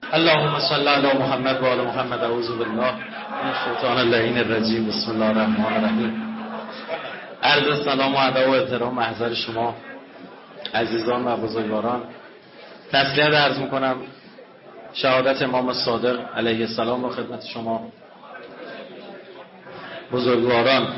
اللهم صل علی محمد و آل محمد. اعوذ بالله من الشیطان اللعین الرجیم. بسم الله الرحمن الرحیم. عرض سلام و ادب و احترام محضر شما عزیزان و بزرگواران. تسلیت عرض میکنم شهادت امام صادق علیه السلام رو خدمت شما بزرگواران.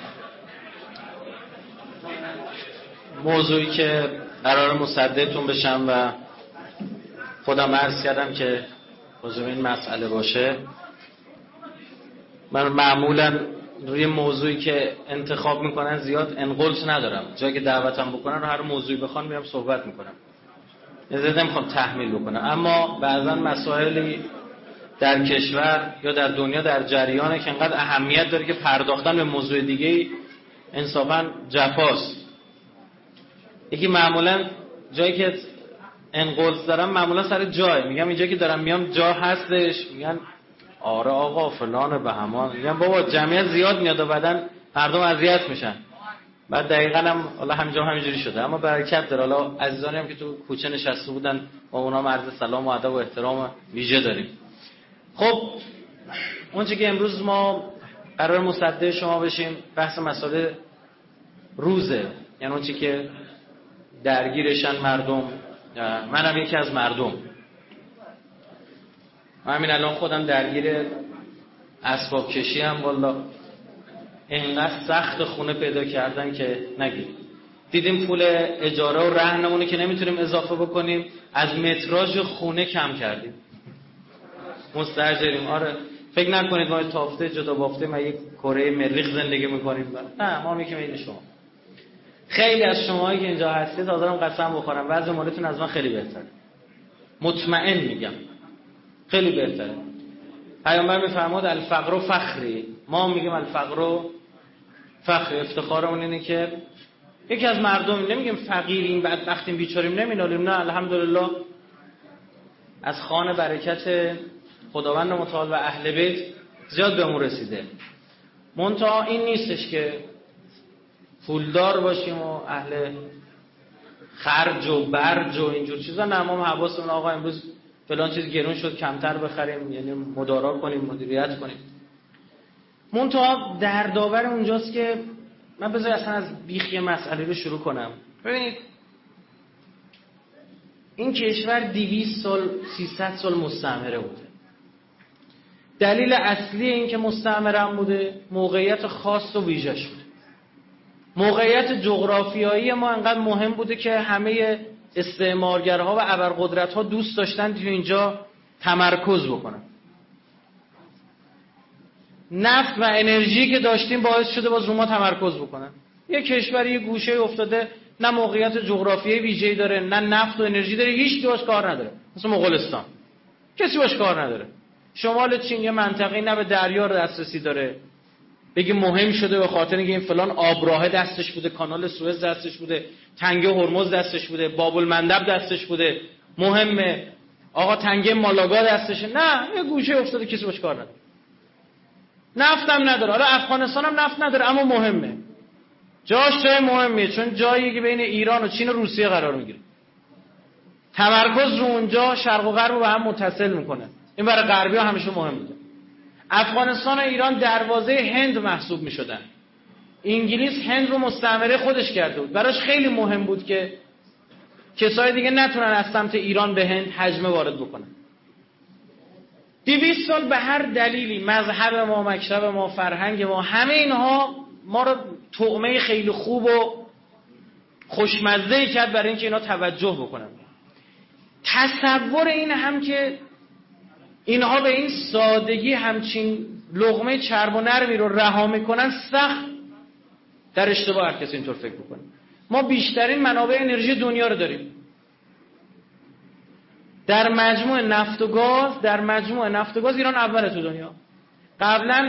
موضوعی که قرار مصدقتون بشم و خودم عرض کردم که موضوع این مسئله باشه، من معمولا روی موضوعی که انتخاب میکنن زیاد انقلت ندارم. جایی که دعوتم بکنن رو هر موضوعی بخوان میام صحبت میکنم، زیاد نمیخوام تحمیل بکنم. اما بعضا مسائلی در کشور یا در دنیا در جریانه که انقدر اهمیت داره که پرداختن به موضوع دیگه انصافا جفاست. یکی معمولا جایی که انقلت دارم معمولا سر جای میگم اینجا که دارم میام جا هستش، میگن آره آقا فلان به همان، میگم بابا جمعیت زیاد میاد و بعدن مردم اذیت میشن. بعد دقیقاً هم حالا همینجا همینجوری شده. اما برکت داره، حالا عزیزانی هم که تو کوچه نشسته بودن با اونا عرض سلام و ادب و احترام ویژه داریم. خب اون چیزی که امروز ما قرار مصدق شما بشیم بحث مسئله روزه، یعنی اون چیزی که درگیرشن مردم. منم یکی از مردم، من همین الان خودم درگیر اسباب کشی هم. والا اینقدر سخت خونه پیدا کردن که نگید. دیدیم پول اجاره و رهنمونه که نمیتونیم اضافه بکنیم، از متراژ خونه کم کردیم، مستاجریم. آره فکر نکنید ما تافته جدا بافته ما یک کره مریخ زندگی میکنیم، نه ما میگیم این شما. خیلی از شماهایی که اینجا هستید حاضرم قسم بخورم بعضی موردتون از من خیلی بهتره، مطمئن میگم خیلی بهتره. پیامبر میفرماد الفقر فخری، ما میگیم الفقر فخری، افتخارمون اینه که یکی از مردم، نمیگیم فقیریم بدبختیم بیچاریم نمینالیم، نه الحمدلله از خوان برکت خداوند متعال و اهل بیت زیاد بهمون رسیده. منتها این نیستش که پولدار باشیم و اهل خرج و برج و اینجور چیزا، نه ما حواسمون آقا امروز فلان چیز گرون شد کمتر بخریم، یعنی مدارا کنیم مدیریت کنیم. منتها دردآور اونجاست که من بذار اصلا از بیخی مسئله رو شروع کنم. ببینید این کشور 200 سال 300 سال مستعمره بوده. دلیل اصلی این که مستعمره هم بوده موقعیت خاص و ویژه‌اش بوده. موقعیت جغرافیایی ما انقدر مهم بوده که همه استعمارگرها و ابرقدرت‌ها دوست داشتن تو اینجا تمرکز بکنن. نفت و انرژی که داشتیم باعث شده باز رو ما تمرکز بکنن. یه کشور یه گوشه افتاده، نه موقعیت جغرافیایی ویژه‌ای داره، نه نفت و انرژی داره، هیچ باش کار نداره. مثل مغولستان کسی باش کار نداره. شمال چین یه منطقه‌ای نه به دریا دسترسی داره، بگی مهم شده به خاطر اینکه این فلان آبراهه دستش بوده، کانال سوئز دستش بوده، تنگه هرمز دستش بوده، باب المندب دستش بوده، مهمه آقا تنگه مالاگا دستشه. نه یه گوشه افتاده کسی باش کار نداره. نفت هم نداره. حالا افغانستان هم نفت نداره اما مهمه، جاش جای مهمیه، چون جایی که بین ایران و چین و روسیه قرار میگیره. تمرکز رو اونجا شرق و غرب رو به هم متصل میکنه. این برای غربی ها همیشه مهم بوده. افغانستان و ایران دروازه هند محسوب می شدن. انگلیس هند رو مستعمره خودش کرده بود، براش خیلی مهم بود که کسای دیگه نتونن از سمت ایران به هند حجمه وارد بکنن. 200 سال به هر دلیلی مذهب ما، مکتب ما، فرهنگ ما، همه اینها ما رو طعمه خیلی خوب و خوشمزه‌ای کرد برای اینکه اینا توجه بکنن. تصور این هم که اینها به این سادگی همچین لقمه چرب و نرمی رو رها میکنن سخت در اشتباه هر کسی اینطور فکر بکنه. ما بیشترین منابع انرژی دنیا رو داریم. در مجموع نفت و گاز ایران اوله تو دنیا. قبلا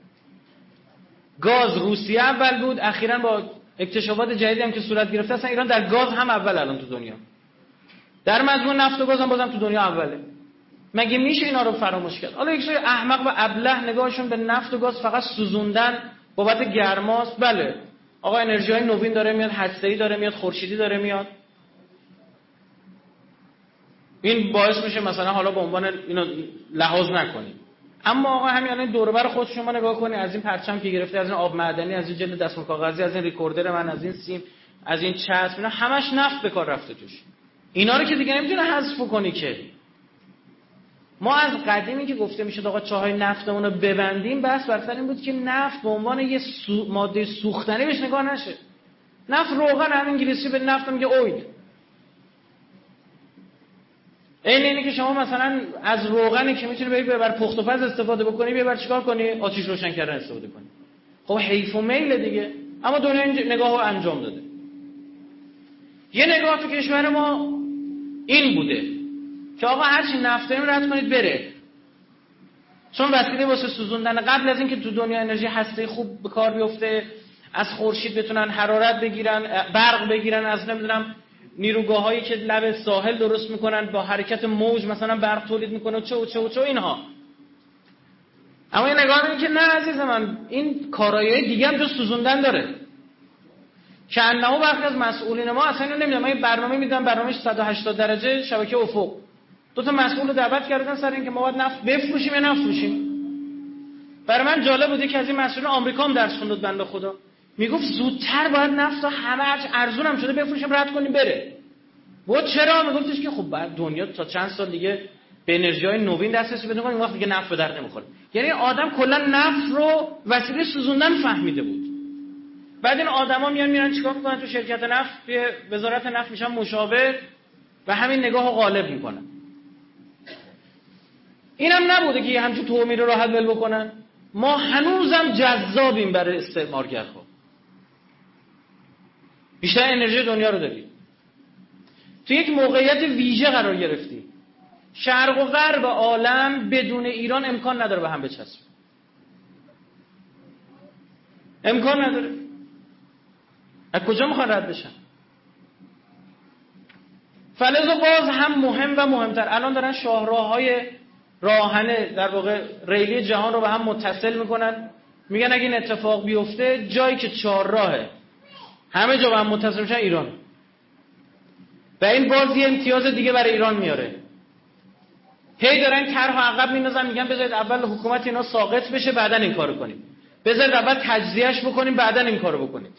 گاز روسیه اول بود، اخیراً با اکتشافات جدیدی هم که صورت گرفته اصلا ایران در گاز هم اول الان تو دنیا. در مجموع نفت و گاز هم بازم تو دنیا اوله. مگه میشه اینا رو فراموش کرد؟ حالا یک سری احمق و ابله نگاهشون به نفت و گاز فقط سوزوندن بابت گرماست. بله آقا انرژی‌های نوین داره میاد، هسته‌ای داره میاد، خورشیدی داره میاد. این باعث میشه مثلا حالا به عنوان اینو لحاظ نکنیم. اما آقا همین الان دور و بر خود شما نگاه کنید، از این پرچم که گرفته، از این آب معدنی، از این جلد دستمال کاغذی، از این ریکوردر من، از این سیم، از این چسب، اینا همش نفت به کار رفته توش. اینا رو که دیگه نمیتونه حذف کنی که. ما از قدیمی که گفته میشد آقا چاهای نفتمون رو ببندیم، بس بر سر این بود که نفت به عنوان یه ماده سوختنی بهش نگاه نشه. نفت روغن، هم انگلیسی به نفت میگه اوید. اینه که شما مثلا از روغنی که میتونی ببر پخت و پز استفاده بکنی، ببر چیکار کنی؟ آتش روشن کردن استفاده کنی. خب حیف و میل دیگه. اما دنیا این نگاهو انجام داده. یه نگاه تو کشور ما این بوده که آقا هرچی نفت داریم رد کنید بره، چون وسیله واسه سوزوندن. قبل از اینکه تو دنیا انرژی هسته خوب به کار بیفته، از خورشید بتونن حرارت بگیرن، برق بگیرن، از نمیدونم نیروگاهایی که لب ساحل درست میکنن با حرکت موج مثلا برق تولید میکنه چه اینها. اما این نگاه میگه که نه عزیز من، این کارایی دیگه هم جز سوزوندن داره. که انه برخی از مسئولین ما اصلا اینو نمیدونم. من یه برنامه میدم، برنامه 180 درجه شبکه افق، دو تا مسئول رو دعوت کردن سر اینکه ما باید نفت بفروشیم یا نفروشیم. برای من جالب بوده که از این مسئولین آمریکا هم درس خوندد بنده خدا، میگفت زودتر باید نفت همه هرچ ارزون هم شده بفروشیم رد کنیم بره. بود چرا؟ میگفتش که خب بعد دنیا تا چند سال دیگه به انرژی‌های نوین دسترسی پیدا کنه، اون وقت دیگه نفت به درد نمیخوره. یعنی آدم کلا نفت رو وسیله سوزوندن فهمیده بود. بعد این آدما میرن چیکار میکنن؟ تو شرکت نفت، توی وزارت نفت میشن مشاور و همین نگاهو غالب میکنن. اینم نبوده که همچین تومی رو راحت ول بکنن. ما هنوزم جذابیم برای استعمارگرها. بیشتر انرژی دنیا رو داریم. تو یک موقعیت ویژه قرار گرفتی. شرق و غرب عالم بدون ایران امکان نداره به هم بچسبه. امکان نداره. از کجا میخوان رد بشن؟ فلزا باز هم مهم و مهمتر، الان دارن شاهراه‌های راهنه در واقع ریلی جهان رو به هم متصل میکنن. میگن اگه این اتفاق بیفته، جایی که چهارراهه همه جا به هم متصل میشن ایران. و این باز یه امتیاز دیگه برای ایران میاره. هی دارن طرح عقب میندازن، میگن بذارید اول حکومت اینا ساقط بشه بعدن این کارو کنیم. بذارید اول تجزیهش بکنیم بعدن این کارو بکنید.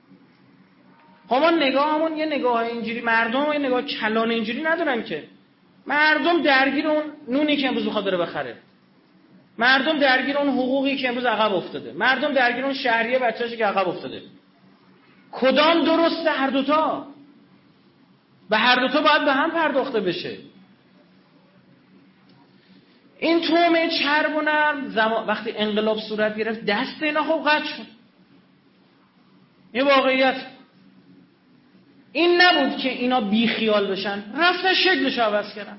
ما نگاهمون یه نگاه اینجوری، مردم یه نگاه کلان اینجوری ندارن که. مردم درگیر اون نونی که امروز بخواد بره بخره. مردم درگیر اون حقوقی که امروز عقب افتاده. مردم درگیر اون شهریه بچه‌اش که عقب افتاده. کدام درسته؟ هر دوتا. به هر دوتا باید به هم پرداخته بشه. این تومه چرب و نرم وقتی انقلاب صورت گرفت دست اینا خب قطع شد. این واقعیت. این نبود که اینا بی خیال بشن، رفتن شکلش عوض کردن.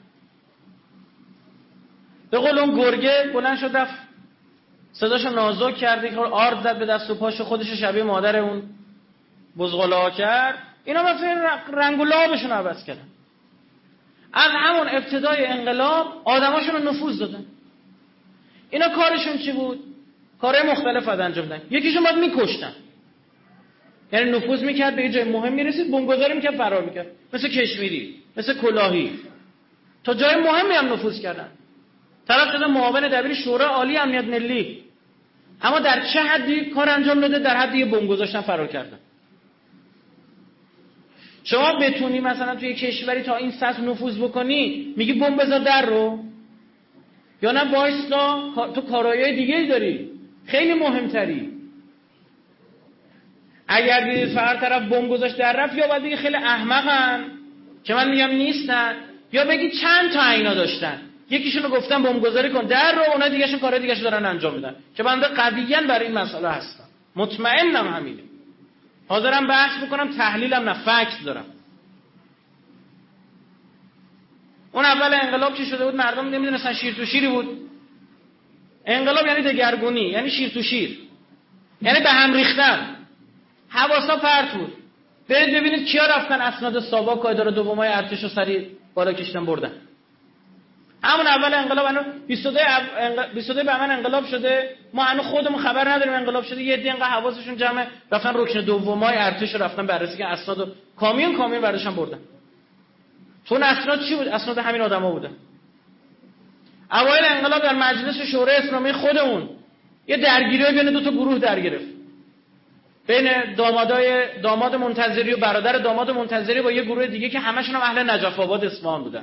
به قول اون گرگه بلند شد رفت صداشو نازک کرد، یک آرد زد به دست و پاش، خودش شبیه مادر اون بزغالا کرد. اینا مثلا رنگ و لعابشون عوض کردن. از همون ابتدای انقلاب آدماشون رو نفوذ دادن. اینا کارشون چی بود؟ کارهای مختلف انجام دادن. یکیشون باید میکشتن، یعنی نفوذ میکرد، به یه جای مهم میرسید بمبگذاری میکرد فرار میکرد، مثل کشمیری، مثل کلاهی. تا جای مهمی هم نفوذ کردن. طرف شده معاون دبیر شورای عالی امنیت ملی، اما در چه حدی کار انجام داده؟ در حدی بمب گذاشتن فرار کردن. شما بتونی مثلا توی کشوری تا این سطح نفوذ بکنی، میگی بمب بذار در رو، یا نه وایسا تو کارهای دیگه‌ای داری خیلی مهمتری. اگر دیدید فقط طرف بمب گذاشت در رفت، یا باید بگی خیلی احمقن که من میگم نیستن، یا بگی چند تا اینا داشتن، یکیشونو گفتن بمب گذاری کن در رو، اونا دیگه‌شون کارهای دیگه‌شو دارن انجام میدن. که بنده قویاً برای این مسئله هستم، مطمئنم همینه، حاضرم بحث بکنم، تحلیلم نه فکت دارم. اون اول انقلاب چی شده بود؟ مردم نمیدونستن، شیر تو شیری بود. انقلاب یعنی دگرگونی، یعنی شیر تو شیر، یعنی به هم ریختن، حواسا پرت بود. برید ببینید کیا رفتن اسناد ساواک و اداره دومای ارتش رو سریع بالا کشیدن بردن. همون اول انقلاب، الان 22 بهمن انقلاب شده، ما هنوز خودمون خبر نداریم انقلاب شده. یه عده انقدر حواسشون جمعه رفتن رکن دومای ارتش رو رفتن بررسی کردن، اسناد کامیون برداشتن بردن. تو اسناد چی بود؟ اسناد همین آدما بودن. اوایل انقلاب در مجلس شورای اسلامی خودمون یه درگیری بین دو تا گروه در گرفت. بین داماد منتظری و برادر داماد منتظری با یه گروه دیگه که همشون هم اهل نجف آباد اصفهان بودن.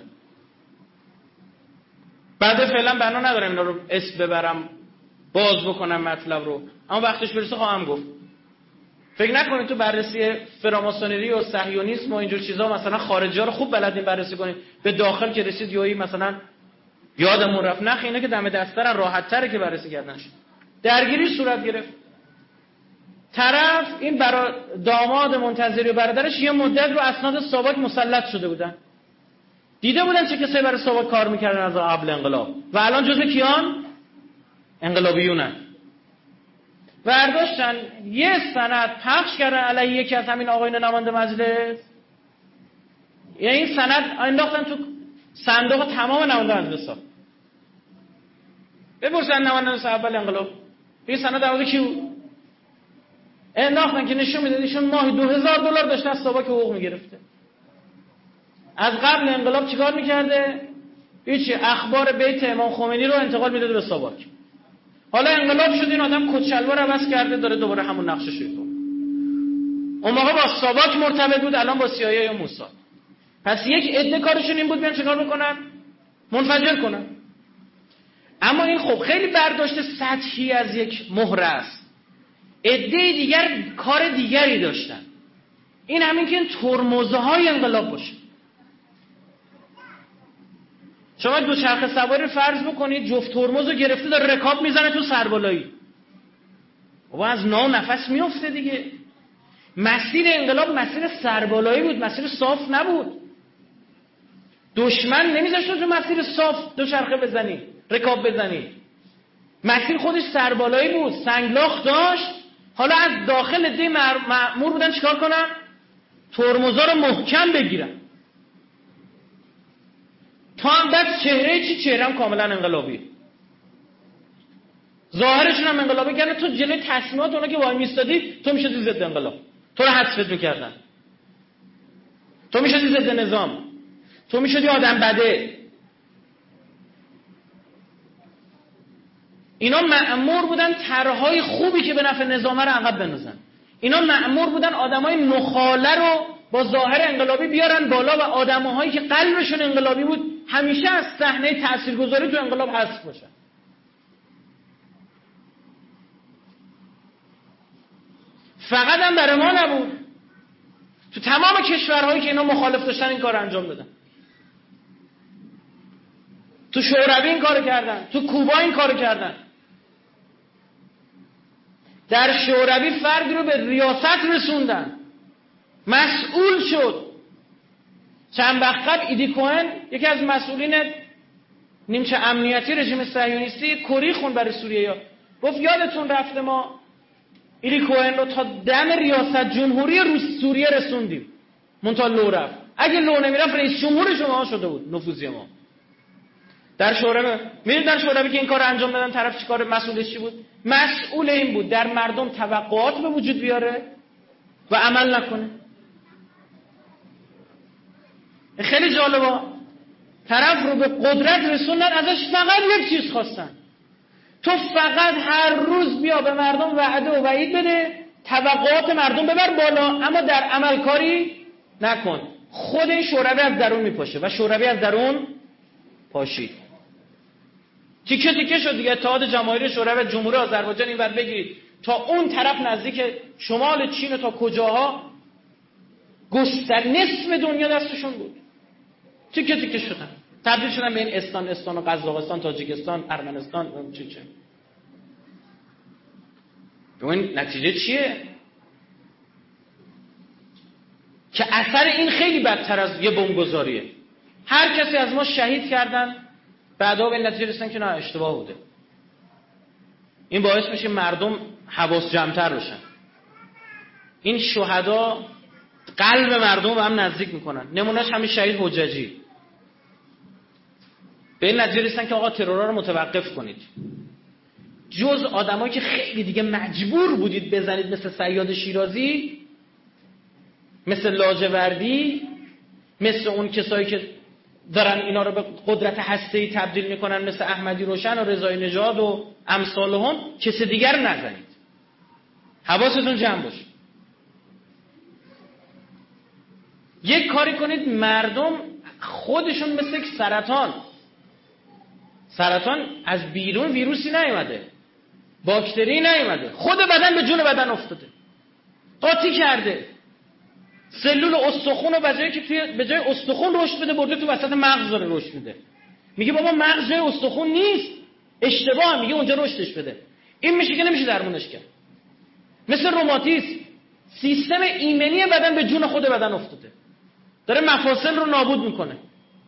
بعد فعلا بنا ندارم اینا رو اسم ببرم باز بکنم مطلب رو، اما وقتش برسه خواهم گفت. فکر نکنید تو بررسی فراماسونری و صهیونیسم و اینجور چیزا مثلا خارجی‌ها رو خوب بلدین بررسی کنید، به داخل که رسید یهویی مثلا یادمون رفت. نه اینا که دم دسترن راحت‌تره که بررسی کردنش. درگیری صورت گرفت. طرف این داماد منتظری و برادرش یه مدت رو اسناد ساواک مسلط شده بودن. دیده بودن چه کسایی برای ساواک کار میکردن از قبل انقلاب و الان جزء کیان؟ انقلابیونن. برداشتن یه سند پخش کردن علیه یکی از همین آقایون نماینده مجلس. یعنی این سند انداختن تو صندوق تمام نماینده مجلس‌ها. بپرسن نماینده مجلس اول انقلاب این سند در مورد کی بود؟ انداختن که نشون میده ایشون ماهی $2000 داشته از ساواک حقوق میگرفته. از قبل انقلاب چیکار میکرده؟ هیچی، اخبار بیت امام خمینی رو انتقال میداده به ساواک. حالا انقلاب شد این آدم کت شلوار عوض کرده داره دوباره همون نقشش رو. اون موقع با ساواک مرتبط بود، الان با CIA یا موساد. پس یک عده کارشون این بود بیان چیکار بکنن؟ منفجر کنن. اما این خب خیلی برداشت سطحی از یک مهره است. عده دیگر کار دیگری داشتن. این همین که این ترمزهای انقلاب باشه. شما دوچرخه سواری فرض بکنید جفت ترمز رو گرفته داره رکاب میزنه تو سربالایی. بابا از نفس میفته دیگه. مسیر انقلاب مسیر سربالایی بود، مسیر صاف نبود. دشمن نمیذاشت تو مسیر صاف دوچرخه بزنی، رکاب بزنی. مسیر خودش سربالایی بود، سنگلاخ داشت. حالا از داخل دی مأمور بودن چیکار کنن؟ ترمزا رو محکم بگیرن. تا هم دست چهره هم کاملا انقلابی. ظاهرشون هم انقلابی کردن. تو جلوی تصمیمات اونا که وای میستادی تو میشدی ضد انقلاب، تو رو حذفت میکردن، تو میشدی ضد نظام، تو میشدی آدم بده. اینا مأمور بودن طرحهای خوبی که به نفع نظام رو عقب بندازن. اینا مأمور بودن آدمای نخاله رو با ظاهر انقلابی بیارن بالا و آدمایی که قلبشون انقلابی بود همیشه از صحنه تاثیرگذاری تو انقلاب حذف باشن. فقط هم برای ما نبود، تو تمام کشورهایی که اینا مخالف داشتن این کار انجام دادن. تو شوروی این کار کردن، تو کوبا این کار کردن. در شوروی فردی رو به ریاست رسوندن، مسئول شد. چند وقت قبل ایدی کوهن یکی از مسئولین نیمچه امنیتی رژیم صهیونیستی کری خون برای سوریه ها گفت یادتون رفته ما ایدی کوهن رو تا دم ریاست جمهوری سوریه رسوندیم منتها لو رفت. اگه لو نمیرفت رئیس جمهور شما شده بود نفوذی ما. در شوروی میدونید در شوروی که این کار انجام دادن طرف چیکار مسئولش چی بود؟ مسئول این بود در مردم توقعات به وجود بیاره و عمل نکنه. خیلی جالبه. طرف رو به قدرت رسوندن، ازش فقط یک چیز خواستن، تو فقط هر روز بیا به مردم وعده و وعید بده، توقعات مردم ببر بالا، اما در عمل کاری نکن. خود این شوروی از درون میپاشه و شوروی از درون پاشید. تیکه تیکه شد دیگه. اتحاد جماهیر شوروی و جمهوری آذربایجان این ور بگیرید تا اون طرف نزدیک شمال چین و تا کجاها نصف دنیا دستشون بود. تیکه تیکه شدن، تبدیل شدن به این استان و قزاقستان، تاجیکستان، ارمنستان، چه این نتیجه چیه؟ که اثر این خیلی بدتر از یه بمبگذاریه. هر کسی از ما شهید کردن، بعدا به نتیجه رسیدن که نه اشتباه بوده. این باعث میشه مردم حواس جمع‌تر بشن. این شهدا قلب مردم به هم نزدیک میکنن. نمونهش همین شهید حججی. به این نتیجه رسیدن که آقا ترورها رو متوقف کنید. جز آدمایی که خیلی دیگه مجبور بودید بزنید مثل صیاد شیرازی، مثل لاجوردی، مثل اون کسایی که دارن اینا رو به قدرت هسته‌ای تبدیل میکنن مثل احمدی روشن و رضای نژاد و امثالهم، کسی دیگر نزنید. حواستون جمع باشه. یک کاری کنید مردم خودشون مثل سرطان از بیرون ویروسی نیومده، باکتری نیومده، خود بدن به جون بدن افتاده، قاطی کرده. سلول استخون رو به جای استخون رشد بده برده تو وسط مغز داره رشد میده. میگه بابا مغز جای استخون نیست، اشتباه، میگه اونجا رشدش بده. این میشه که نمیشه درمونش کرد. مثل روماتیسم، سیستم ایمنی بدن به جون خود بدن افتاده، داره مفاصل رو نابود میکنه.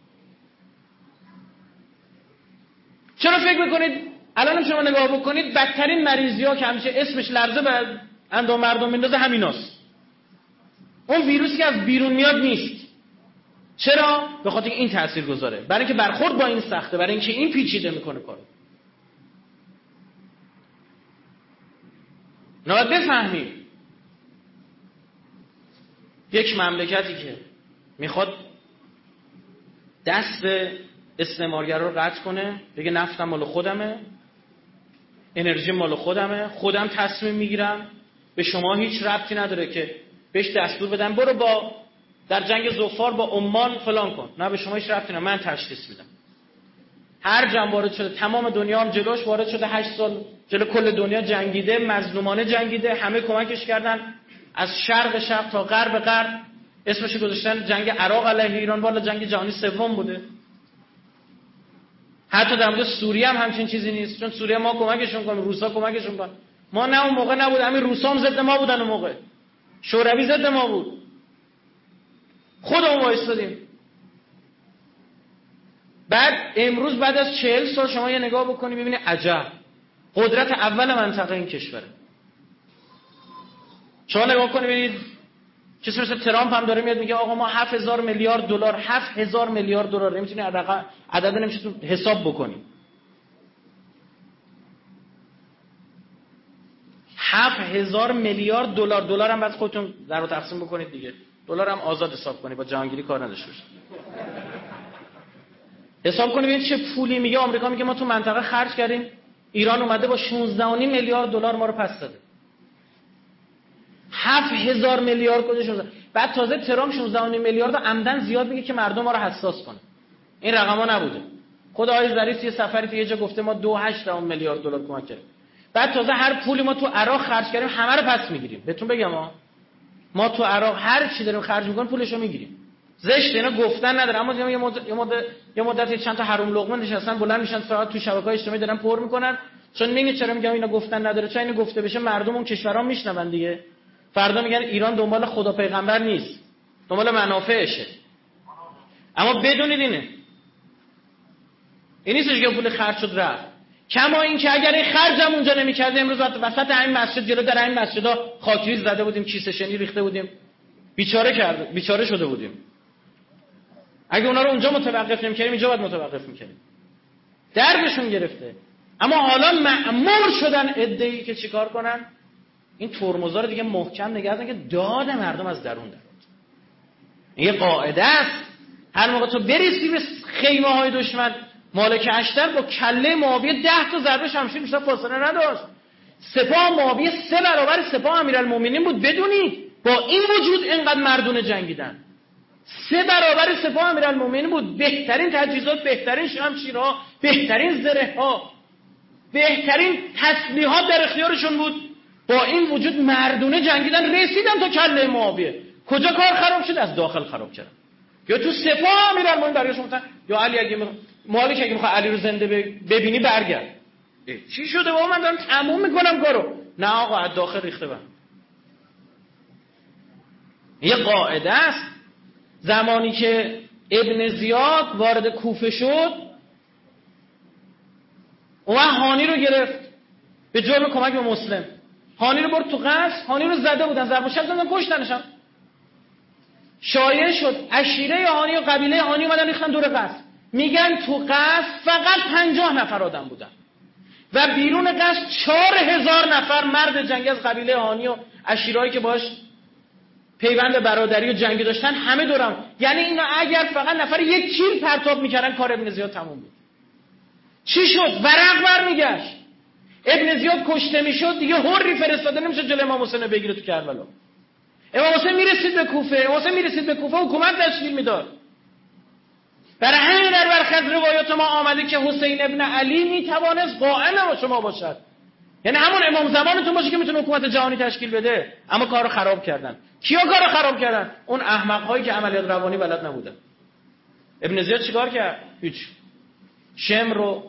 چرا فکر میکنید الان شما نگاه بکنید بدترین مریضی‌ها که همیشه اسمش لرزه به اندام مردم میندازه همیناست؟ اون ویروسی که از بیرون میاد نیست. چرا؟ به خاطر این تأثیر گذاره، برای اینکه برخورد با این سخته، برای اینکه این پیچیده میکنه کارو. نباید بفهمیم یک مملکتی که میخواد دست استعمارگرا رو قطع کنه، بگه نفتم مال خودمه، انرژی مال خودم تصمیم میگیرم، به شما هیچ ربطی نداره که بهش دستور بدن برو با در جنگ ظفار با عمان فلان کن، نه به شما هیچ ربطی نداره، من تشخیص میدم. هر جنگ وارد شده، تمام دنیا هم جلوش وارد شده، 8 سال جلو کل دنیا جنگیده، مظلومانه جنگیده، همه کمکش کردن از شرق تا غرب. اسمش گذاشتن جنگ عراق علیه ایران، والا جنگ جهانی سوم بوده. حتی در مورد سوریه هم همچین چیزی نیست، چون سوریه ما کمکشون کنیم، روسا کمکشون کنن. ما نه اون موقع نبود، همین روسا هم ضد ما بودن، اون موقع شوروی ضد ما بود، خودمون وایسادیم. بعد امروز بعد از 40 سال شما یه نگاه بکنید ببینید عجب، قدرت اول منطقه این کشوره. شما نگاه کنید ببینید کسی مثل ترامپ هم داره میاد میگه آقا ما 7000 میلیارد دلار 7000 میلیارد دلار نمیتونی عدد نمیشه حساب بکنی. 7000 میلیارد دلار هم بعد خودتون ضرب و تقسیم بکنید دیگه. دلار هم آزاد حساب کنید، با جهانگیری کار نداشته باشید. حساب کنید ببینید چه پولی میگه آمریکا، میگه ما تو منطقه خرج کردیم، ایران اومده با 16.5 میلیارد دلار ما رو پس داده. 7000 میلیارد کجاش؟ بعد تازه ترامپ 16.5 میلیارد عمدن زیاد میگه که مردم ما رو حساس کنه. این رقما نبوده. خود آقای ظریف یه سفری تو یه جا گفته ما 2.8 میلیارد دلار کمک کردیم. بعد تازه هر پولی ما تو عراق خرج کردیم همه رو پس میگیریم. بهتون بگم ما تو عراق هر چی داریم خرج میکنیم پولشو میگیریم. زشت اینا گفتن نداره، اما یه مدت چند تا حروم لقمه نشستن بلند میشن فقط تو شبکه‌های اجتماعی دارن پر میکنن. چون میگه چرا میگم اینا گفتن نداره؟ چون اینو گفته بشه مردم اون کشورها میشنون دیگه. فردا میگن ایران دنبال خدا پیغمبر نیست، دنبال منافعشه. اما بدونید این نیستش که پول خرج شد رفت. کما این که اگر این خرجم اونجا نمی‌کرد امروز وسط همین مسجد جلو در همین مسجدا خاکریز زده بودیم، کیسه شنی ریخته بودیم، بیچاره شده بودیم. اگه اونا رو اونجا متوقف نمی‌کردیم اینجا باید متوقف می‌کردیم. دربشون گرفته. اما حالا مأمور شدن عده‌ای که چیکار کنن؟ این ترمزا رو دیگه محکم نگه دارن که داد مردم از درون درآید. این یه قاعده است. هر موقع تو بریسی به خیمه‌های دشمن، مالک اشتر با کله معاویه 10 تا ضربه شمشیر بیشتر فاصله نداشت. سپاه معاویه 3 برابر سپاه امیرالمومنین بود. بدونید با این وجود اینقدر مردونه جنگیدن. 3 برابر سپاه امیرالمومنین بود. بهترین تجهیزات، بهترین شمشیرها، بهترین زره‌ها، بهترین تسلیحات در اختیارشون بود. با این وجود مردونه جنگیدن، رسیدن تا کله معاویه. کجا کار خراب شد؟ از داخل خراب کردن. یا تو سپاه امیرالمومنین برگشت گفتن یا علی مالک اگه میخوای علی رو زنده ببینی برگرد. چی شده بابا؟ من دارم تموم میکنم کارو. نه آقا از داخل ریخته بند. یه قاعده است. زمانی که ابن زیاد وارد کوفه شد اومد هانی رو گرفت به جرم کمک به مسلم. هانی رو برد تو قصر، هانی رو زده بودن، ضرب و شب زدن کشتنشم. شایع شد عشیره هانی و قبیله هانی اومدن ریختن دور قصر. میگن تو قصر فقط 50 نفر آدم بودن و بیرون قصر 4000 نفر مرد جنگی از قبیله هانی و عشیرهایی که باش پیوند برادری و جنگی داشتن، همه دورم. یعنی اینا اگر فقط نفر یک کیل پرتاب میکردن کار ابن زیاد تموم بود. چی شد؟ ورق برمیگشت. ابن زیاد کشته میشد دیگه حری فرستاده نمیشه جلوی امام حسین بگیره تو کربلا. امام حسین میرسید به کوفه، امام حسین میرسید به کوفه حکومت تشکیل میداد. برای همین در برخی روایات ما آمده که حسین ابن علی میتوانست قائم شما باشد، یعنی همون امام زمانتون باشه که میتونه حکومت جهانی تشکیل بده، اما کارو خراب کردن. کیا کارو خراب کردن؟ اون احمق‌هایی که عملیات روانی بلد نبودن. ابن زیاد چیکار کرد؟ هیچ. شمر رو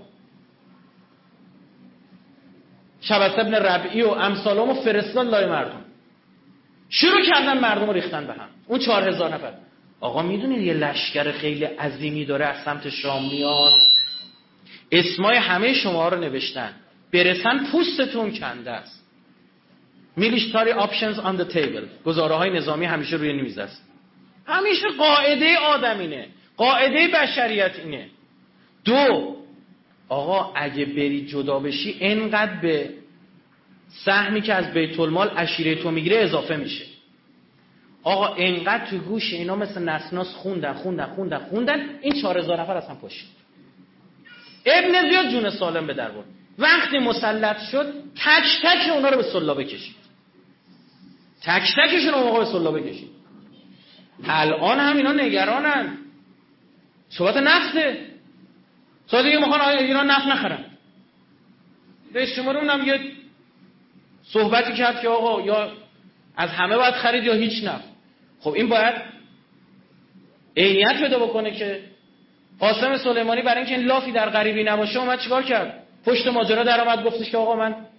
شبس ابن ربعی و امثالامو فرستاد لای مردم، شروع کردن مردم رو ریختن به هم. اون 4000 نفر. آقا میدونید یه لشکر خیلی عظیمی داره از سمت شام میاد، اسمای همه شما رو نوشتن، برسن پوستتون کنده است. میلیتاری آپشنز آن دی تیبل، گزاره های نظامی همیشه روی میز است. همیشه قاعده آدمینه، قاعده بشریت اینه. دو، آقا اگه بری جدا بشی انقدر به سهمی که از بیت المال عشیره تو میگیره اضافه میشه. آقا انقدر تو گوش اینا مثل نسناس خوندن این 4000 نفر اصلا پاشید. ابن زیاد جون سالم به در برد. وقتی مسلط شد تک تک اونا رو به سلابه کشید، تک تکشون رو به سلابه کشید. الان هم اینا نگرانن، صحبت نفته، صحبت دیگه میخوان ایران نفت نخرن. رئیس جمهور اونم یه صحبتی کرد که آقا یا از همه باید خرید یا هیچ نفت. خب این باید عینیت پیدا بکنه که قاسم سلیمانی برای اینکه این لافی در غریبی نباشه اومد چیکار کرد؟ پشت ماجرا در اومد گفتش که آقا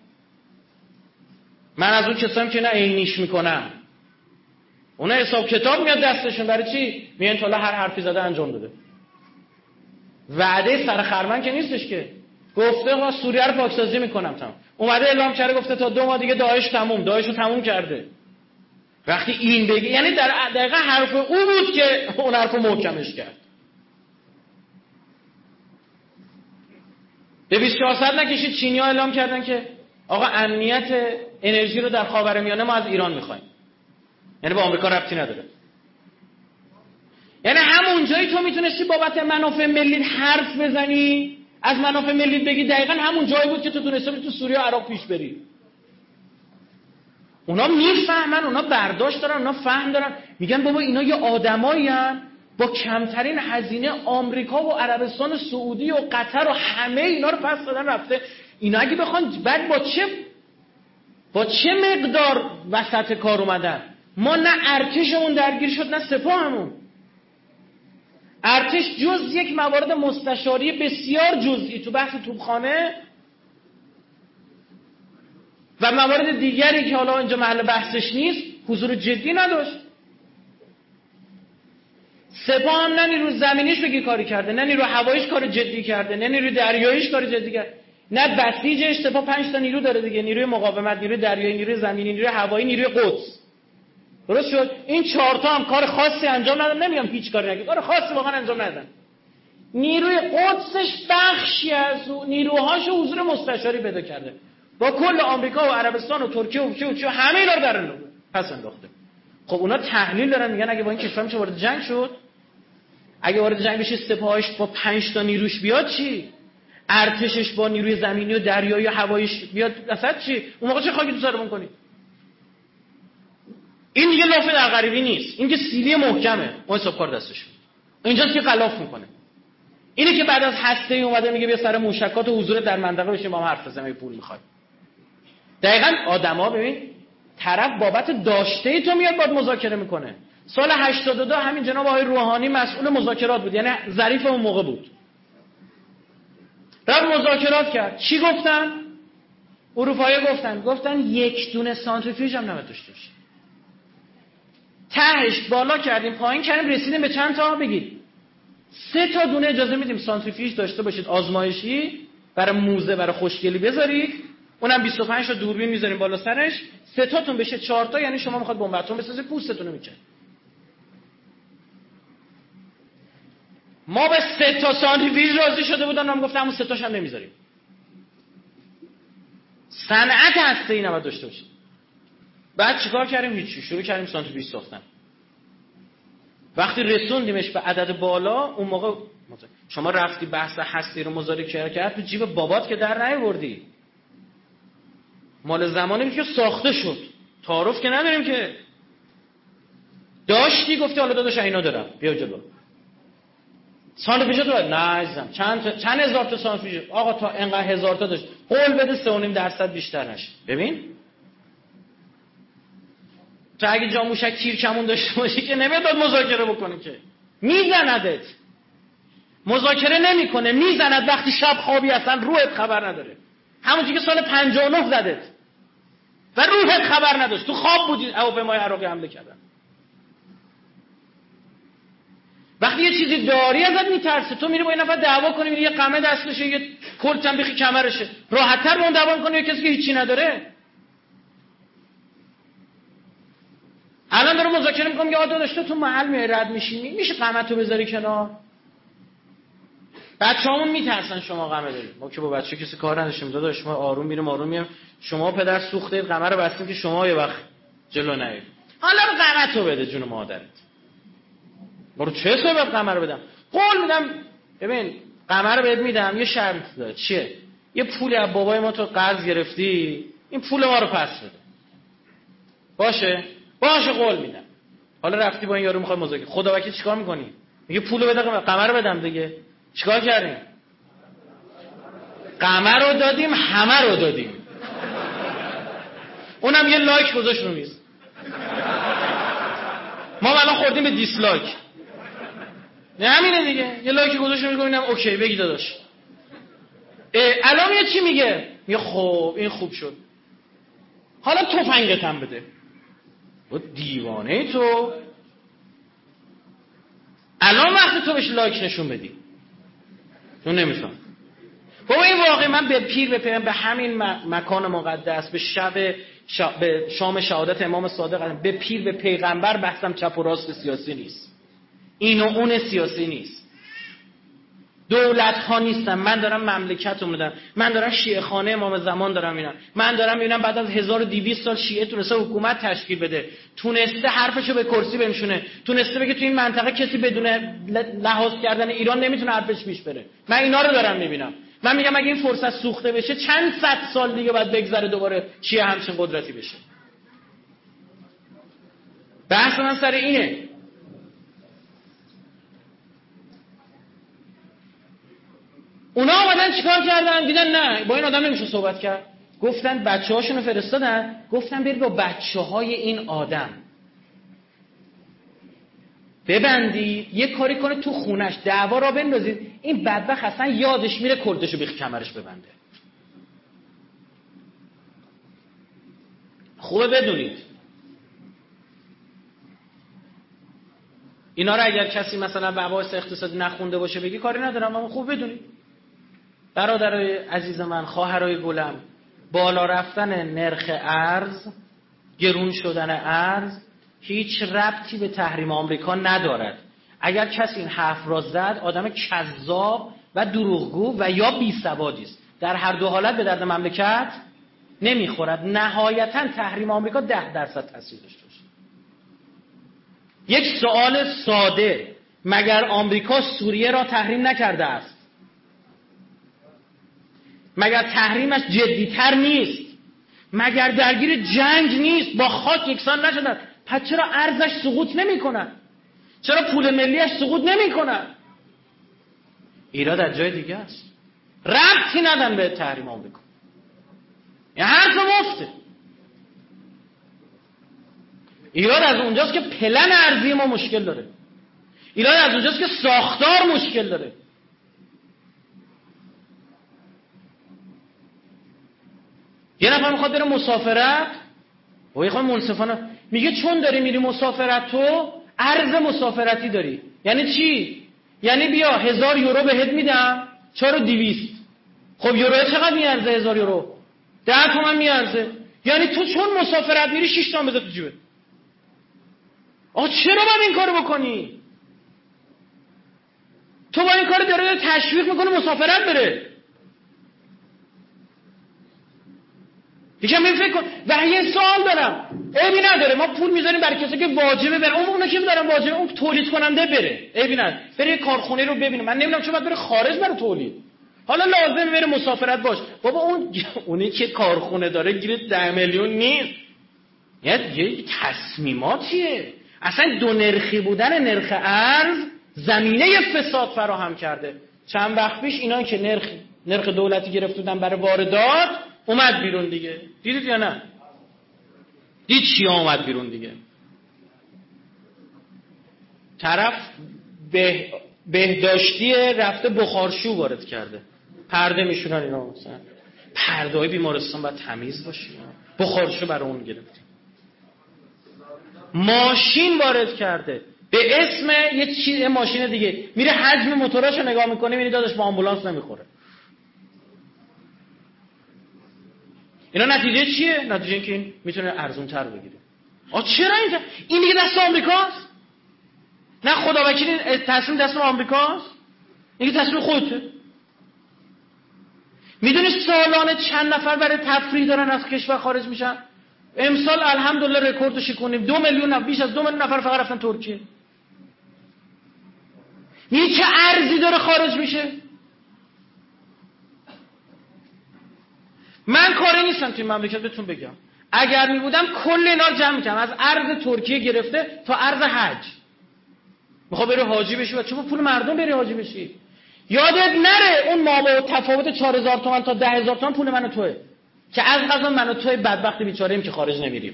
من از اون کسام که نه عینیش میکنم. اونا حساب کتاب میاد دستشون، برای چی؟ میان تا هر حرفی زده انجام داده. وعده سر خرمن که نیستش که. گفته ما سوریه رو پاکسازی میکنم تمام. اومده اعلام کرده گفته تا 2 ماه دیگه داعش تموم کرده. وقتی این بگه یعنی در دقیقه حرف او بود که اون حرف محکمش کرد. به 24 ساعت نکشید چینی‌ها اعلام کردن که آقا امنیت انرژی رو در خاورمیانه ما از ایران می‌خوایم. یعنی با آمریکا ربطی نداره. یعنی همون جایی تو میتونستی بابت منافع ملی حرف بزنی، از منافع ملی بگی، دقیقاً همون جایی بود که تو تونستی تو سوریه و عراق پیش بری. اونا میفهمن، اونا برداشت دارن، اونا فهم دارن، میگن بابا اینا یه آدمایین با کمترین هزینه آمریکا و عربستان سعودی و قطر و همه اینا رو پس دادن رفته. اینا اگه بخوان بعد با چه مقدار وسط کار اومدن. ما نه ارتشمون درگیر شد نه سپاهمون. ارتش جز یک موارد مستشاری بسیار جزئی تو بحث توپخانه و موارد دیگری که حالا اینجا محل بحثش نیست حضور جدی نداشت. سپاه هم نه نیرو زمینیش بگی کاری کرده، نه نیرو هواییش کار جدی کرده، نه نیرو دریاییش کار جدی کرده، نه بسیجش. سپاه 5 تا نیرو داره دیگه، نیروی مقاومت، نیروی دریایی، نیروی زمینی، نیروی هوایی، نیروی قدس. درست شد؟ این 4 تا هم کار خاصی انجام ندادن. نمیگم هیچ کاری نکردن، کار خاصی واقعا انجام ندادن. نیروی قدسش بخشی از نیروهاش حضور مستشاری پیدا کرده. با کل آمریکا و عربستان و ترکیه و چه همه اینا رو در پس انداخته. خب اونا تحلیل دارن میگن اگه با این کشور میشه وارد جنگ شد، اگه وارد جنگ بشه سپاهش با 5 تا نیروش بیاد چی؟ ارتشش با نیروی زمینی و دریایی و هواییش بیاد وسط چی؟ اون موقع چه خاکی تو سرمون کنی؟ این دیگه لاف در غریبی نیست، این که سیلی محکمه، اون حساب کار دستش اینجاست که غلاف میکنه. اینه که بعد از هسته ای اومده میگه بیا سر موشکات و حضور در منطقه بشیم با هم حرف بزنیم پول میخوای. دقیقاً آدما ببین طرف بابت داشته تو میاد باید مذاکره میکنه. سال 82 همین جناب آقای روحانی مسئول مذاکرات بود، یعنی ظریف اون موقع بود. رفت مذاکرات کرد. چی گفتن؟ اروپایی گفتن یک دونه سانتریفیوژ هم نباید داشته باشیم. تهش بالا کردیم پایین کردیم رسیدیم به چند تا؟ بگید 3 تا دونه اجازه میدیم سانتریفیوژ داشته باشید آزمایشی برای موزه، برای خوشگلی بذارید، اونم 25 تا دوربین میذاریم بالا سرش. 3 تاتون بشه 4 تا، یعنی شما میخواد بمب اتم بسازید پوستتون رو میکنه. ما به 3 تا سانتریفیوژ راضی شده بودن، هم گفتم همون 3 تاش هم نمیذاریم. صنعت هسته‌ای نباید داشته باشید. بعد چیکار کردیم؟ هیچی، شروع کردیم سانتریفیوژ ساختن. وقتی رسوندیمش به عدد بالا، اون موقع شما رفتی بحث هستی رو مذاکره کرد تو جیب بابات که در نیاوردی. مال زمانی که ساخته شد، تعارف که نداریم که. داشتی گفتی حالا داداش اینا دارم بیا جلو. سانتریفیوژ تو نه عزیزم چند هزار تا سانتریفیوژ آقا تا انقدر هزار تا داشت، قول بده 3.5% بیشتر نشه. ببین تو اگه جاموشک تیر کمون داشته باشی که نمیاد مذاکره بکنی که میزندت. مذاکره نمیکنه، میزند وقتی شب خوابی اصلا روحت خبر نداره. همونجوری که سال 59 زدت و روحت خبر نداشت، تو خواب بودی هواپیمای عراقی حمله کردن. وقتی یه چیزی داری ازت میترسه، تو میری با این نفر دعوا کنی، میری یه قمه دستشه، یه کلت هم بخی کمرشه، راحت‌تر با اون دعوا کنی یه کسی که هیچی نداره. الان داره مذاکره میکنم که آقا داشت تو محل میای رد میشی، میشه قمتو بذاری کنار. بچه‌هامون میترسن شما قمه دارید. ما که با بچه کسی کار نداشتیم، داداش ما آروم میریم آروم میام، شما پدر سوختید قمه رو بستین که شما یه وقت جلو نیاید. حالا قمتو بده جون مادرت. برو چه سبب قمه رو بدم؟ قول میدم ببین قمه رو بهت میدم، یه شرط داره. چیه؟ یه پولی از بابای ما تو قرض گرفتی، این پول ما رو پس بده. باشه قول میدم. حالا رفتی با این یارو میخوای مذاکره، خدا وکیل چیکار میکنی؟ میگه پولو بده قمه رو بدم دیگه. چیکار کردیم؟ قمه رو دادیم، همه رو دادیم. اونم یه لایک گذاشت رو میز. ما الان خوردیم به دیسلایک. نه همینه دیگه، یه لایک گذاشت رو میگم اینم اوکی بگی داداش. الان یه چی میگه؟ خب این خوب شد. حالا تفنگت هم بده. دیوانه ای تو. الان وقت تو بهش لایک نشون بدی. تو نمیفهم. بابا این واقعی من به پیر بپیرم به همین مکان مقدس، به به شام شهادت امام صادق، به پیر به پیغمبر بحثم چپ و راست سیاسی نیست. این و اون سیاسی نیست. دولت ها نیستم. من دارم مملکت رو میدم. من دارم شیعه خانه امام زمان دارم میبینم. من دارم میبینم بعد از 1200 سال شیعه تونسته حکومت تشکیل بده، تونسته حرفشو به کرسی بنشونه، تونسته بگه تو این منطقه کسی بدون لحاظ کردن ایران نمیتونه حرفش پیش بره. من اینا رو دارم میبینم. من میگم اگه این فرصت سوخته بشه چند صد سال دیگه بعد بگذره دوباره شیعه همچین قدرتی بشه. بحث من سر اینه. اونا آمدن چیکار کردن؟ دیدن نه با این آدم نمیشه صحبت کرد. گفتن بچه‌هاشونو فرستادن، گفتن برید با بچه‌های این آدم ببندید، یه کاری کنه تو خونش دعوا را بندازید، این بدبخت اصلا یادش میره کلتشو بخی کمرش ببنده. خوبه بدونید اینا رو اگر کسی مثلا مباحث اقتصادی نخونده باشه بگی کاری ندارم، اما خوب بدونید برادرای عزیز من، خواهرای گلم، بالا رفتن نرخ ارز، گرون شدن ارز هیچ ربطی به تحریم آمریکا ندارد. اگر کسی این حرف را زد آدم کذاب و دروغگو و یا بی‌سوادی است. در هر دو حالت به درد مملکت نمیخورد. نهایتا تحریم آمریکا 10% تاثیر داشته باشه. یک سوال ساده، مگر آمریکا سوریه را تحریم نکرده است؟ مگر تحریمش جدیتر نیست؟ مگر درگیر جنگ نیست؟ با خاک یکسان نشدن؟ پس چرا ارزش سقوط نمی کنن؟ چرا پول ملیش سقوط نمی کنن؟ ایراد از جای دیگه است. ربطی ندن به تحریم آمریکا. این حرف مفته. ایراد از اونجاست که پلن ارضی ما مشکل داره. ایراد از اونجاست که ساختار مشکل داره. یه نفر میخواد بره مسافرت، و یه خواهد منصفانه میگه چون داری میری مسافرت تو ارز مسافرتی داری. یعنی چی؟ یعنی بیا 1000 یورو بهت میدم 4200. خب یورو چقدر میارزه؟ 1000 یورو 10 تومن میارزه. یعنی تو چون مسافرت میری 6 تومن بذار تو جیبت. آقا چرا باید این کارو بکنی؟ تو با این کار داره تشویق میکنه مسافرت بره. یکم این فکر کن. و یه سوال دارم، عیبی نداره ما پول میذاریم برای کسی که واجبه بره، اونا که میذارن واجبه، اون تولید کننده بره، عیبی نداره، بره یه کارخونه رو ببینه. من نمیدونم چرا باید بره خارج برای تولید. حالا لازمه بره مسافرت باش، بابا اونی که کارخونه داره گیر 10 میلیون نیست. یه تصمیماتیه. اصلا دو نرخی بودن نرخ ارز زمینه فساد فراهم کرده. چند وقت پیش اینا که نرخ دولتی گرفت بودن برای واردات اومد بیرون دیگه. دیدید یا نه؟ دید چی اومد بیرون دیگه؟ طرف بهداشتی رفته بخارشو وارد کرده، پرده میشونن اینا، مثلا پرده‌های بیمارستان باید تمیز باشه، بخارشو برای اون گرفتیم. ماشین وارد کرده به اسم یه ماشین دیگه، میره حجم موتوراشو نگاه میکنه، میبینی داداش با آمبولانس نمیخوره. اینا نتیجه چیه؟ نتیجه اینکه این میتونه ارزون تر بگیره. چرا این دیگه دست آمریکاست؟ نه خدا وکیلی تصمیم دست آمریکاست؟ این تصمیم خودته. میدونی سالانه چند نفر برای تفریح دارن از کشور خارج میشن؟ امسال الحمدلله رکورد شکونیم، 2 میلیون، بیش از 2 میلیون نفر فقط رفتن ترکیه. این چه ارزی داره خارج میشه؟ من کاری نیستم توی مملکت بهتون بگم، اگر میبودم کل اینا رو جمع میکنم، از ارز ترکیه گرفته تا ارز حج. میخوای بری حاجی بشی و چون پول مردم بری حاجی بشی. یادت نره اون مابعد تفاوت 4000 تومان تا 10000 تومان پول من و توئه، که از قضا من و توی بدبخت بیچاره‌ایم که خارج نمیریم.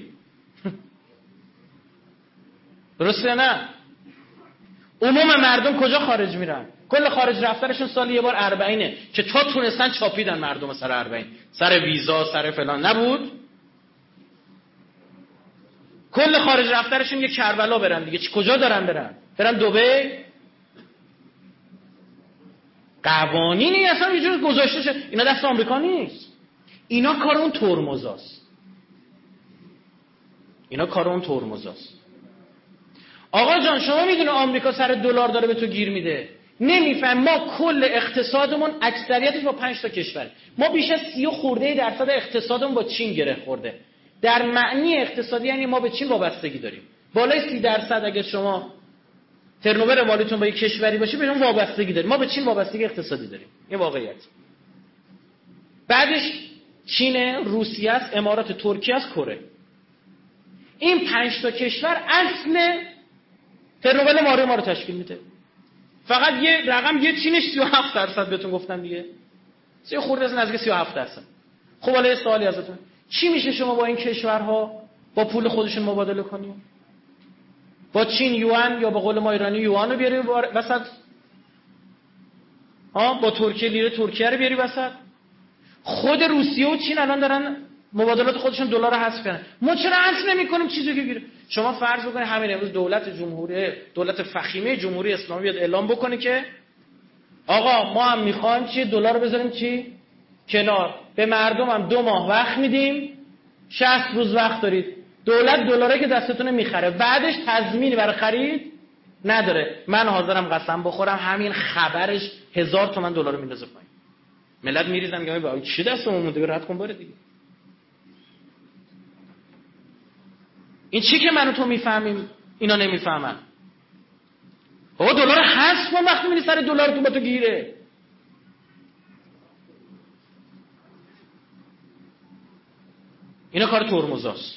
درسته نه؟ عموم مردم کجا خارج میرن؟ کل خارج رفتنشون سالی یه بار 40 که تا تونستن چاپیدن مردم سر 40، سر ویزا، سر فلان نبود. کل خارج رفتنشون یه کربلا برن دیگه. کجا دارن برن دبی؟ قوانینی اصلا یه جور گذاشته شده. اینا دست آمریکا نیست، اینا کار اون ترمزاست. آقا جان شما میدونه آمریکا سر دلار داره به تو گیر میده، نمیفهم. ما کل اقتصادمون اکثریتش با 5 تا کشوره. ما بیش از 30 خورده درصد اقتصادمون با چین گره خورده. در معنی اقتصادی یعنی ما به چین وابستگی داریم. بالای 30% اگه شما ترنوور مالیتون با یک کشوری باشه بهمون وابستگی داریم. ما به چین وابستگی اقتصادی داریم. این واقعیت. بعدش چین، روسیه است، امارات، ترکیه است، کره. این 5 تا کشور اصل ترنوور مالی ما رو تشکیل میده. فقط یه رقم، یه چینش 37% بهتون گفتم دیگه. 30 خورده از نزدیک 37%. خب حالا یه سوالی ازتون، چی میشه شما با این کشورها با پول خودشون مبادله کنیم؟ با چین یوان، یا به قول ما ایرانی یوان رو بیاری وسط، با ترکیه لیره ترکیه رو بیاری وسط. خود روسیه و چین الان دارن مبادلات خودشون دلار رو حذف کردن. ما چرا حذف نمی‌کنیم چیزی که گیره؟ شما فرض بکنید همین امروز دولت فخیمه جمهوری اسلامی بیاد اعلام بکنه که آقا ما هم می‌خوایم چی دلار رو بذاریم کنار، به مردم هم 2 ماه وقت میدیم، 60 روز وقت دارید، دولت دلاره که دستتونه میخره، بعدش تضمینی برای خرید نداره. من حاضرم قسم بخورم همین خبرش 1000 تومان دلار رو میندازه پایین. ملت میریزن میگن بابا چی دستمون مونده، رد کن بره دیگه. این چی که من و تو میفهمیم اینا نمیفهمن؟ بابا دلار حذف کن وقتی میبینی سر دلار تو با تو گیره. اینا کار ترمزاست.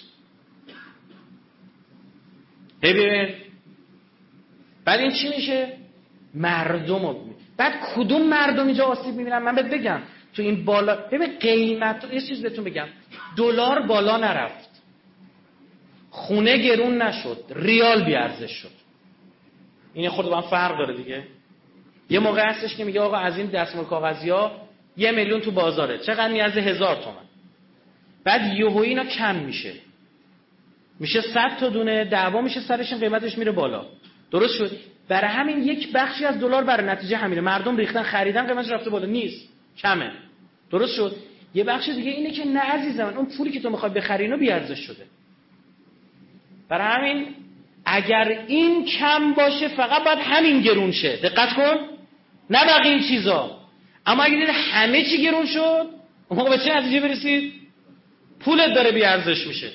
ببین بعد این چی میشه؟ مردم. بعد کدوم مردم اینجا آسیب میبینن؟ من بهت بگم تو این بالا، ببین قیمت، یه چیز بهتون بگم، دلار بالا نرفت، خونه گرون نشد، ریال بی ارزش شد. این خود با هم فرق داره دیگه. یه موقع هستش که میگه آقا از این دستمال کاغذی‌ها 1 میلیون تو بازاره، چقدر میارزه؟ 1000 تومان. بعد یهویی اینا کم میشه 100 تا دونه، دعوا میشه سرشون، قیمتش میره بالا. درست شد؟ برای همین یک بخشی از دلار برای نتیجه همینه، مردم ریختن خریدن، قیمتش رفته بالا، نیست، کمه. درست شد؟ یه بخش دیگه اینه که نه عزیزم، اون پولی که تو میخوای بخری اینو بی ارزش شده. برای همین اگر این کم باشه فقط باید همین گرون شه، دقت کن، نه بقیه این چیزا. اما اگر همه چی گرون شد، اون موقع به چه نتیجه برسید؟ پولت داره بی ارزش میشه.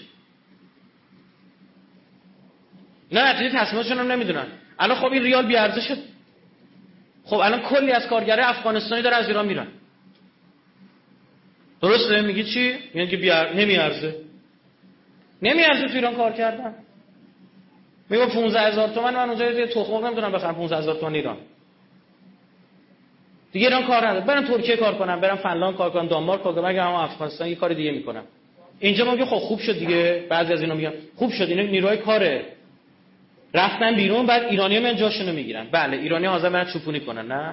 نه نتیجه تصمیماتشون هم نمیدونن. الان خب این ریال بی ارزش شد. خب الان کلی از کارگرای افغانستانی داره از ایران میرن. درسته؟ میگی چی؟ یعنی که نمیارزه. نمیارزه تو ایران کار کردن. میگم 15000 تومان من اونجا یه تخم نمیدونم بخرم 15000 تومان ایران. دیگه ایران کار نداره. برم ترکیه کار کنم، برم فنلاند کار کنم، دانمارک کار کنم، اگه هم افغانستان یه کار دیگه میکنم. اینجا ما میگم خب خوب شد دیگه. بعضی از اینا میگن خوب شد، اینا نیروی کاره. رفتن بیرون، بعد ایرانی‌ها میان جاشونو میگیرن. بله ایرانی حاضر برن چوپونی کنن. نه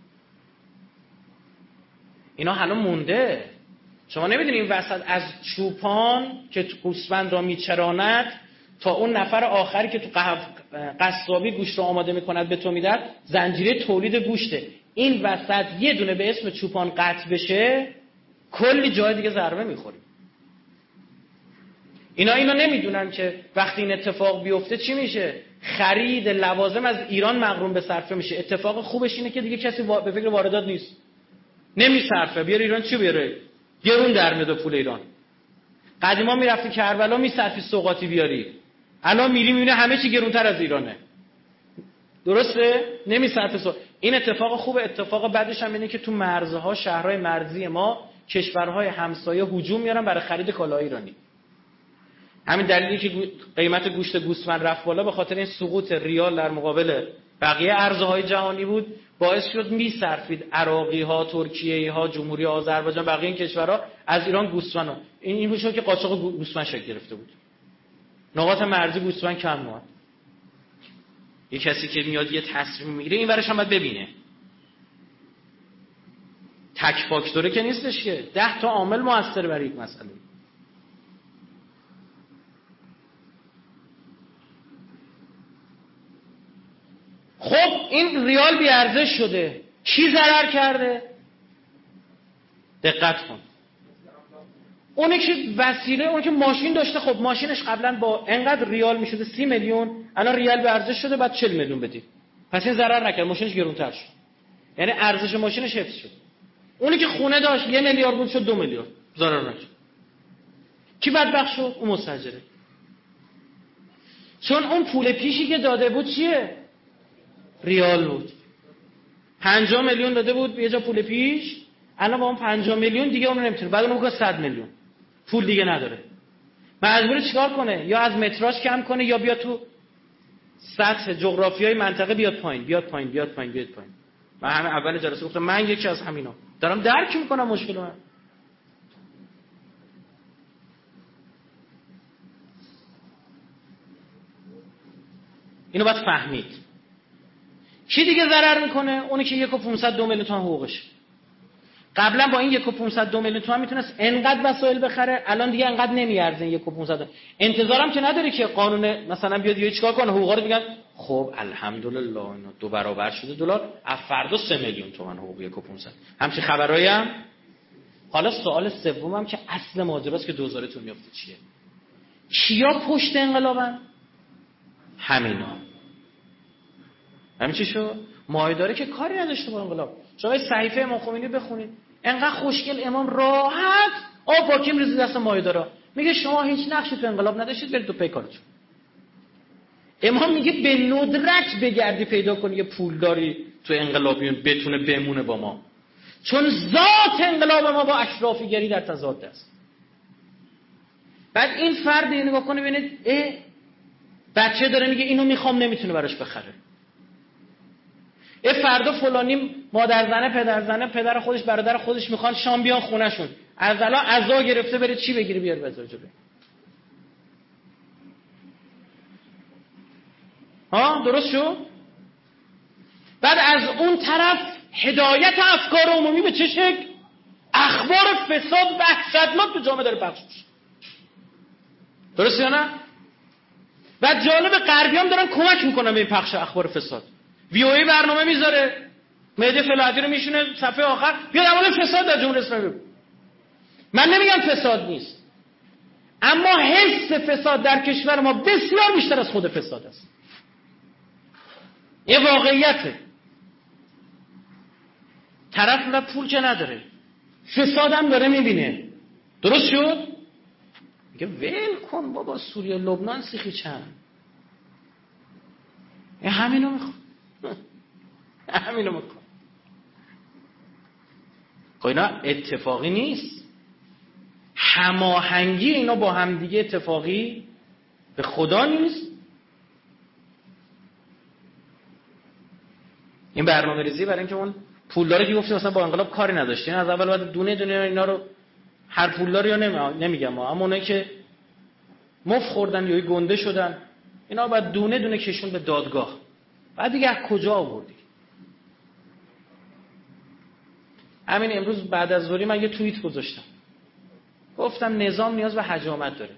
اینا حالا مونده. شما نمیدونید این وسط از چوپان که تو گوسفند را میچراند تا اون نفر آخری که تو قصابی گوشت رو آماده میکند به تو میدن، زنجیره تولید گوشته. این وسط یه دونه به اسم چوپان قطع بشه کلی جای دیگه ضربه میخوریم. اینا نمیدونن که وقتی این اتفاق بیفته چی میشه. خرید لوازم از ایران مغروم به صرفه میشه. اتفاق خوبش اینه که دیگه کسی به فکر واردات نیست. نمیصرفه. بیاره ایران چی بیاره؟ گرون در میاد پول ایران. قدیما میرفتی کربلا میصرفی سوغاتی بیاری. الان میری میبینی همه چی گرونتر از ایرانه. درسته؟ نمیصرفه. این اتفاق خوبه. اتفاق بعدش هم اینه که تو مرزها، شهرهای مرزی ما، کشورهای همسایه هجوم میارن برای خرید کالاهای ایرانی. همین دلیلی که قیمت گوشت گوسفند رفت بالا به خاطر این سقوط ریال در مقابل بقیه ارزهای جهانی بود، باعث شد میصرفید عراقی ها، ترکیه ها، جمهوری آذربایجان، بقیه این کشورها از ایران گوسفند. این میشه که قاچاق گوسفند شکل گرفته بود. نقاط مرزی گوسفند کم میاد. یه کسی که میاد یه تصمیم میگیره این ورش هم باید ببینه. تک فاکتوره که نیستش که 10 تا عامل موثر برای یک مسئله. خب این ریال بی ارزش شده. کی ضرر کرده؟ دقت کن. اونی که وسیله، اونی که ماشین داشته، خب ماشینش قبلا با انقدر ریال میشده 30 میلیون، الان ریال بی ارزش شده بعد 40 میلیون بدی. پس این ضرر نکرد، ماشینش گرونتر شد. یعنی ارزش ماشینش حفظ شد. اونی که خونه داشت 1 میلیارد بود شد 2 میلیارد. ضرر نکرد. کی بدبخت شد؟ اون مستاجره. چون اون پول پیشی که داده بود چیه؟ ریال بود. 50 میلیون داده بود به یه جا پول پیش، الان با اون 50 میلیون دیگه اون نمیتونه، بعد اون بگه 100 میلیون پول دیگه نداره. مجبوره چیکار کنه؟ یا از متراژ کم کنه یا بیا تو سطح جغرافیای منطقه بیاد پایین. من همین اول جلسه گفتم من یکی از همینا دارم درک میکنم مشکل من. اینو باید فهمید. کی دیگه ضرر میکنه؟ اونی که 1.5 میلیون تومان حقوقش. قبلا با این 1.5 میلیون تومان میتونست انقدر وسایل بخره، الان دیگه انقدر نمیارزه. 1.5 انتظارم که نداره که قانون مثلا بیاد یه چیکار کنه، حقوقا رو میگن خب الحمدلله اینا 2 برابر شده دلار، از فردا 3 میلیون تومان حقوق 1.5. همچین خبرایی هم. حالا سوال سومم که اصل ماجراست که دوزارتون میفته چیه؟ کیا پشت انقلابن؟ همینا. همین چی شد؟ مایداره که کاری نداشته با انقلاب. شما صحیفه امام خمینی بخونید، انقدر خوشگل امام راحت آب پاکیم ریزی دست مایدارا، میگه شما هیچ نقشی تو انقلاب نداشتید، برید تو پی کارتون. امام میگه به ندرت بگردی پیدا کنی یه پولداری تو انقلابیون بتونه بمونه با ما، چون ذات انقلاب ما با اشرافیگری در تضاد است. بعد این فرد نگاه کنه ببینید بچه داره میگه اینو میخوام، نمیتونه براش بخره. فردا فلانی مادر زنه، پدر زنه، پدر خودش، برادر خودش میخوان شام بیان خونهشون، از الان عزا گرفته بره چی بگیری بیار بذار جلوی. درست شو؟ بعد از اون طرف هدایت افکار عمومی به چه شکل؟ اخبار فساد وحشتناک تو جامعه داره پخش میشه. درست یا نه؟ بعد جالب غربیام دارن کمک میکنن به این پخش اخبار فساد. ویوی برنامه میذاره، مهدی فلاحتی رو میشونه صفحه آخر، بیا در مورد فساد در جمهوری اسلامی بگو. من نمیگم فساد نیست، اما حس فساد در کشور ما بسیار بیشتر از خود فساد است. یه واقعیته. طرف نه پول که نداره، فساد هم داره میبینه. درست شد؟ میگه ول کن بابا، سوریه لبنان سیخی چند، همینو میخواد همینو میخواد. خب اینا اتفاقی نیست، هماهنگی اینا با هم دیگه اتفاقی به خدا نیست. این برنامه ریزی برای اینکه اون پولداری که گفتیم مثلا با انقلاب کاری نداشتین، از اول باید دونه دونه اینا رو، هر پولداری رو نمیگم اما اونایی که مفت خوردن یا گنده شدن اینا باید دونه دونه کشون به دادگاه. بعد دیگه از کجا آوردی؟ همین امروز بعد از ظهری من یه توییت گذاشتم، گفتم نظام نیاز به حجامت داره.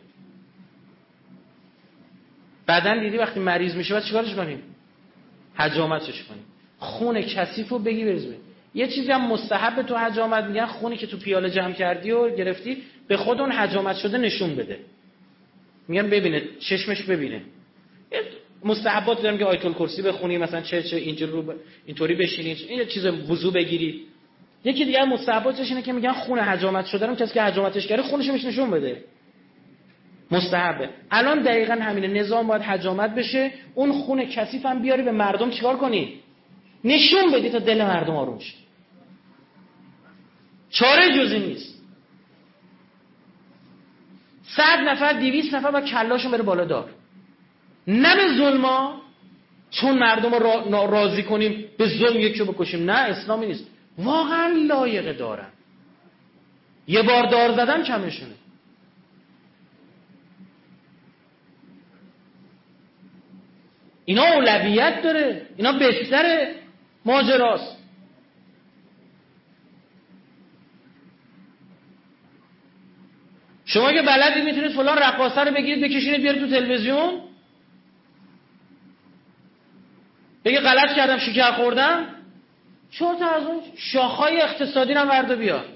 بدن دیدی وقتی مریض میشه باید چیکارش کنیم؟ حجامتش کنیم. خون کثیفو بگی بریز. یه چیزی هم مستحب تو حجامت میگن، خونی که تو پیاله جمع کردی و گرفتی به خود اون حجامت شده نشون بده، میگن ببینه، چشمش ببینه. مستحبات دارم که آیت الکرسی بخونی، مثلا چه اینطوری بشینی، این یه چیز وضو بگیری. یکی دیگه مستحباتش اینه که میگن خون حجامت شده رو کسی که حجامتش کرده خونش بهش نشون بده، مستحبه. الان دقیقاً همینه، نظام باید حجامت بشه، اون خون کثیف هم بیاری به مردم چیکار کنی؟ نشون بدی تا دل مردم آروم شه. چاره جزی نیست. 100 نفر 200 نفر با کلاشون بره بالا دار، نه به ظلما، چون مردم رو راضی کنیم به ظلم یکی رو بکشیم. نه، اسلامی نیست. واقعا لایقه دارن، یه بار دار زدن کمشونه. اینا اولویت داره، اینا بهتره ماجراست. شما که بلدی میتونید فلان رقاصه رو بگیرید بکشینید بیارید تو تلویزیون بگی غلط کردم شکر خوردم، شما تا از اون شاخهای اقتصادی رو ورده بیا.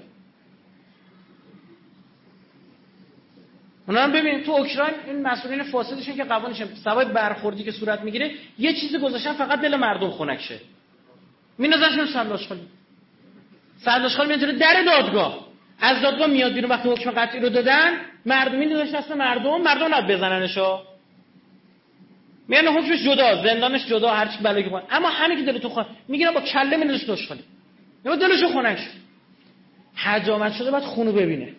اونا هم ببین تو اوکراین این مسئولین فاسدشون که قوانینشون سوای برخوردی که صورت میگیره یه چیزی گذاشتن فقط دل مردم خنک شه، مینازنشون سرلاشخالی. سرلاشخالی میذاره در دادگاه، از دادگاه میاد بیرون وقتی حکم قطعی رو دادن، مردم میذارن دست مردم نباید بزننشو، میان حکمش جدا، زندانش جدا، هر چی بلایی کنه. اما همین که دل تو خون میگیرن با کله میندازش داشخالی، نه دلشو خنک شه. حجامت شده بعد خونو ببینه،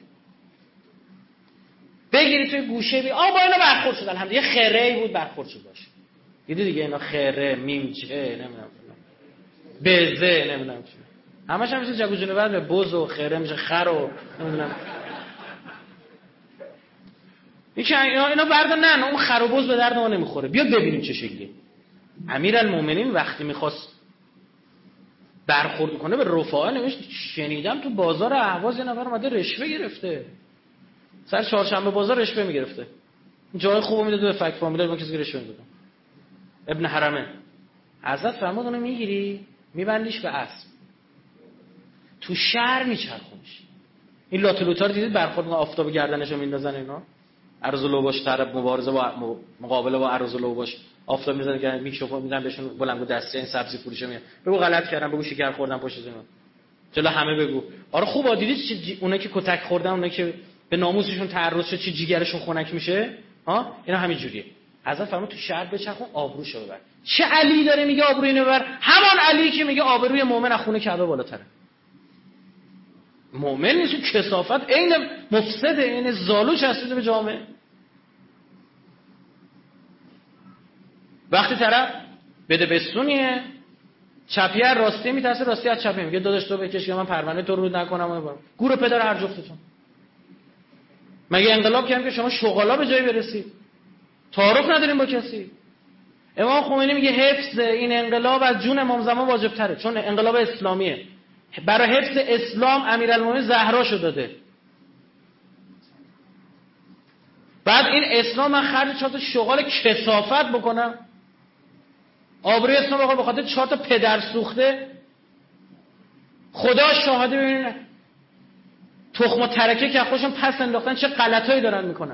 بگیری توی گوشه با اینا برخورد شدن، هم یه خره‌ای بود برخورد شد باشه. دیدی دیگه اینا خره، میمچه، نمیدونم بزه، نمیدونم چی، همش هم میشه جگوجونه بعد بز و خره میشه خر و نمیدونم. اینا بردا نه اون خر و بز به درد ما نمیخوره. بیا ببینیم چه شکلی. امیرالمومنین وقتی میخواست برخورد کنه به رفاعه نوشت شنیدم تو بازار اهواز یه نفر اومده رشوه گرفته، سر چهارشنبه بازار رشوه میگرفته، جای خوبو میداد به فک فامیلای ما کسی که رشوه میداد. ابن حرمه حضرت فرمود اونو میگیری میبندیش به اسب تو شهر میچرخونش. این لاتولوتا رو دیدید برخورد با آفتاب گردنشو میندازن اینا، ارزلو باش طرف مبارزه با مقابله با ارزلو باش آفتاب میزنه که میکروفون میدن بهشون بلندگو دسته این سبزی فروشه میاد بگو غلط کردم، بگو شکر خوردم پشت اینا جلو همه بگو. آره خوب دیدید اونا که کتک خوردن، اونا که به ناموسشون تعرض شد چه جیگرشون خنک میشه، ها اینا همین جوریه. حضرت فرمود تو شهر بچرخون آبروشو ببر. چه علی داره میگه آبرو اینو ببر؟ همان علی که میگه آبروی مؤمن از خونه کعبه بالاتره. مؤمن نیست کثافت عین مفسد، عین زالو چسبیده به جامعه. وقتی طرف بده بستونیه چپیه راستی میترسه، راستی از چپیه میگه داداش تو بکش که من پروانه تو رو نکنم. گور پدر هر جفتتون. مگه انقلاب کردیم که شما شغالا به جای برسید؟ تعارف نداریم با کسی. امام خمینی میگه حفظ این انقلاب از جون امام زمان واجب تره، چون انقلاب اسلامیه. برای حفظ اسلام امیرالمومنین زهراشو داده. بعد این اسلام من خرج 4 تا شغال کثافت بکنم؟ آبروی اسلام بخواد بخاطر 4 تا پدر سوخته؟ خدا شاهده. ببینید تخم و ترکه که خودشون پس انداختن چه غلطایی دارن میکنن.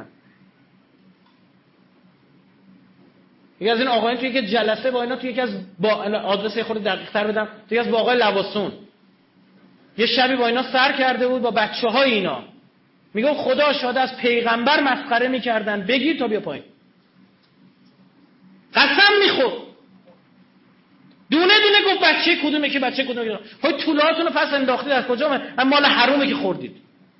یکی از این آقایان توی یک جلسه با اینا توی یکی از آدرس خود دقیق‌تر بدم، توی از با آقای لواسون یه شبی با اینا سر کرده بود با بچه‌های اینا. میگه خدا شاده از پیغمبر مسخره میکردن، بگیر تا بیا پایین. قسم میخور دونه دونه گفت بچه کدومه که بچه کدومه. های طولاتون رو پس انداختید از کجا؟ من مال حرومه که خوردید.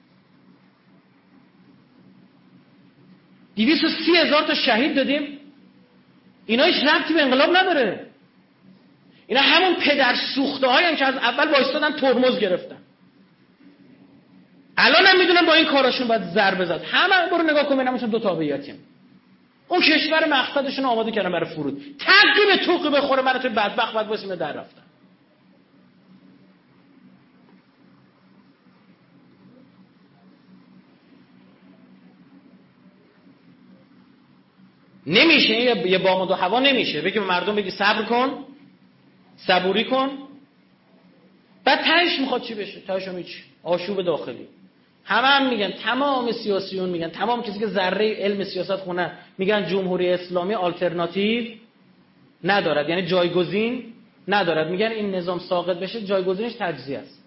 230,000 تا شهید دادیم. اینا هیچ ربطی به انقلاب نداره. اینا همون پدر سوخته هایی که از اول وایستادن ترمز گرفتن. الان هم میدونن با این کاراشون باید ضربه زد. همه برو نگاه کن ببینم دو تابعیتیم. اون کشور مقصدشون آماده کردن برای فرود. تقی به توقی بخوره من تو بدبخت باید واسه در رفتن. نمیشه یه بام و هوا نمیشه. بگی به مردم بگی صبر کن، صبوری کن. بعد تهش میخواد چی بشه؟ تهش هم هیچ آشوب داخلی. هم میگن، تمام سیاسیون میگن، تمام کسی که ذره علم سیاست خونه میگن جمهوری اسلامی آلترناتیو ندارد، یعنی جایگزین ندارد. میگن این نظام ساقط بشه جایگزینش تجزیه است.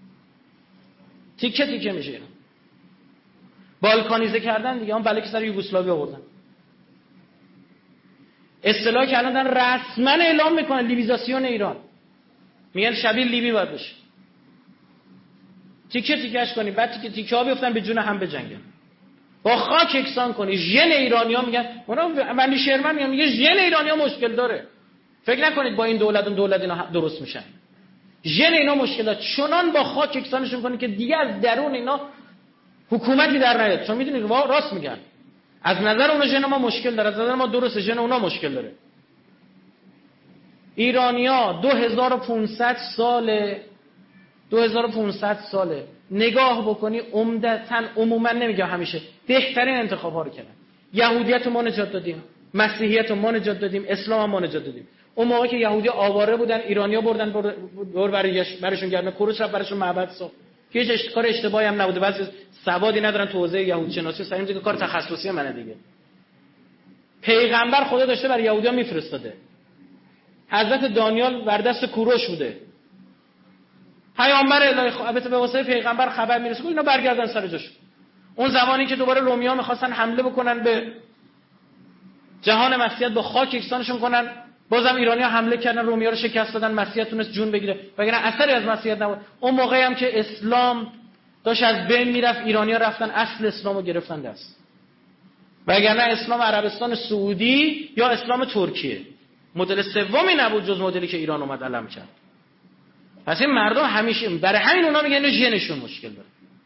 تیکه تیکه میشه اینا. بالکانیزه کردن دیگه. اون بله که سر یوگسلاوی آوردن. اصطلاحی که الان دارن رسما اعلام میکنن لیبیزاسیون ایران. میگن شبیه لیبی باید بشه. تیکه تیکهش کنی، بعد تیکه تیکه ها بیفتن به جون هم بجنگن. با خاک یکسان کنی. ژن ایرانی‌ها میگن، اونا ولی شرمن میگه ژن ایرانی‌ها مشکل داره. فکر نکنید با این دولت اون دولت اینا درست میشن. ژن اینا مشکل داره. چنان با خاک یکسانشون کنی که دیگه از درون اینا حکومتی در نیاد. چون میدونید راست میگن. از نظر اونا ژن ما مشکل داره، از نظر ما درسته، ژن اونا مشکل داره. ایرانی‌ها 2500 ساله نگاه بکنی عموما نمیگم همیشه، بهترین انتخاب ها رو کردن. یهودیت رو ما نجات دادیم، مسیحیت رو ما نجات دادیم، اسلام هم ما نجات دادیم. اون موقع که یهودی آواره بودن، ایرانی‌ها بردن دور برشون گردن کوروش رفت برشون معبد ساخت. هیچ کار اشتباهی هم نبوده. بعضی سوادی ندارن تو حوزه یهود شناسی، سعی می‌کنن کار تخصصی منه دیگه. پیغمبر خدا داشته برای یهودی‌ها میفرستاده. حضرت دانیال بر دست کوروش بوده. پیامبر الهی البته به واسطه پیغمبر خبر میرسه اینا برگردن سر جاشون. اون زمانی که دوباره رومی‌ها می‌خواستن حمله بکنن به جهان مسیحیت، با خاک یکسانشون کنن، بازم ایرانی‌ها حمله کردن، رومی‌ها رو شکست دادن، مسیحیت تونست جون بگیره. وگرنه اثری از مسیحیت نبود. اون موقعی هم که اسلام داشت از بین میرفت، ایرانی‌ها رفتن اصل اسلامو گرفتن دست. وگرنه اسلام عربستان سعودی یا اسلام ترکیه مدل سومی نبود جز مدلی که ایران اومد علم کرد. پس این مردم همیشه برای همین اونا میگن ژنشون مشکل داره.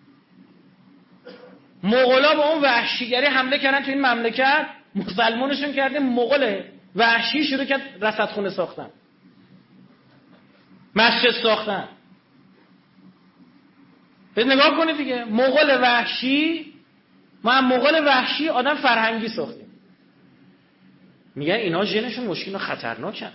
مغولا با اون وحشیگری حمله کردن تو این مملکت، مسلمانشون کردیم مغول وحشی شروع کرد رصدخونه ساختن، مسجد ساختن. ببین نگاه کنید دیگه، مغول وحشی، ما هم مغول وحشی آدم فرهنگی ساختیم. میگن اینا ژنشون مشکل و خطرناکن.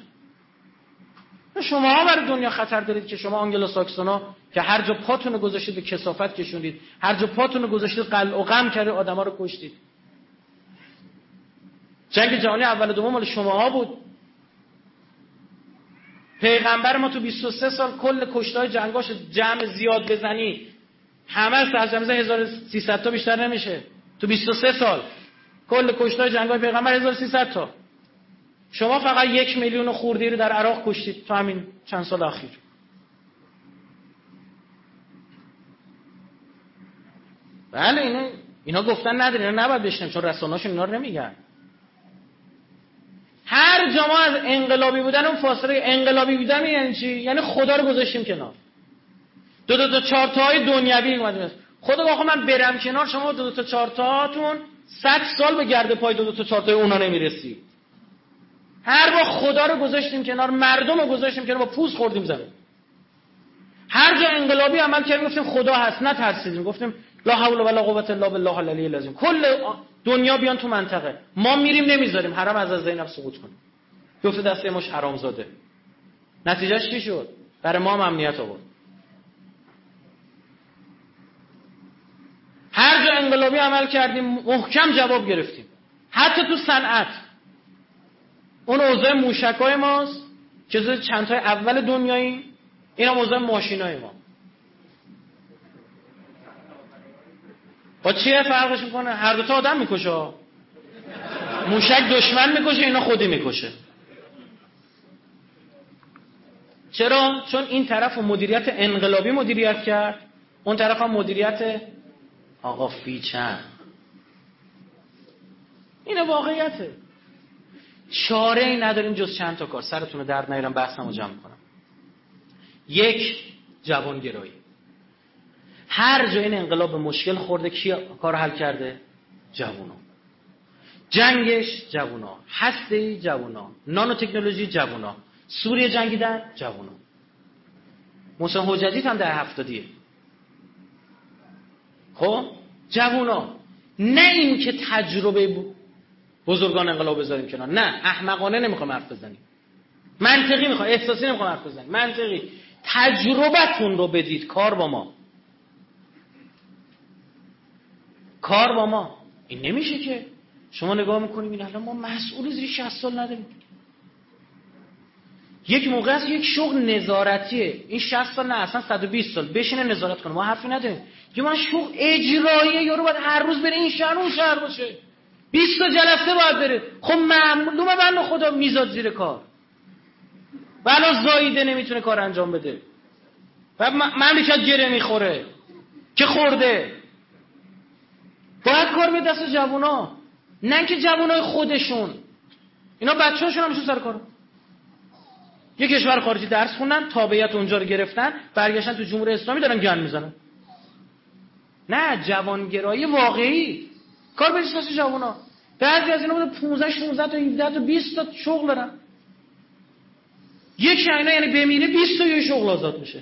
شما برای دنیا خطر دارید که شما آنگلوساکسونا که هر جا پاتون رو گذاشتید به کثافت کشوندید، هر جا پاتون رو گذاشتید قلع و قم کردید، آدما رو کشتید. جنگ جهانی اول و دوم مال شماها بود. پیغمبر ما تو 23 سال کل کشته‌های جنگاش جمع زیاد بزنی همه سرجمع 1300 تا بیشتر نمیشه. تو 23 سال کل کشته‌های جنگ‌های پیغمبر 1300 تا. شما فقط 1 میلیون خوردی رو در عراق کشتید تو همین چند سال اخیر. بله اینا گفتن نداره، اینا نباید بشنم چون رسانه‌هاشون اینا رو نمیگن. هر جا ما از انقلابی بودن اون فاصله انقلابی بودن یعنی چی؟ یعنی خدا رو گذاشتیم کنار. دو چهار تاهای دنیوی اومدیم. خدا آقا من برم کنار، شما دو تا چهار تاهاتون 100 سال به گرد پای دو تا چهار تای اونا نمیرسی. هر با خدا رو گذاشتیم کنار، مردم رو گذاشتیم کنار، با پوست خوردیم زمین. هر جا انقلابی عمل کردیم گفتیم خدا هست، نترسیدیم، گفتیم لا حول ولا قوت الا بالله العلی العظیم. کل دنیا بیان تو منطقه، ما میریم نمیذاریم حرم از زینب سقوط کنه، گفت دست ماش حرامزاده. نتیجهش چی شد؟ برای ما هم امنیت آورد. هر جا انقلابی عمل کردیم محکم جواب گرفتیم. حتی تو صنعت اون اوضاع موشکای ماست که چند تای اول دنیایی، اینا اوضاع ماشینای ما. با چیه فرقش میکنه؟ هر دو تا آدم میکشه. موشک دشمن میکشه، اینا خودی میکشه. چرا؟ چون این طرف مدیریت انقلابی مدیریت کرد، اون طرف هم مدیریت آقا فیچن. اینه واقعیته. چاره ای نداریم جز چند تا کار. سرتون رو درد نیارم، بحثمو جمع کنم. یک، جوانگرایی. هر جای این انقلاب به مشکل خورده کی کار حل کرده؟ جوونا. جنگش جوونا، هسته‌ای جوونا، نانو تکنولوژی جوونا، سوریه جنگیدن جوونا. محسن حجتی هم در 70. خب جوونا. نه این که تجربه بزرگان انقلاب بذاریم کنار، نه، احمقانه نمیخوام حرف بزنیم، منطقی میخوام، احساسی نمیخوام حرف بزنیم، منطقی. تجربتون رو بدید. کار با ما، کار با ما. این نمیشه که شما نگاه میکنیم این الان ما مسئول زیر 60 سال نداریم. یک موقع است یک شغل نظارتیه، این 60 سال نه اصلا 120 سال بشینه نظارت کنه، ما حرفی نداریم. یه من شغل اجراییه، یارو باید هر روز بره این شهر اون شهر باشه، 20 تا جلسه باید بره. خب معلومه بنده خدا میزاد زیر کار، ولی زاییده نمیتونه کار انجام بده و مملکت گره میخوره که خورده. باید کار به دست جوونا، نه که جوانای خودشون. اینا بچه‌هاشون هم میشون سر کار. یه کشور خارجی درس خوندن، تابعیت اونجا رو گرفتن، برگشتن تو جمهوری اسلامی دارن گند میزنن. نه، جوانگرایی واقعی. کار به دست جوونا. بعضی از اینا بود 15 16 تا 17 تا 20 تا شغل دارن. یک اینا یعنی بمیره 20 تا یه شغل آزاد میشه.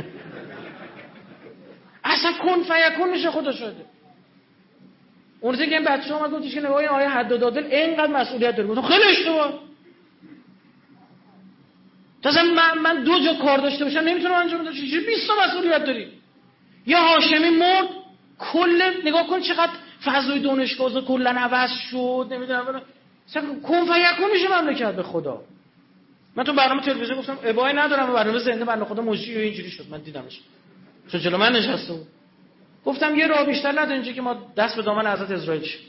اصلا کن فیکون میشه خدا شده. اون روزی که این بچه اومد گفتش که نگاه این آیه حداد عادل اینقدر مسئولیت داره. گفتم خیلی اشتباه. مثلا من 2 جا کار داشته باشم نمیتونم انجام بدم. چجوری 20 تا مسئولیت داری؟ یا هاشمی مرد، کل نگاه کن چقدر فضای دانشگاه کلا عوض شد، نمیدونم مثلا کن فیکون میشه مملکت به خدا. من تو برنامه تلویزیون گفتم ابایی ندارم، برنامه زنده بنده خدا مجری اینجوری شد، من دیدمش چون جلو من نشسته بود. گفتم یه راه بیشتر نداره اینجا که ما دست به دامن حضرت اسرائیل شیم.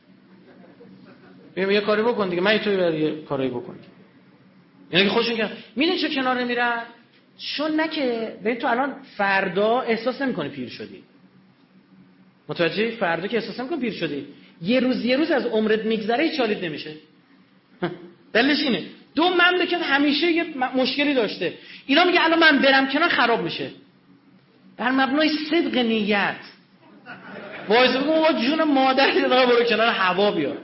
ببین یه کاری بکن دیگه، من توی یه کاری بکن. یعنی که خوشون که میدونی چه کنار نمیرن؟ چون نه که ببین تو الان فردا احساس نمی‌کنی پیر شدی. متوجهی؟ فردا که احساس نمی‌کنی پیر شدی، یه روز از عمرت میگذره هیچ حالیت نمیشه. دلیلش اینه دو مملکت همیشه یه مشکلی داشته. اینا میگه الان من برم کنار خراب میشه. بر مبنای صدق نیت وایس بگو ما جون مادر دادم برو کنار هوا بیا.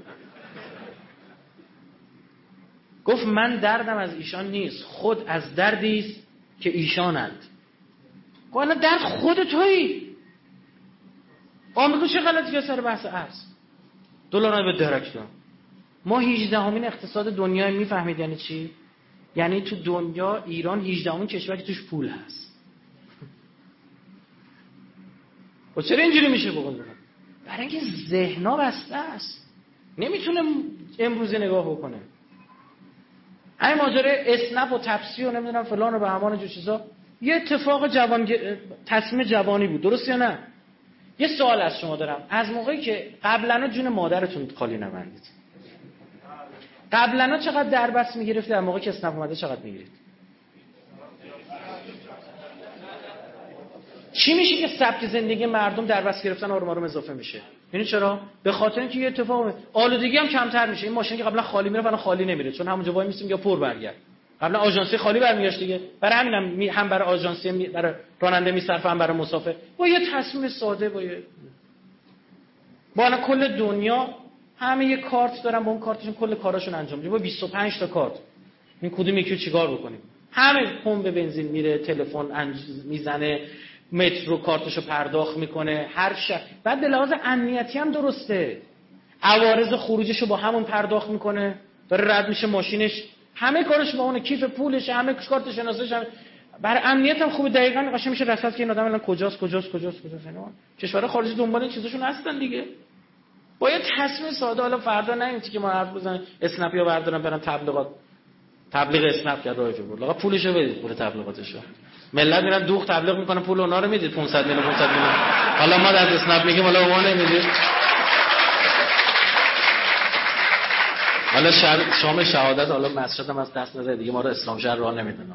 گفت من دردم از ایشان نیست، خود از دردی است که ایشانند. گفت الان درد خود تویی. آمریکا چه غلطی کرد سر بحث ارز؟ دلار به درک داد. ما 18مین اقتصاد دنیا، میفهمید یعنی چی؟ یعنی تو دنیا ایران 18مین کشور که توش پول هست. و چرا اینجوری میشه بقول دارم؟ برای اینکه ذهن‌ها بسته است، نمیتونه امروزی نگاه بکنه. همین ماجرای اسنپ و تپسی و نمیدونم فلان و به همان جو چیزا یه اتفاق تصمیم جوانی بود، درست یا نه؟ یه سوال از شما دارم، از موقعی که قبلا جون مادرتون خالی نبندید، قبلا چقدر دربست میگرفت، در موقعی که اسنپ اومده چقدر میگیرید؟ چی میشه که سبک زندگی مردم دربست گرفتن آروم آروم اضافه میشه؟ یعنی چرا؟ به خاطر اینکه یه اتفاق آلودگی هم کمتر میشه. این ماشین که قبلا خالی میره الان خالی نمیره، چون همونجا وای میسیم یا پر برگرد. قبلا آژانسی خالی برمیگشت دیگه، برای همینم هم برای آژانسی برای راننده میصرفه، هم برای مسافر. با یه تصمیم ساده با الان کل دنیا همه یه کارت دارن، با اون کارتشون کل کاراشون انجام میده. با 25 تا کارت این کدوم یکی رو چیکار بکنیم؟ همه پمپ بنزین میره، تلفن میزنه، مترو کارتشو پرداخت میکنه، هر شب. بعد به لحاظ امنیتی هم درسته، عوارض خروجشو با همون پرداخت میکنه، داره رد میشه ماشینش، همه کارش با اون، کیف پولش، همه کارت شناسش، همه. برای امنیت هم خوبه، دقیقاً قشنگ میشه رصد که این آدم الان کجاست اینا. کشورهای خارجی دنبال این چیزاشون هستن دیگه. با یه تصمیم ساده، حالا فردا نمیشه که ما حرف بزنیم اسنپیا بردارن برن تبلیغات تبلیغ اسنپ کرد راه برد. آقا پولشو بدید، پول تبلیغاتشو. ملت میرن دوغ تبلیغ میکنن، پول اونا رو میدید 500 میلیون. حالا ما در اسنپ میگیم حالا ما نمیدید. حالا شام شهادت حالا مسجدم از دست نزد دیگه، ما رو اسلام شهر راه نمیدن.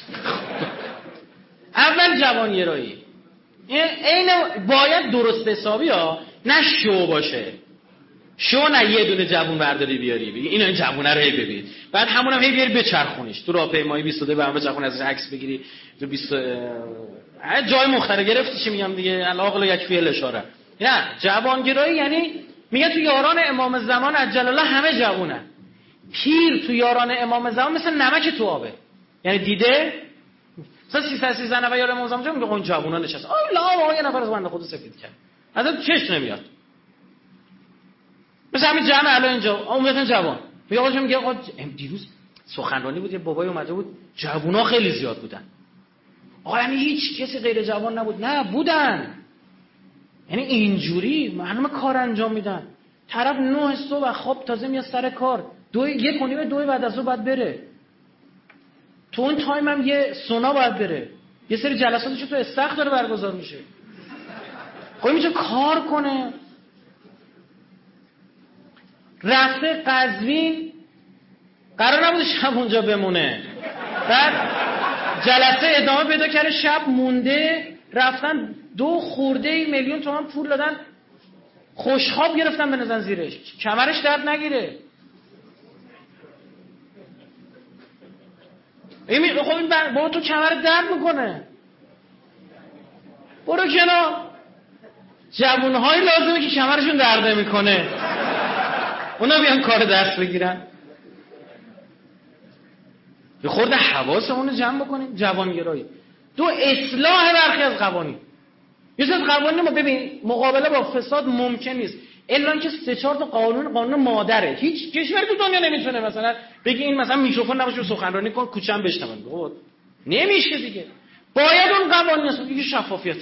اول جوانگرایی این باید درست حسابی ها، نه شو باشه. شو نه یه دونه جوون برداری بیاری بگی اینا این جوونه رو هی ببین، بعد همونم هی بیاری بچرخونیش تو راهپیمایی 22 برام بچرخون ازش عکس بگیری تو 20 جای مختلف گرفتی چی میگم دیگه، العقل یکفی الاشاره. نه جوانگرایی یعنی میگه تو یاران امام زمان عجل الله همه جوونن، پیر تو یاران امام زمان مثل نمک تو آبه. یعنی دیده مثلا 313 نفر یار امام زمان میگه اون جوونا نشست، آ لا یه نفر از بنده خدا سفید کرد ازت چش نمیاد. مثلا همین جمع الان اینجا عموما جوان میگه آقا میگه آقا دیروز سخنرانی بود یه بابای اومده بود جوونا خیلی زیاد بودن. آقا یعنی هیچ کسی غیر جوان نبود؟ نه بودن. یعنی اینجوری معلومه کار انجام میدن. طرف 9 صبح خواب تازه میاد سر کار، 1:30 بعد از ظهر باید بره. تو اون تایم هم یه سونا باید بره، یه سری جلساتش تو استخر داره برگزار میشه. خب میشه کار کنه. رفته قزوین قرار نبوده شب اونجا بمونه، بعد جلسه ادامه پیدا کرده شب مونده، رفتن 2 میلیون تومان پول دادن خوشخواب گرفتن بنزن زیرش کمرش درد نگیره. خب این بابا تو کمر درد میکنه برو کنار. جوانهایی لازمه که کمرشون درد نمیکنه اونا بیان کار دست بگیرن. یه خورده حواسمون رو جمع بکنیم. جوانگرایی دو اصلاح برخی از قوانین. یه سری قوانین ما ببین مقابله با فساد ممکن نیست الا اینکه 3-4 تا قانون مادره. هیچ کشوری تو دنیا نمیتونه مثلا بگی این مثلا میکروفون نباشه سخنرانی کن کوچه‌ام بشنون. خب نمیشه دیگه. باید اون قوانین هست که شفافیت.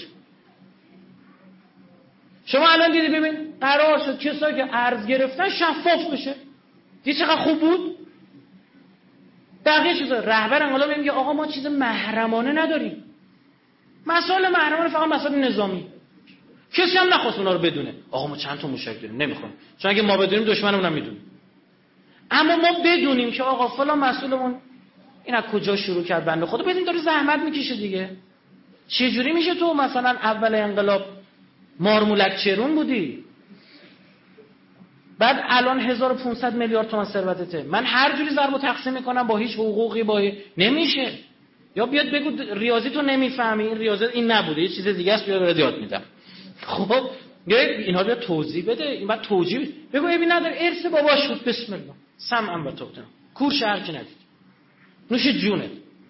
شما الان دیدی ببین قرار شد کسایی که ارز گرفتن شفاف بشه. دیگه چقدر خوب بود. بقیه چیزا رهبر انقلاب میگه آقا ما چیز محرمانه نداریم. مسائل محرمانه فقط مسائل نظامی. کسی هم نخواست اونا رو بدونه. آقا ما چند تا موشک داریم نمیخوام. چون اگه ما بدونیم دشمنمون هم میدونه. اما ما بدونیم که آقا فلان مسئولمون این از کجا شروع کرد بنده خدا بدین داره زحمت میکشه دیگه. چه جوری میشه تو مثلا اول انقلاب مارمولک چرون بودی بعد الان 1500 میلیارد تومان ثروتته؟ من هر جوری ضرب و تقسیم میکنم با هیچ حقوقی نمیشه. یا بیاد بگو ریاضی تو نمیفهمی، این ریاضی این نبوده یه چیز دیگه است بیا یاد میدم. خب اینها بیا توضیح بده. این بعد توجیه بگو ببین نداره ارث باباش بود بسم الله سمعا و طاعة کور شهر که ندید نوش جونه.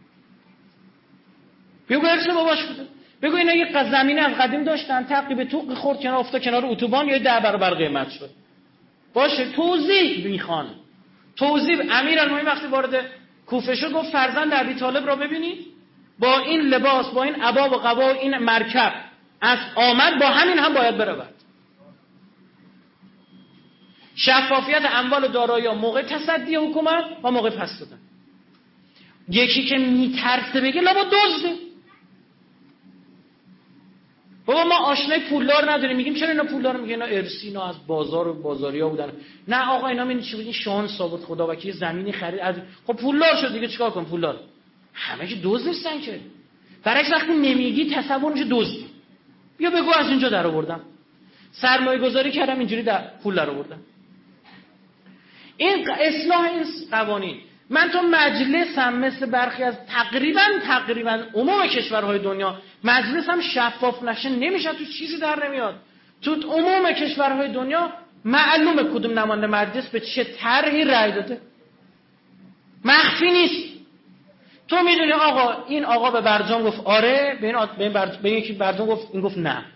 بگو ارث باباش بوده. بگو اینا یه زمینه از قدیم داشتن تعقیب توق خورد کنار افتاد کنار اتوبان یا 10 برابر قیمت شد. باشه توضیح میخوان. توضیح امیرالمومنین وقتی وارد کوفه شد گفت فرزند ابی طالب را ببینید با این لباس با این عبا و قبا و این مرکب از آمد با همین هم باید برود. شفافیت اموال و دارایی موقع تصدی حکومت و موقع پس دادن. یکی که میترسه بگه لابا دزده. بابا ما آشنای پولدار نداریم میگیم چرا اینا پولدار میگه اینا ارثی اینا از بازار و بازاریا بودن. نه آقا اینا من چی بود این شانس آورد خدا وکیل زمینی خرید از خب پولدار شد دیگه چیکار کنم پولدار. همه که دزد نیستن که. برعکس وقتی نمیگی تصور میشه دزدی. بیا بگو از اینجا در آوردم. سرمایه گذاری کردم اینجوری پول در آوردم. این اصلاح این قوانین. من تو مجلسم مثل برخی از تقریبا عموم کشورهای دنیا مجلسم شفاف نشه نمیشه تو چیزی در نمیاد. تو عموم کشورهای دنیا معلومه کدوم نماینده مجلس به چه طرحی رأی داده. مخفی نیست. تو میدونی آقا این آقا به برجام گفت آره به این یکی برجام گفت این گفت نه.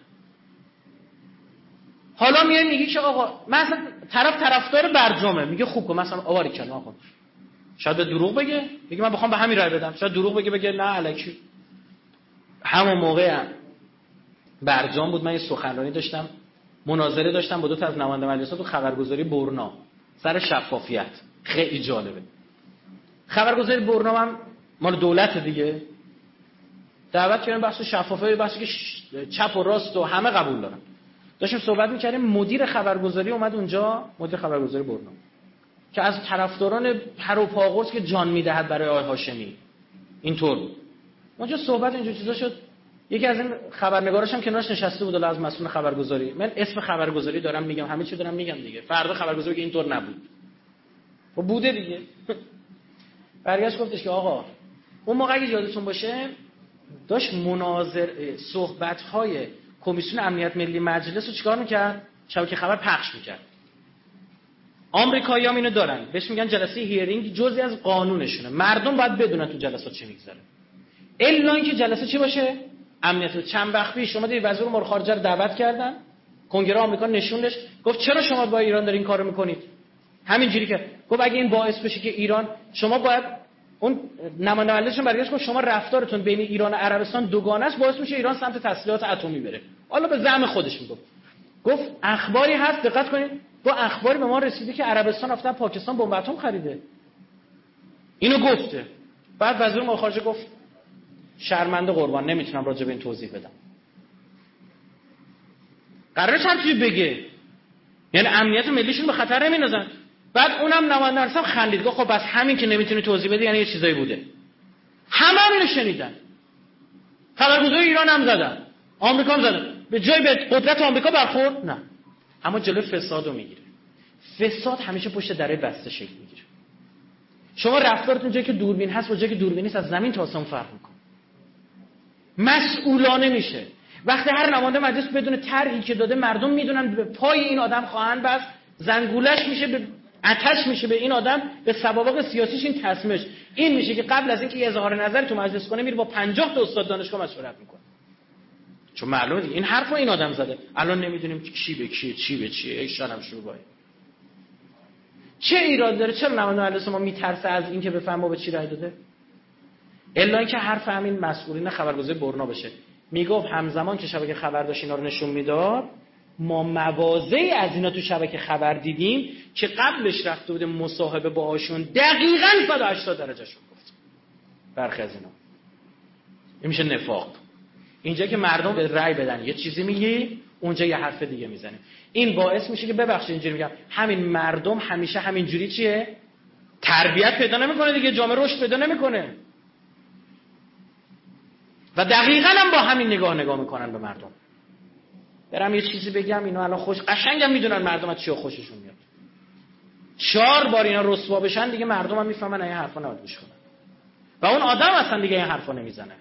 حالا میای میگی که آقا مثلا طرفدار برجامه میگه خوب کن مثلا آواری کن آقا شاید به دروغ بگه من بخوام به همین رای بدم شاید دروغ بگه نه الکی. همون موقع برجام بود من یه سخنرانی داشتم مناظره داشتم با 2 تا از نماینده مجلس تو خبرگزاری برنا سر شفافیت خیلی جالبه. خبرگزاری برنامه هم مال دولت دیگه. دعوت کردن بحث شفافیت، بحثی که چپ و راست و همه قبول دارن. داشتیم صحبت می‌کردیم، مدیر خبرگزاری اومد اونجا، مدیر خبرگزاری برنامه که از طرفداران پر و پاقرص که جان میدهد برای آقای هاشمی اینطور بود. اونجا صحبت اینجور چیزا شد. یکی از این خبرنگاراش هم کنارش نشسته بود، از مسئول خبرگزاری. من اسم خبرگزاری دارم میگم، همه چی دارم میگم دیگه. فردا خبرگزاری که اینطور نبود. خب بوده دیگه. برگشت گفتش که آقا اون موقع اگه یادتون باشه داشت صحبت‌های کمیسیون امنیت ملی مجلس رو چیکار می‌کرد؟ شبکه خبر پخش می‌کرد. آمریکایی‌ها اینو دارن، بهش میگن جلسه هیرینگ، جزئی از قانونشونه. مردم باید بدونن تو جلسات چه می‌گذره. الا اینکه جلسه چی باشه؟ امنیت. چند وقت پیش شما دیدید وزیر امور خارجه رو دعوت کردن، کنگره آمریکا نشوندش، گفت چرا شما با ایران دارین کارو می‌کنید؟ همینجوری که گفت اگه این باعث بشه که ایران، شما باید، اون نماینده مجلسشون برگشت گفت شما رفتارتون بین ایران و عربستان دوگانه است، باعث میشه ایران سمت تسلیحات اتمی بره. حالا به زعم خودش میگفت، گفت اخباری هست، دقت کنید، با اخباری به ما رسیده که عربستان رفته پاکستان بمب اتم خریده. اینو گفته. بعد وزیر امور خارجه گفت شرمنده قربان، نمیتونم راجع به این توضیح بدم. قراره چی بگه؟ یعنی امنیت ملیشون به خطر نمیندازن. بعد اونم نماینده مجلس خندید، گفت خب بس همین که نمیتونی توضیح بدی یعنی یه چیزایی بوده. همه اینو شنیدن. خبرگزاری ایران هم زدن، آمریکا هم زدن. به جای به قدرت آمریکا برخورد نه، اما جلوی فسادو میگیره. فساد همیشه پشت دره بسته شکل میگیره. شما رفتارتون جایی که دوربین هست و جایی که دوربین نیست از زمین تا آسمون فرق میکنه. مسئولانه میشه. وقتی هر نماینده مجلس بدون طرحی که داده، مردم میدونن به پای این آدم خواهند بست، زنگولش میشه، به آتش میشه به این آدم، به سوابق سیاسیش این تصمیمش این میشه که قبل از اینکه اظهار نظر تو مجلس کنه میره با 50 تا استاد دانشگاه مشورت میکنه. چون معلومه دیگه این حرفو این آدم زده. الان نمیدونیم کی به کیه، چی به چیه، ایشان شروع باید. چه ایراد داره؟ چرا نماینده مجلس ما میترسه از اینکه بفهم ما به چی رای داده؟ الا اینکه حرف همین مسئولین خبرگزاری برنا بشه. میگفت همزمان که شبکه خبر داشت اینا رو نشون میداد، ما مواضعی از اینا تو شبکه خبر دیدیم که قبلش رفته بوده مصاحبه باهاشون، دقیقاً 180 درجه شون گفت. برخی از اینا این میشه نفاق. اینجا که مردم به رأی بدن یه چیزی میگی، اونجا یه حرف دیگه میزنی. این باعث میشه که ببخشید اینجوری میگم، همین مردم همیشه همینجوری چیه؟ تربیت پیدا نمیکنه دیگه، جامعه رشد پیدا نمیکنه. و دقیقاً هم با همین نگاه میکنن به مردم. برم یه چیزی بگم اینا الان خوش قشنگم میدونن مردم از چی خوششون میاد. 4 بار اینا رسوا بشن دیگه مردم هم میفهمن این حرفا نباید گوش کنن. و اون آدم اصلا دیگه این حرفا نمیزنه.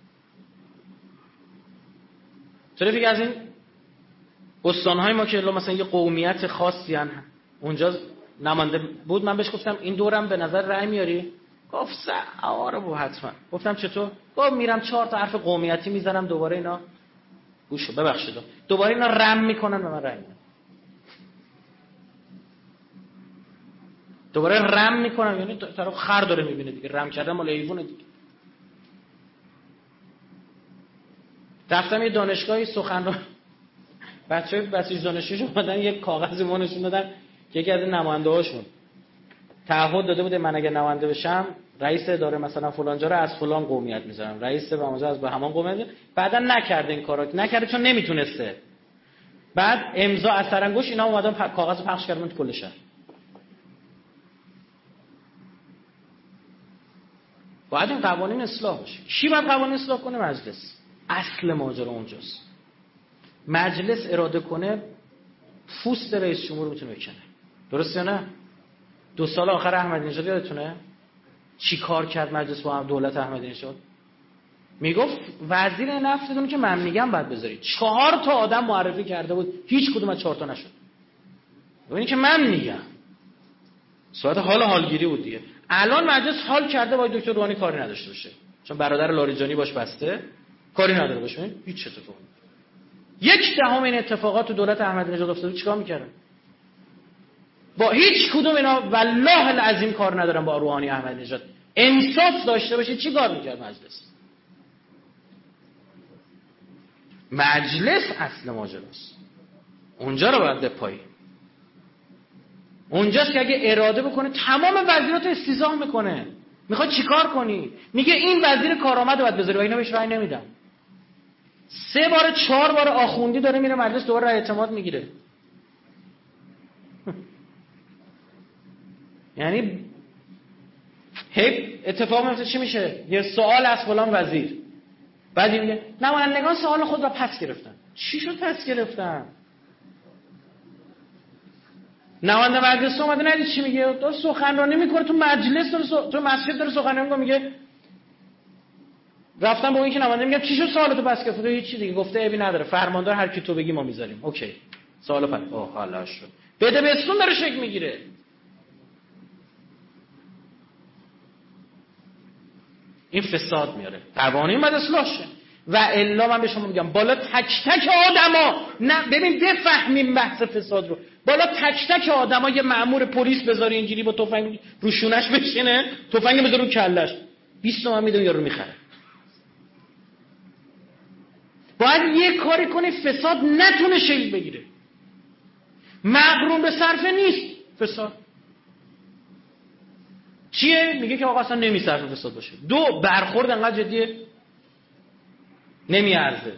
طرفی از این استانهای ما که مثلا یه قومیت خاصی ان اونجا نماینده بود، من بهش گفتم این دورم به نظر رأی میاری؟ گفت آره بو حتما. گفتم چطور؟ گفت میرم 4 تا حرف قومیتی میزنم، دوباره اینا گوشو ببخشید دوباره اینا رم میکنن به من رأی میدن. دوباره رم میکنن، یعنی طرف خر داره میبینه دیگه، رم کردن مال حیوانه دیگه. رفتم یه دانشگاهی سخنران، بچه‌های بسیج دانشجوش اومدن یک کاغذی ما نشون دادن که یکی از نماینده‌هاشون تعهد داده بوده من اگه نماینده بشم رئیس اداره مثلا فلان جا رو از فلان قومیت میذارم، رئیس بموزه از به همان قومیت. بعدا نکرده این کارو، نکرده چون نمیتونسته. بعد امضا از سرانگوش اینا اومدن کاغذ پخش کردن تو کل شهر. باید این قوانین اصلاح بشه. کی باید قوانین اصلاح کنه؟ مجلس. اصل ماجرا اونجاست. مجلس اراده کنه پوست رئیس جمهور میتونه بکنه. درسته یا نه؟ 2 سال آخر احمدی نژاد یادتونه چی کار کرد مجلس با هم دولت احمدی نژاد؟ میگفت وزیر نفتتون که من میگم بعد بذارید. 4 تا آدم معرفی کرده بود، هیچ کدوم از 4 تا نشد. ببینید که من میگم صورت حالگیری بود دیگه. الان مجلس حال کرده با دکتر روحانی کاری نداشته باشه، چون برادر لاریجانی باش بسته، کاری نداره باشه. هیچ اتفاقی 1/10 این اتفاقات تو دولت احمدی نژاد افتاد. چیکار میکردن؟ با هیچ کدوم اینا والله العظیم کار ندارن. با روحانی احمدی نژاد انصاف داشته باشه چی کار میکرد مجلس؟ مجلس اصل ماجراست. اونجا رو باید بپایی. اونجاست که اگه اراده بکنه تمام وزیرات استیضاح میکنه. میخواد چیکار کنی؟ میگه این وزیر کارآمد رو باید بذاری و اینا بهش رأی نمیدم. 3 بار 4 بار آخوندی داره میره مجلس دوباره رأی اعتماد میگیره. یعنی هی اتفاق میفته چی میشه؟ یه سوال از فلان وزیر، بعد میگه نمایندگان سوال خود را پس گرفتن. چی شد پس گرفتن؟ نماینده مجلس اومده ندید چی میگه؟ داره سخنرانی میکنه تو مجلس، داره تو مسجد داره سخنرانی میگه رفتم با اون که نماینده میگم چی شد سوالتو پس گرفت؟ هیچ چی دیگه. گفته ابی نداره، فرماندار هر کی تو بگی ما میذاریم. اوکی سوالو پس. اوه حالا شد. بده بستون داره شک میگیره. این فساد میاره. قوانین باید اصلاح شه. و الا من به شما میگم بالا تک تک آدما، نه ببین بفهمیم بحث فساد رو، بالا تک تک آدما یه مأمور پلیس بذاری اینجوری با تفنگ رو شونش بشینه، تفنگ بذاره رو کلش، 20 تومن میده یارو میخره. باید یه کاری کنی فساد نتونه شکل بگیره. مقرون به صرفه نیست فساد. چیه؟ میگه که آقا اصلا نمیصرفه فساد باشه. 2 برخورد انقدر جدیه نمیارزه.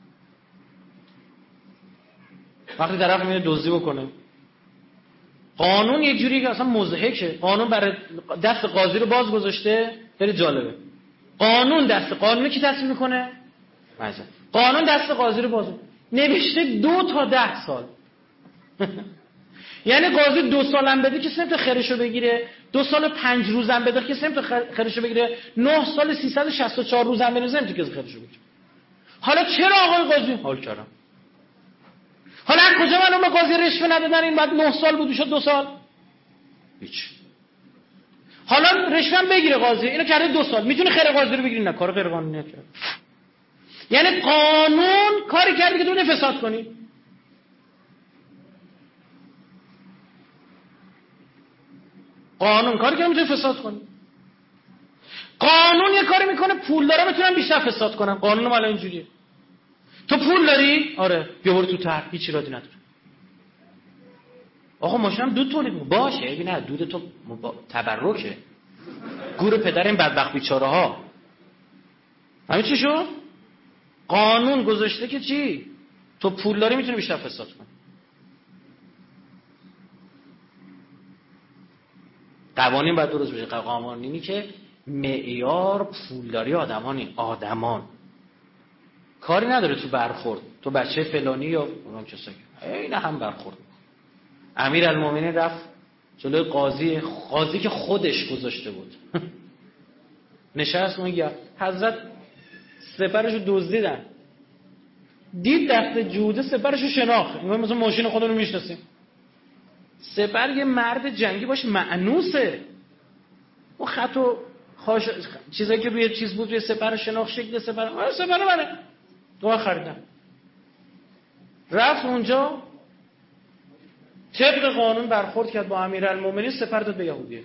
وقتی طرف میره دزدی بکنه، قانون یه جوری که اصلا مضحکه. قانون برای دست قاضی رو باز گذاشته. خیلی جالبه. قانون کی تصمیم میکنه؟ مثلا قانون دست قاضی رو باز نوشته 2 تا 10 سال. یعنی قاضی 2 سالم بده که سمت خیرشو بگیره، 2 سال و 5 روزم بده که سمت خیرشو بگیره، 9 سال 364 روزم بده سمت که خیرشو بگیره. حالا چرا آقای قاضی حال کردم؟ حالا از کجا معلوم به قاضی رشوه ندادن این بعد 9 سال بود شد 2 سال؟ هیچ. حالا رشوه هم بگیره قاضی، اینو کرده 2 سال، میتونه خیر قاضی رو بگیره؟ نه، کار غیر قانونی کرد. یعنی قانون کاری کرده که تو بده فساد کنی. قانون کاری کرده میتونه فساد کنی. قانون یه کاری میکنه پولدارا بتونن بیشتر فساد کنن. قانون مال اینجوریه. تو پول داری؟ آره بیا برو تو طرح، هیچ ایرادی نداره. آقا ماشینم دود تولید میکنه. باشه ببین نه دود تو تبرکه. گور پدر این بدبخت بیچاره ها. همین چی شد؟ قانون گذاشته که چی؟ تو پول داری میتونی بیشتر فساد کنی. قوانین باید درست بشه. قوانینی که معیار پولداری آدمان کاری نداره تو برخورد. تو بچه فلانی یا اونم کسایی این هم برخورد. امیرالمومنین رفت جلوی قاضی که خودش گذاشته بود. نشست اون حضرت سپرشو دزدیدن. دید دست جوده سپرشو شناخت. این مثلا ماشین خودمون رو میشناسیم. سپر یه مرد جنگی باشه مأنوسه. اون خط و چیزایی که روی چیز بود روی سپر شناخت شکل سپر منه. دو خریدم. رفت اونجا طبق قانون برخورد کرد با امیرالمومنین، سپر داد به یهودیه.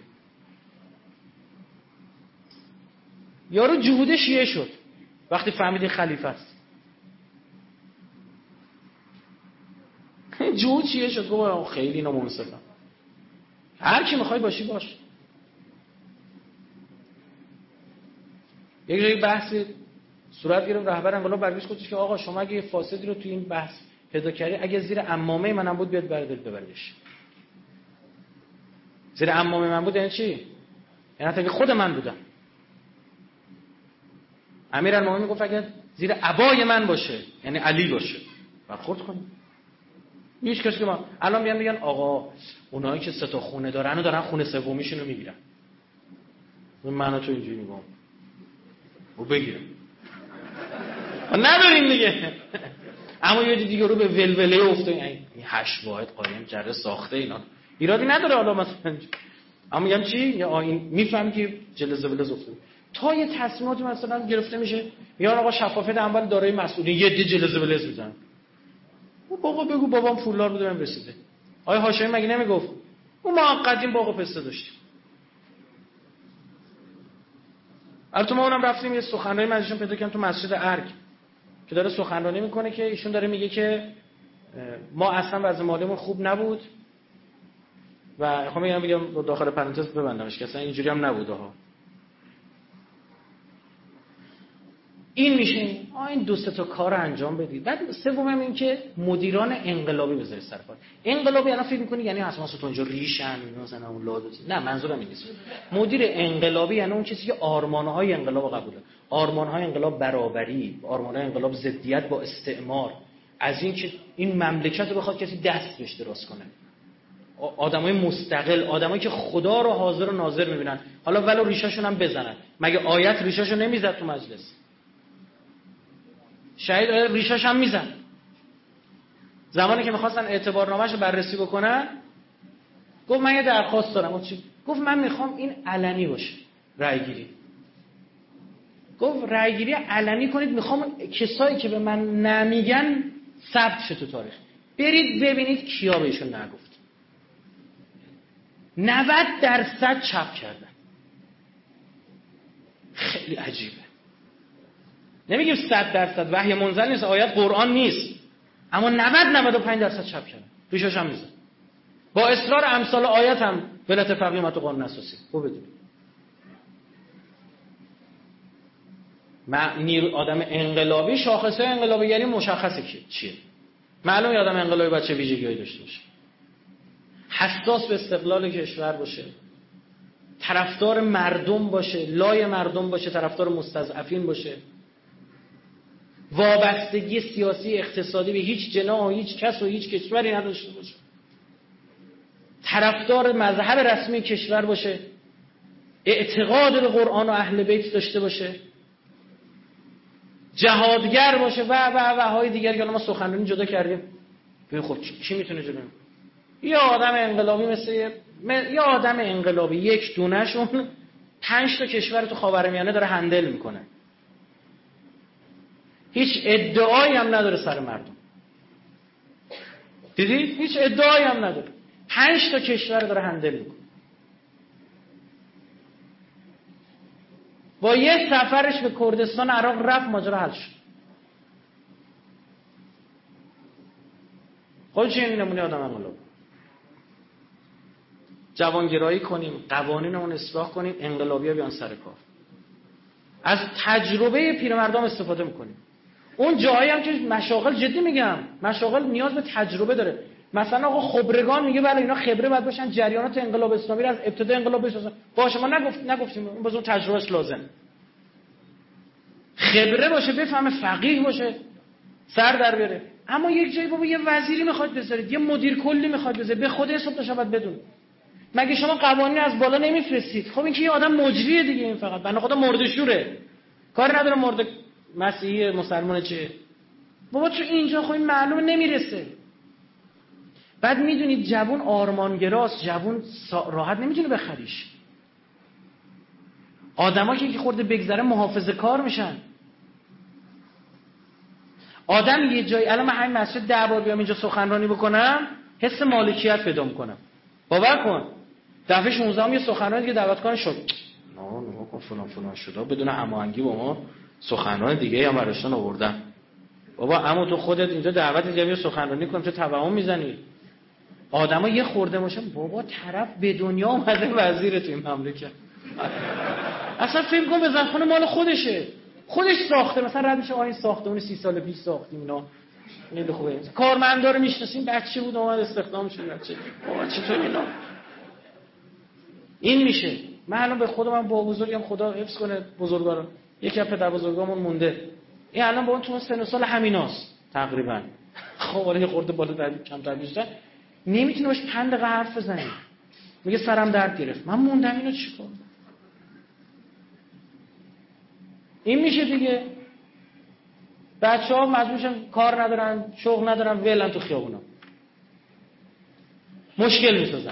یارو جهود شیعه شد وقتی فهمید خلیفه است. جهود شیعه شد. گفت خیلی اینا منصفم. هر کی میخوای باشی باش. یک جایی بحثی صورت گرفت، رهبر انقلاب برگشت گفتش که آقا شما اگه یه فاسدی رو تو این بحث پیدا کردی، اگه زیر عمامه منم بود بیاد ببریش. زیر عمامه من بود یعنی چی؟ یعنی حتی خود من بودم. امیرالمومنین گفت اگه زیر عبای من باشه یعنی علی باشه برخورد کنیم. هیچ کسی که ما الان میگن آقا اونایی که 3 تا خونه دارن و دارن خونه سومیشون رو میگیرن. من تو اینجوری میگم و بگیرم نداریم دیگه. اما یه دیگه رو به ولوله افته. این 8 واحد قایم جره ساخته اینا ایرادی نداره. حالا مثلا اما میگم چی؟ یا این میفهمی که جلزه ولز افتاد. تا یه تصمیماتی مثلا گرفته میشه میگن آقا شفافیت اول دارای مسئولین، یه دی جلزه ولز میزنن. بابا بگو بابام پولدار بوده بهم رسیده. آیا هاشمی مگه نمیگفت اون ما قدیم باغ پسته داشتیم؟ البته ما اونم رفتیم یه سخنرانی مجلسشون پیدا کردیم تو مسجد ارگ که داره سخنرانی میکنه که ایشون داره میگه که ما اصلا وضع مالیمون خوب نبود و خب میگم داخل پرانتز ببندمش که اصلا اینجوری هم نبوده ها. این میشه این دو سه تا کار انجام بدید. بعد سومم این که مدیران انقلابی بذارید سر کار. انقلابی الان فکر می‌کنی یعنی اصلا تو اونجا ریشن مثلا اون لادوتی، نه منظورم این نیست. مدیر انقلابی یعنی اون کسی که آرمان‌های انقلاب قبوله. آرمان‌های انقلاب برابری، آرمان‌های انقلاب ضدیت با استعمار، از این که این مملکت رو بخواد کسی دست بهش دراز کنه. آدمای مستقل، آدمایی که خدا رو حاضر و ناظر می‌بینن، حالا ولو ریشاشون هم بزنن. مگه آیت ریشاشو نمیزد تو مجلس؟ شهید ریشاش هم میزن. زمانی که میخواستن اعتبارنامه‌شو بررسی بکنن گفت من یه درخواست دارم. گفت من میخوام این علنی باشه رأی گیری. گفت رأی گیری علنی کنید، میخوام کسایی که به من نمیگن ثبت شه تو تاریخ. برید ببینید کیا بهشون نگفت. 90% چپ کردن. خیلی عجیبه. نمیگیم 100% وحی منزل نیست، آیات قرآن نیست، اما 90-95% چپ کردن. ریشش هم میزن. با اصرار امثال آیات هم ولایت فقیه اومد تو قانون اساسی. خوب بدونید. آدم انقلابی، شاخصه انقلابی یعنی مشخصه چیه. معلومه آدم انقلابی باید چه ویژگی‌هایی داشته باشه. حساس به استقلال کشور باشه. طرفدار مردم باشه، لای مردم باشه، طرفدار مستضعفین باشه. وابستگی سیاسی اقتصادی به هیچ جناح و هیچ کس و هیچ کشوری نداشته باشه. طرفدار مذهب رسمی کشور باشه. اعتقاد به قرآن و اهل بیت داشته باشه. جهادگر باشه و های دیگر که ما سخنرانی جدا کردیم. ببین خب چی میتونه جدا؟ یه آدم انقلابی یه آدم انقلابی یک دونه‌شون 5 تا کشور تو خاورمیانه داره هندل میکنه. هیچ ادعایی هم نداره سر مردم. دیدی؟ هیچ ادعایی هم نداره. 5 تا کشور داره هندل میکنه. با یه سفرش به کردستان عراق رفت، ماجرا حل شد. خب چه این نمونه آدم انقلاب. جوانگرایی کنیم، قوانینمون اصلاح کنیم، انقلابی‌ها بیان سر کار. از تجربه پیرمردم استفاده میکنیم. اون جایی هم که مشاغل، جدی میگم، مشاغل نیاز به تجربه داره. مثلا آقا خبرگان میگه بله اینا خبره باید باشن، جریانات انقلاب اسلامی رو از ابتدای انقلاب بشناسن. باشه ما نگفتیم باز اون تجربهش لازم. خبره باشه، بفهمه، فقیه باشه، سر در بیاره. اما یک جایی بابا یه وزیری میخواد بذارید، یه مدیر کلی میخواد بذارید، به خود حساب تا شب بدون. مگه شما قوانین از بالا نمیفرستید؟ خب این که یه آدم مجریه دیگه، این فقط بنده خدا مرده شوره. کار نداره مرده مسیحی مسلمان چه. بابا تو اینجا خب این معلومه نمیرسه. بعد میدونید جوون آرمانگراست، جوون راحت نمیتونه بخریش. آدمایی که خورده بگذره محافظه کار میشن. آدم یه جایی، الان من همین مسجد 10 بار بیام اینجا سخنرانی بکنم حس مالکیت پیدا میکنم. باور کن دفعه 16 هم یه سخنرانی دیگه دعوتکار شد. نه فلان شده بدون هماهنگی با ما سخنران دیگه هم براشون آوردن. بابا اما تو خودت اینجا دعوت دیگه سخنرانی کنم تو توهم میزنی. آدما یه خورده باشن بابا طرف به دنیا اومده وزیر تو این مملکت. اصلا فکر کن به زخون مال خودشه. خودش ساخته، مثلا رد میشه این ساختمون 30 سال پیش ساختیم اینا. خیلی خوبه. کارمندا رو میشناسیم، بچه بود اومد استخدام شد بچه. بابا چطور اینا؟ این میشه. من الان به خودم با بزرگم خدا حفظ کنه بزرگا رو. یکی از پدر بزرگامون مونده. این الان با اون تو سن و سال همیناست تقریبا. خب ولی خورده بالا کمتر میشه. نمیتونه باش 5 دقیقه حرف بزنی. میگه سرم درد گرفت. من موندم اینو چیکار؟ این میشه دیگه. بچه‌ها مجبورشن کار ندارن، شغل ندارن، ولن تو خیابونا. مشکل میسازن.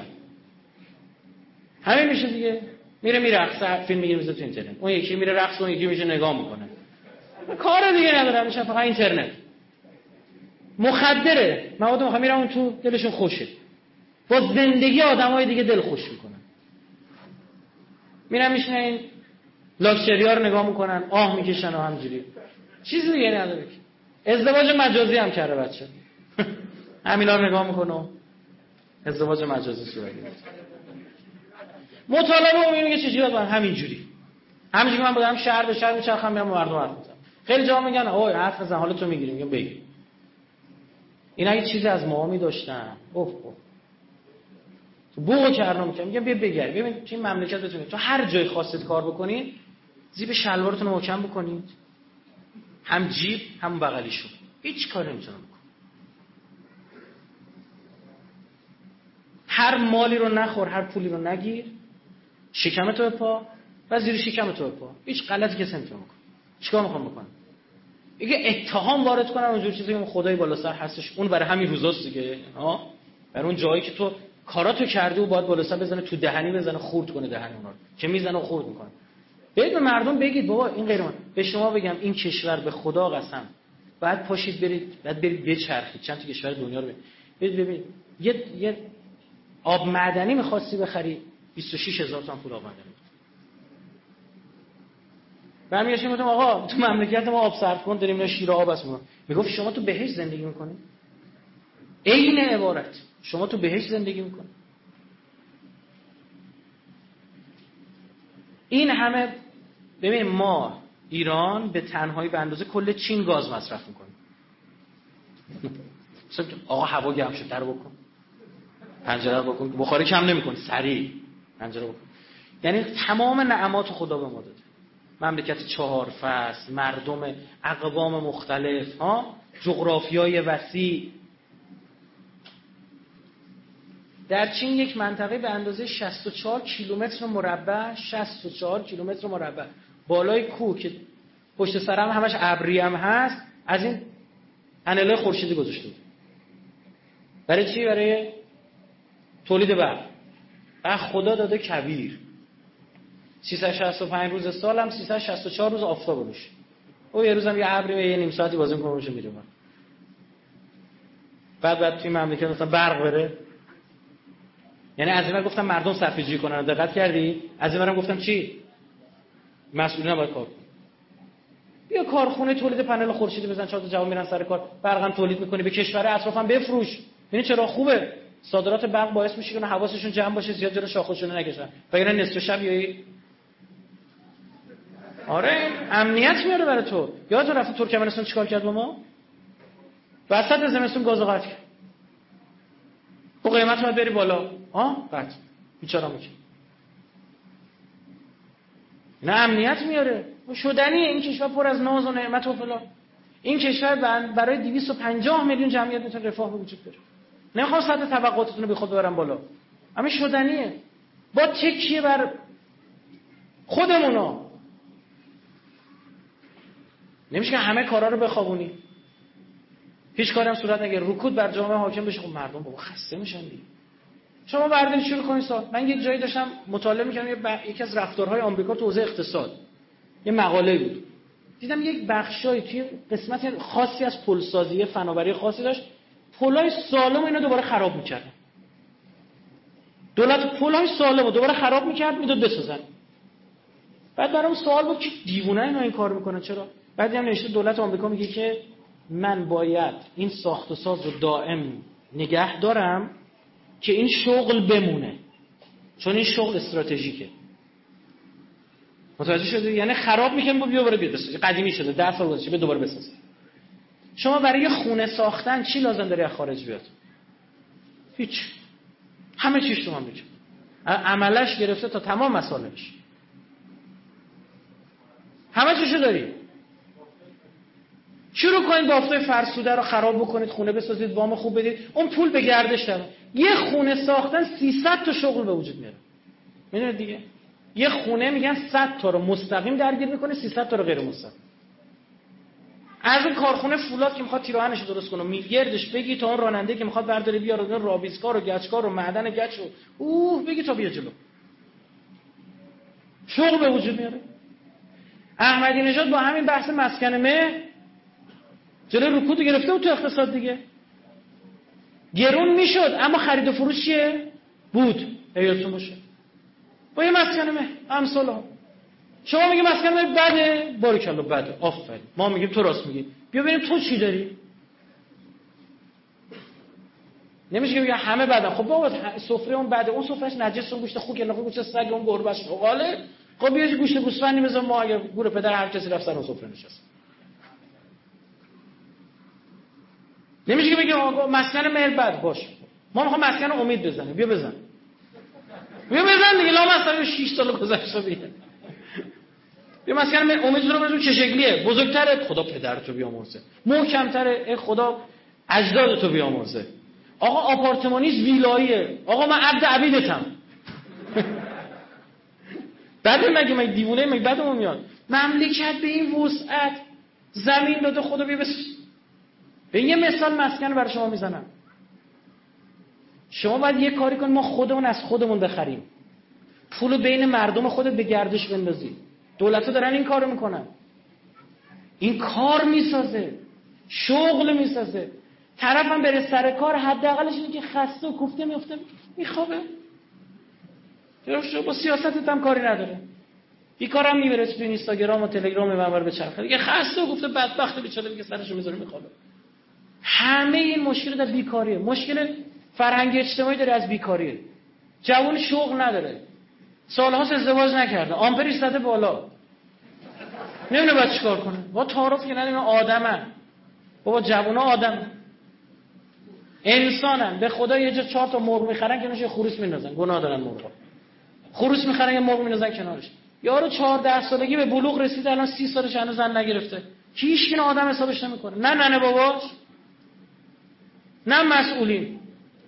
همین میشه دیگه. میره رقص، فیلم میگیره میذاره تو اینترنت. اون یکی میره رقص، اون یکی میشه نگاه میکنه. کار دیگه ندارن، میشه فقط اینترنت. مخدره. مواد مخدر میرن اون تو، دلشون خوشه. با زندگی آدمای دیگه دل خوش میکنن. میرن میشینن این لاکچری‌ها رو نگاه میکنن، آه میکشن و همجوری. چیزی دیگه نداره که. ازدواج مجازی هم کرده بچه. همینا رو نگاه میکنه. ازدواج مجازی صورت گرفت. مطالبه عمومی میگه چجوری باید همینجوری. همینجوری من بودم شهر به شهر میچرخم میام مردم حرف میزنم. خیلی جا میگن اوه حرف بزن حالا تو میگیری، میگم بگیر. اینا یه چیزی از ما می‌داشتن. اوه تو بوق کردم میگم بیا بگیر ببین تو این مملکت بتونی تو هر جای خواستید کار بکنید زیب شلوارتون رو محکم بکنید، هم جیب هم بغلیشو، هیچ کاری نمیتونم بکنم. هر مالی رو نخور، هر پولی رو نگیر، شکمتو بپا و زیر شکمتو بپا، هیچ غلطی کسی نمیتونه بکنه. چیکار میخوام بکنم؟ دیگه اتهام وارد کنم اونجور چیزی که خدای بالا سر هستش، اون برای همین روزاست دیگه، ها، برای اون جایی که تو کاراتو کردی و باید بالا سر بزنه تو دهنی، بزنه خورد کنه دهن اونا رو که میزنه و خورد میکنه. برید به مردم بگید بابا این غیر من. به شما بگم این کشور به خدا قسم بعد پاشید برید، بعد برید بچرخید چند تا کشور دنیا رو برید ببینید. یه آب معدنی می‌خواستی بخری 26000 تومان پول آب معدنی. برمیگشتیم گفتم آقا تو مملکت ما آب صرف کن داریم اینا شیر آب است. میگفت شما تو بهشت زندگی میکنی؟ عین عبارت شما تو بهشت زندگی میکنی؟ این همه ببین ما ایران به تنهایی به اندازه کل چین گاز مصرف میکنیم. آقا هوا گرم شد در بکن، پنجره رو بکن، بخاری کم نمیکنی، سریع پنجره بکن. یعنی تمام نعمات خدا به ما داده. مملکت 4 فصل، مردم اقوام مختلف، ها، جغرافیای وسیع. در چین یک منطقه به اندازه 64 کیلومتر مربع، 64 کیلومتر مربع بالای کوه که پشت سرم همش ابری هم هست، از این پنل‌های خورشیدی گذاشته بود. برای چی؟ برای تولید برق. خدا داده کبیر. 365 روز سال هم 364 روز آفتاب روش. او یه روزم یه ابری یه نیم ساعتی بازی می‌کنه روش میره. بعد توی مملکت مثلا برق بره. یعنی از اینور گفتم مردم صرفه‌جویی کنن، دقت کردی؟ از اینورم گفتم چی؟ مسئولین باید کار کنن. بیا کارخونه تولید پنل خورشیدی بزن، 4 تا جوان میرن سر کار، برقم تولید می‌کنی، به کشور اطرافم بفروش. یعنی چرا خوبه؟ صادرات برق باعث میشه که حواسشون جمع باشه، زیاد جلو شاخشون نکشن. و اینا نصف شب یایی آره امنیت میاره برای تو. یادت رفت ترکمنستان چیکار کرد با ما؟ وسط زمستون گاز قطع کرد. تو قیمت باید بری بالا. قطع. بیچاره میشه. نه امنیت میاره. شدنیه این کشور پر از ناز و نعمت و فلان. این کشور برای 250 میلیون جمعیت میتونه رفاه به وجود بیاره. نمیخوام سطح طبقاتتون رو به خود ببرم بالا. اما شدنیه. با تکیه بر خودمونا. نمیشه که همه کارا رو بخوابونی. هیچ کاری هم صورت نگیره. رکود بر جامعه حاکم بشه. خب مردم بابا خسته میشن دیگه. شما بردارید شروع کنید سال. من یه جایی داشتم مطالعه می‌کردم یکی از رفتارهای آمریکا تو حوزه اقتصاد. یه مقاله بود. دیدم یک بخشای توی قسمت خاصی از پلسازی فناوری خاصی داشت. پلای سالم اینا دوباره خراب می‌کردن. دولت پلای سالمو دوباره خراب می‌کرد میداد بسازن. بعد برام سوال بود که دیوونه اینا این کارو می‌کنن چرا؟ بعد دیدم نوشته دولت آمریکا میگه که من باید این ساخت و ساز رو دائم نگه دارم که این شغل بمونه، چون این شغل استراتژیکه. متوجه شدی؟ یعنی خراب میکنم بیا بساز، قدیمی شده 10 سال گذشته دوباره بساز. شما برای یه خونه ساختن چی لازم داری از خارج بیاد؟ هیچ. همه چیز تو مملکت عملش گرفته تا تمام مسائلش همه چیشو داری. شروع کنید بافتای فرسوده رو خراب بکنید، خونه بسازید، وام خوب بدید، اون پول به گردش در. یه خونه ساختن 300 تا شغل به وجود میاره. میدونید دیگه یه خونه میگن 100 تا رو مستقیم درگیر میکنه، 300 تا رو غیر مستقیم. از اون کارخونه فولاد که میخواد تیراهنش درست کنه میگردش بگی تا اون راننده که میخواد برداره بیاره اون رابیزکار و گچکار و معدن گچ و بگی تا بیا جلو، شغل به وجود میاره. احمدی نژاد با همین بحث مسکن مهر جلوی رکود گرفته بود تو اقتصاد دیگه. گرون میشد اما خرید و فروش چیه؟ بود. یادتون باشه. با یه مسکن مهر امثال شما میگی مسکن مهر بده، باریکلا بده، آفرین. ما میگیم تو راست میگی. بیا ببینیم تو چی داری. نمیشه که بگم همه بدن. خب بابا سفره اون بده، اون سفرهش نجس، اون گوشت خوک، اون گوشت سگ، اون گربهش حاله. خب بیا گوشت گوسفندی بذار ما اگه گور پدر هر کسی رفت سر اون سفره نشست. نمیشه که بگیم آقا مسکن مهر بد باش، ما میخوام مسکن امید بزنیم. بیا بزن دیگه، لا مثلا 6 سال گذشته دیگه. بیا مسکن امید رو بزن. چه شکلیه؟ بزرگتره؟ خدا پدرتو بیامرزه. محکم‌تره؟ خدا اجدادتو بیامرزه. آقا آپارتمانیست ویلاییه، آقا من عبد عبیدتم. بعد مگه دیوونه؟ مگه بعدمون میاد؟ مملکت به این وسعت زمین داده خدا. بیا به یه مثال مسکن برای شما میزنم. شما باید یه کاری کن، ما خودمون از خودمون بخریم، پولو بین مردم خودت به گردش بندازی. دولت‌ها دارن این کارو میکنن. این کار میسازه، شغل میسازه. طرفم بره سر کار حداقلش اینه که خسته و کوفته میفته میخوابه. با سیاستت هم کاری نداره. بیکارم میبره تو اینستاگرام و تلگرام منور به چرخه دیگه، خسته و گفته بدبخت بیچاره دیگه، سرشو میذاره میخوابه. همه این مشکل در بیکاریه. مشکل فرهنگ اجتماعی داره از بیکاریه. جوان شغل نداره، سالهاست ازدواج نکرده، آمپریش زده بالا، نمیدونه باید چیکار کنه. با تعارف که نداره، آدمن بابا، جوونا آدم انسانن. به خدا یه جا 4 تا مرغ میخرن که نشه خروس میندازن، گناه دارن مرغا. خروس میخرن یه مرغ میندازن کنارش. یارو 14 سالگی به بلوغ رسید، الان 30 سالش هنوز زن نگرفته. هیچ کی آدم حسابش نمیکنه، نه ننه باباش، نه مسئولین.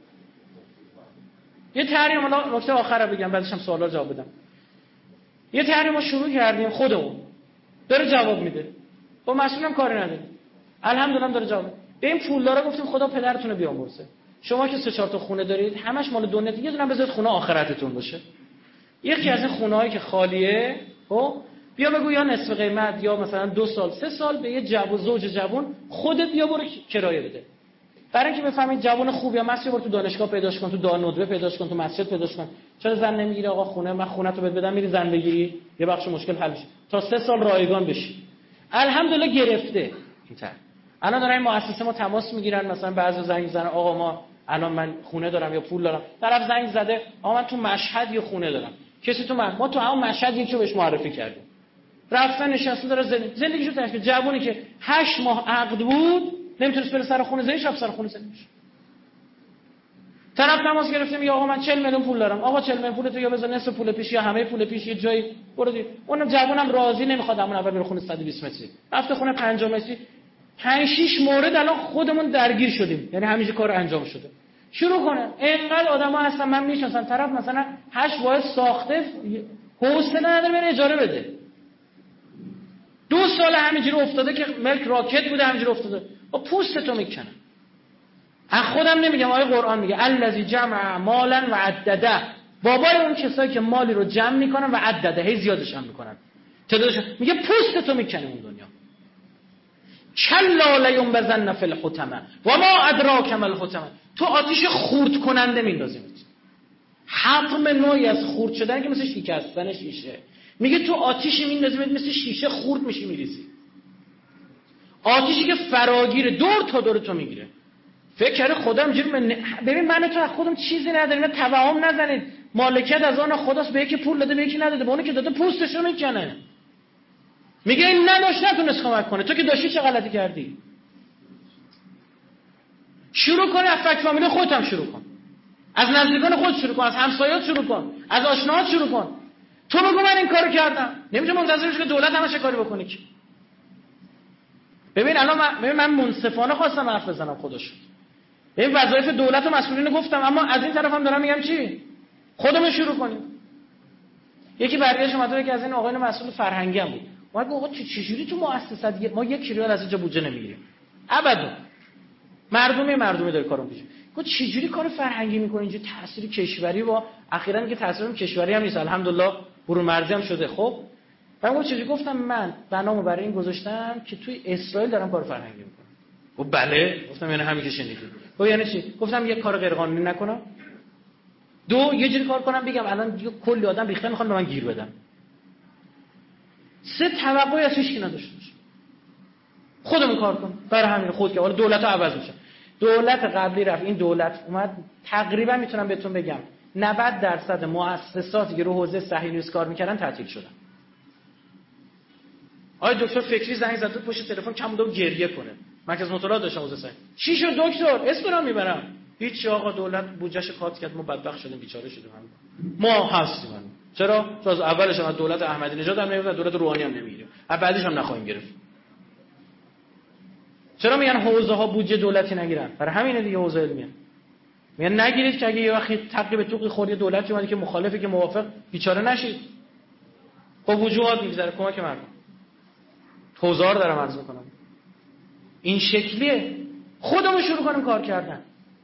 یه تحریم، حالا نکته آخر رو بگم بعدش هم سوالا جواب بدم. یه تحریم رو شروع کردیم، خودمون داره جواب میده، با مسئولم کاری نداره، الحمدلله داره جواب. به این پولدارا گفتیم خدا پدرتون رو بیامرزه. شما که 3-4 تا خونه دارید، همش مال دنیا، یه دونه بذارید خونه آخرتتون باشه. یکی از این خونه‌هایی که خالیه، خب بیا بگو یا نصف قیمت یا مثلا 2 سال 3 سال به یه زوج جوان خودت بیا برو کرایه بده. برای اینکه بفهمید جوان خوب یا مسئول برو تو دانشگاه پیداش کن، تو دانشگاه پیداش کن، تو مسجد پیداش کن. چرا زن نمیگیری آقا خونه؟ من خونه‌تو بهت بدم میری زن بگیری، یه بخش مشکل حل میشه. تا 3 سال رایگان بشی. الحمدلله گرفته این طرح. الان دارن این مؤسسه ما تماس میگیرن، مثلا بعضی زنگ میزنن آقا ما الان من خونه دارم یا پول دارم. طرف زنگ زده آقا من تو مشهد یه خونه دارم. کسی تو ما تو همون مشهد یکی رو بهش معرفی کردیم. رفتن نشسته داره زندگیشو تشکیل. جوونی که 8 ماه عقد بود نمیتونست بره سر خونه زنی، شب سر خونه زنی میشه. طرف تماس گرفته میگه آقا من 40 میلیون پول دارم. آقا 40 میلیون پولتو یا بذار نصف پول پیش یا همه پول پیش یه جایی برو دی. اونم جوونم راضی نمیخواد همون اول بره خونه 120 متری. رفته خونه 50 متری. 5-6 مورد الان خودمون درگیر شدیم. یعنی همینجوری کار انجام شده. شروع کنه. اینقدر آدما هستن من میشناسم، طرف مثلا 8 واحد ساخته، حوصله نداره بره اجاره بده. 2 سال همینجوری افتاده که ملک راکت بوده، همینجوری افتاده. با پوستتو میکنه. از خودم نمیگم، آیه قرآن میگه الذی جمع مالا و عدده. بابای اون کسایی که مالی رو جمع میکنن و عدده، هی زیادش هم میکنن. تعدادش میگه پوستتو میکنه اون دنیا. کلا لینبذن فی الحطمه و ما ادراک ما الحطمه. تو آتیش خورد کننده میندازیمت. حطم نوعی از خورد شدن که مثل شکستن شیشه. میگه تو آتیشی میندازیمت مثل شیشه خورد میشی میریزی. آتیشی که فراگیره، دور تا دور تو میگیره. فکر کرده خدا اینجوری ببین من تو از خودم چیزی نداریم، توهم نزنید. مالکیت از آن خداست، به یکی پول داده به یکی نداده. به اون که داده پوستشو میکنه. میگه این نداشت نتونست کمک کنه، تو که داشتی چه غلطی کردی. شروع کن از فک فامیل خودت هم شروع کن، از نزدیکان خودت شروع کن، از همسایه‌ات شروع کن، از آشناهات شروع کن. تو بگو من این کارو کردم. نمیشه منتظر بشی که دولت همش کاری بکنه که. ببین الان من منصفانه خواستم حرف بزنم، خدا شد. این وظایف دولت و مسئولین گفتم، اما از این طرف هم دارم میگم چی؟ خودمون شروع کنیم. یکی برگشت اومد که از این آقایون مسئول فرهنگی هم بود. ما گفتم آقا چجوری تو مؤسسات ما 1 ریال از اینجا بودجه نمیگیریم؟ ابدا. مردمی داره کارو میشه. گفت چجوری کار فرهنگی میکنه اینجا؟ تاثیر کشوری با اخیراً میگه تاثیر کشوری هم نیست، الحمدلله برون مرزی هم شده. خب من گفتم چجوری؟ گفتم من بنامو برای این گذاشتم که توی اسرائیل دارم کار فرهنگی میکنم. گفت بله. گفتم یعنی همین که شنیدی. گفت یعنی چی؟ گفتم یک کار غیر قانونی نکنم. 2 یه جوری کار کنم بگم الان کلی آدم ریخته میخوان به من گیر بدن. 3 توقعی از هیچ کی نداشته باشه. خودمون کار کن. برای همین خود که حالا دولت عوض میشه. دولت قبلی رفت، این دولت اومد، تقریبا میتونم بهتون بگم 90% مؤسساتی که رو حوزه صهیونیسم کار میکردن تعطیل شدن. آقای دکتر فکری زنگ زد پشت تلفن کم مونده گریه کنه. مرکز مطالعات داشتم حوزه سنگ. چی شد دکتر؟ اسم میبرم. هیچ آقا دولت بودجهش کات کرد، ما بدبخت شدیم بیچاره شدیم ما هستیم. چرا؟ چون از اولش هم دولت احمدی نژاد هم نمیگرفت، دولت روحانی هم نمیگیره. بعدش هم نخواهیم گرفت. چرا میگن حوزه ها بودجه دولتی نگیرن؟ برای همینه دیگه حوزه علمیه. میگن نگیرید که اگه یه وقتی تقریبا توقی خوری دولتی اومد که مخالفه که موافق بیچاره نشید. با وجوهات میگذره کمک مردم. توزار دارم عرض میکنم. این شکلیه. خودمون شروع کنیم کار کردن.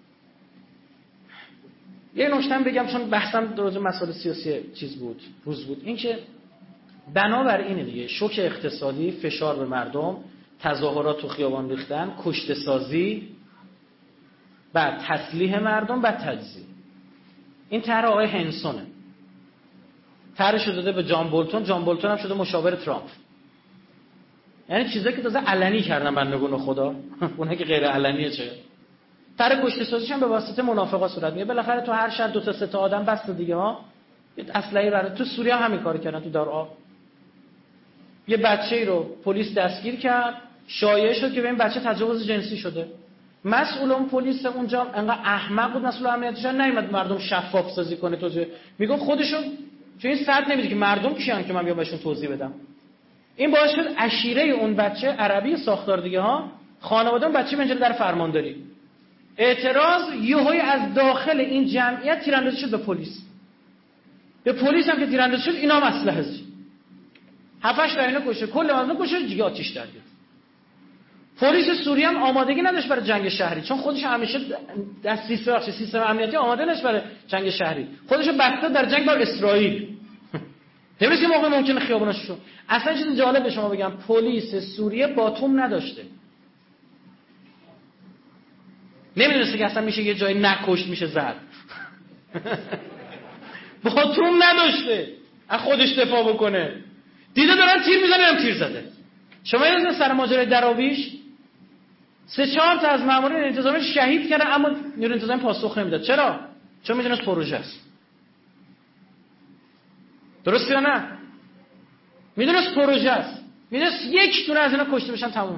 یه نکته بگم چون بحثم در مورد مسائل سیاسی روز بود. این که بنابر اینه دیگه، شوک اقتصادی، فشار به مردم، تظاهرات تو خیابان ریختن، کشته سازی، بعد تسلیح مردم، بعد تجزیه. این طرح آقای هنسونه. طرحش داده به جان بولتون هم شده مشاور ترامپ. یعنی چیزایی که تازه علنی کردن بندگان خدا، اونها که غیر علنیه چه؟ طرح کشته سازیش هم به واسطه منافقا صورت میگیره. بالاخره تو هر شهر 2 تا 3 تا آدم بس دیگه ها. یه اسلحه برای تو سوریه هم همین کارو کردن تو دارآب. یه بچه‌ای رو پلیس دستگیر کرد، شایعه شد که به این بچه تجاوز جنسی شده. مسئولان پلیس اونجا انقدر احمق بود، مسئول امنیتیش نیومد مردم شفاف سازی کنه توجه. میگم خودشون چون این سرت نمیده که مردم کیان که من بیام بهشون توضیح بدم. این باعث شد عشیره اون بچه عربی ساختار دیگه ها، خانواده اون بچه بنجره در فرمانداری. اعتراض یهویی از داخل این جمعیت تیراندازی شد به پلیس. به پلیس هم که تیراندازی شد اینا هم اسلحه زد. 7-8 تا اینا کشته، کل مردم کشته، دیگه آتش در گرفت. پلیس سوریه هم آمادگی نداشت برای جنگ شهری، چون خودش همیشه در سیستم امنیتی آماده نشد برای جنگ شهری. خودشو بسته در جنگ با اسرائیل. نمیشه که موقع ممکنه خیابوناش شد. اصلا چیز جالب به شما بگم، پلیس سوریه باتوم نداشته. نمیدونسته که اصلا میشه یه جایی نکشت میشه زد. باتوم نداشته از خودش دفاع بکنه. دیده دارن تیر میزنن، هم تیر زده. شما یادتون سر ماجرای دراویش 3-4 تا از مامورین انتظامی شهید کردن، اما نیروی انتظامی پاسخ نمیداد. چرا؟ چون میدونست پروژه است. درست یا نه؟ میدونست پروژه است. میدونست یک دونه از اینا کشته بشن تموم.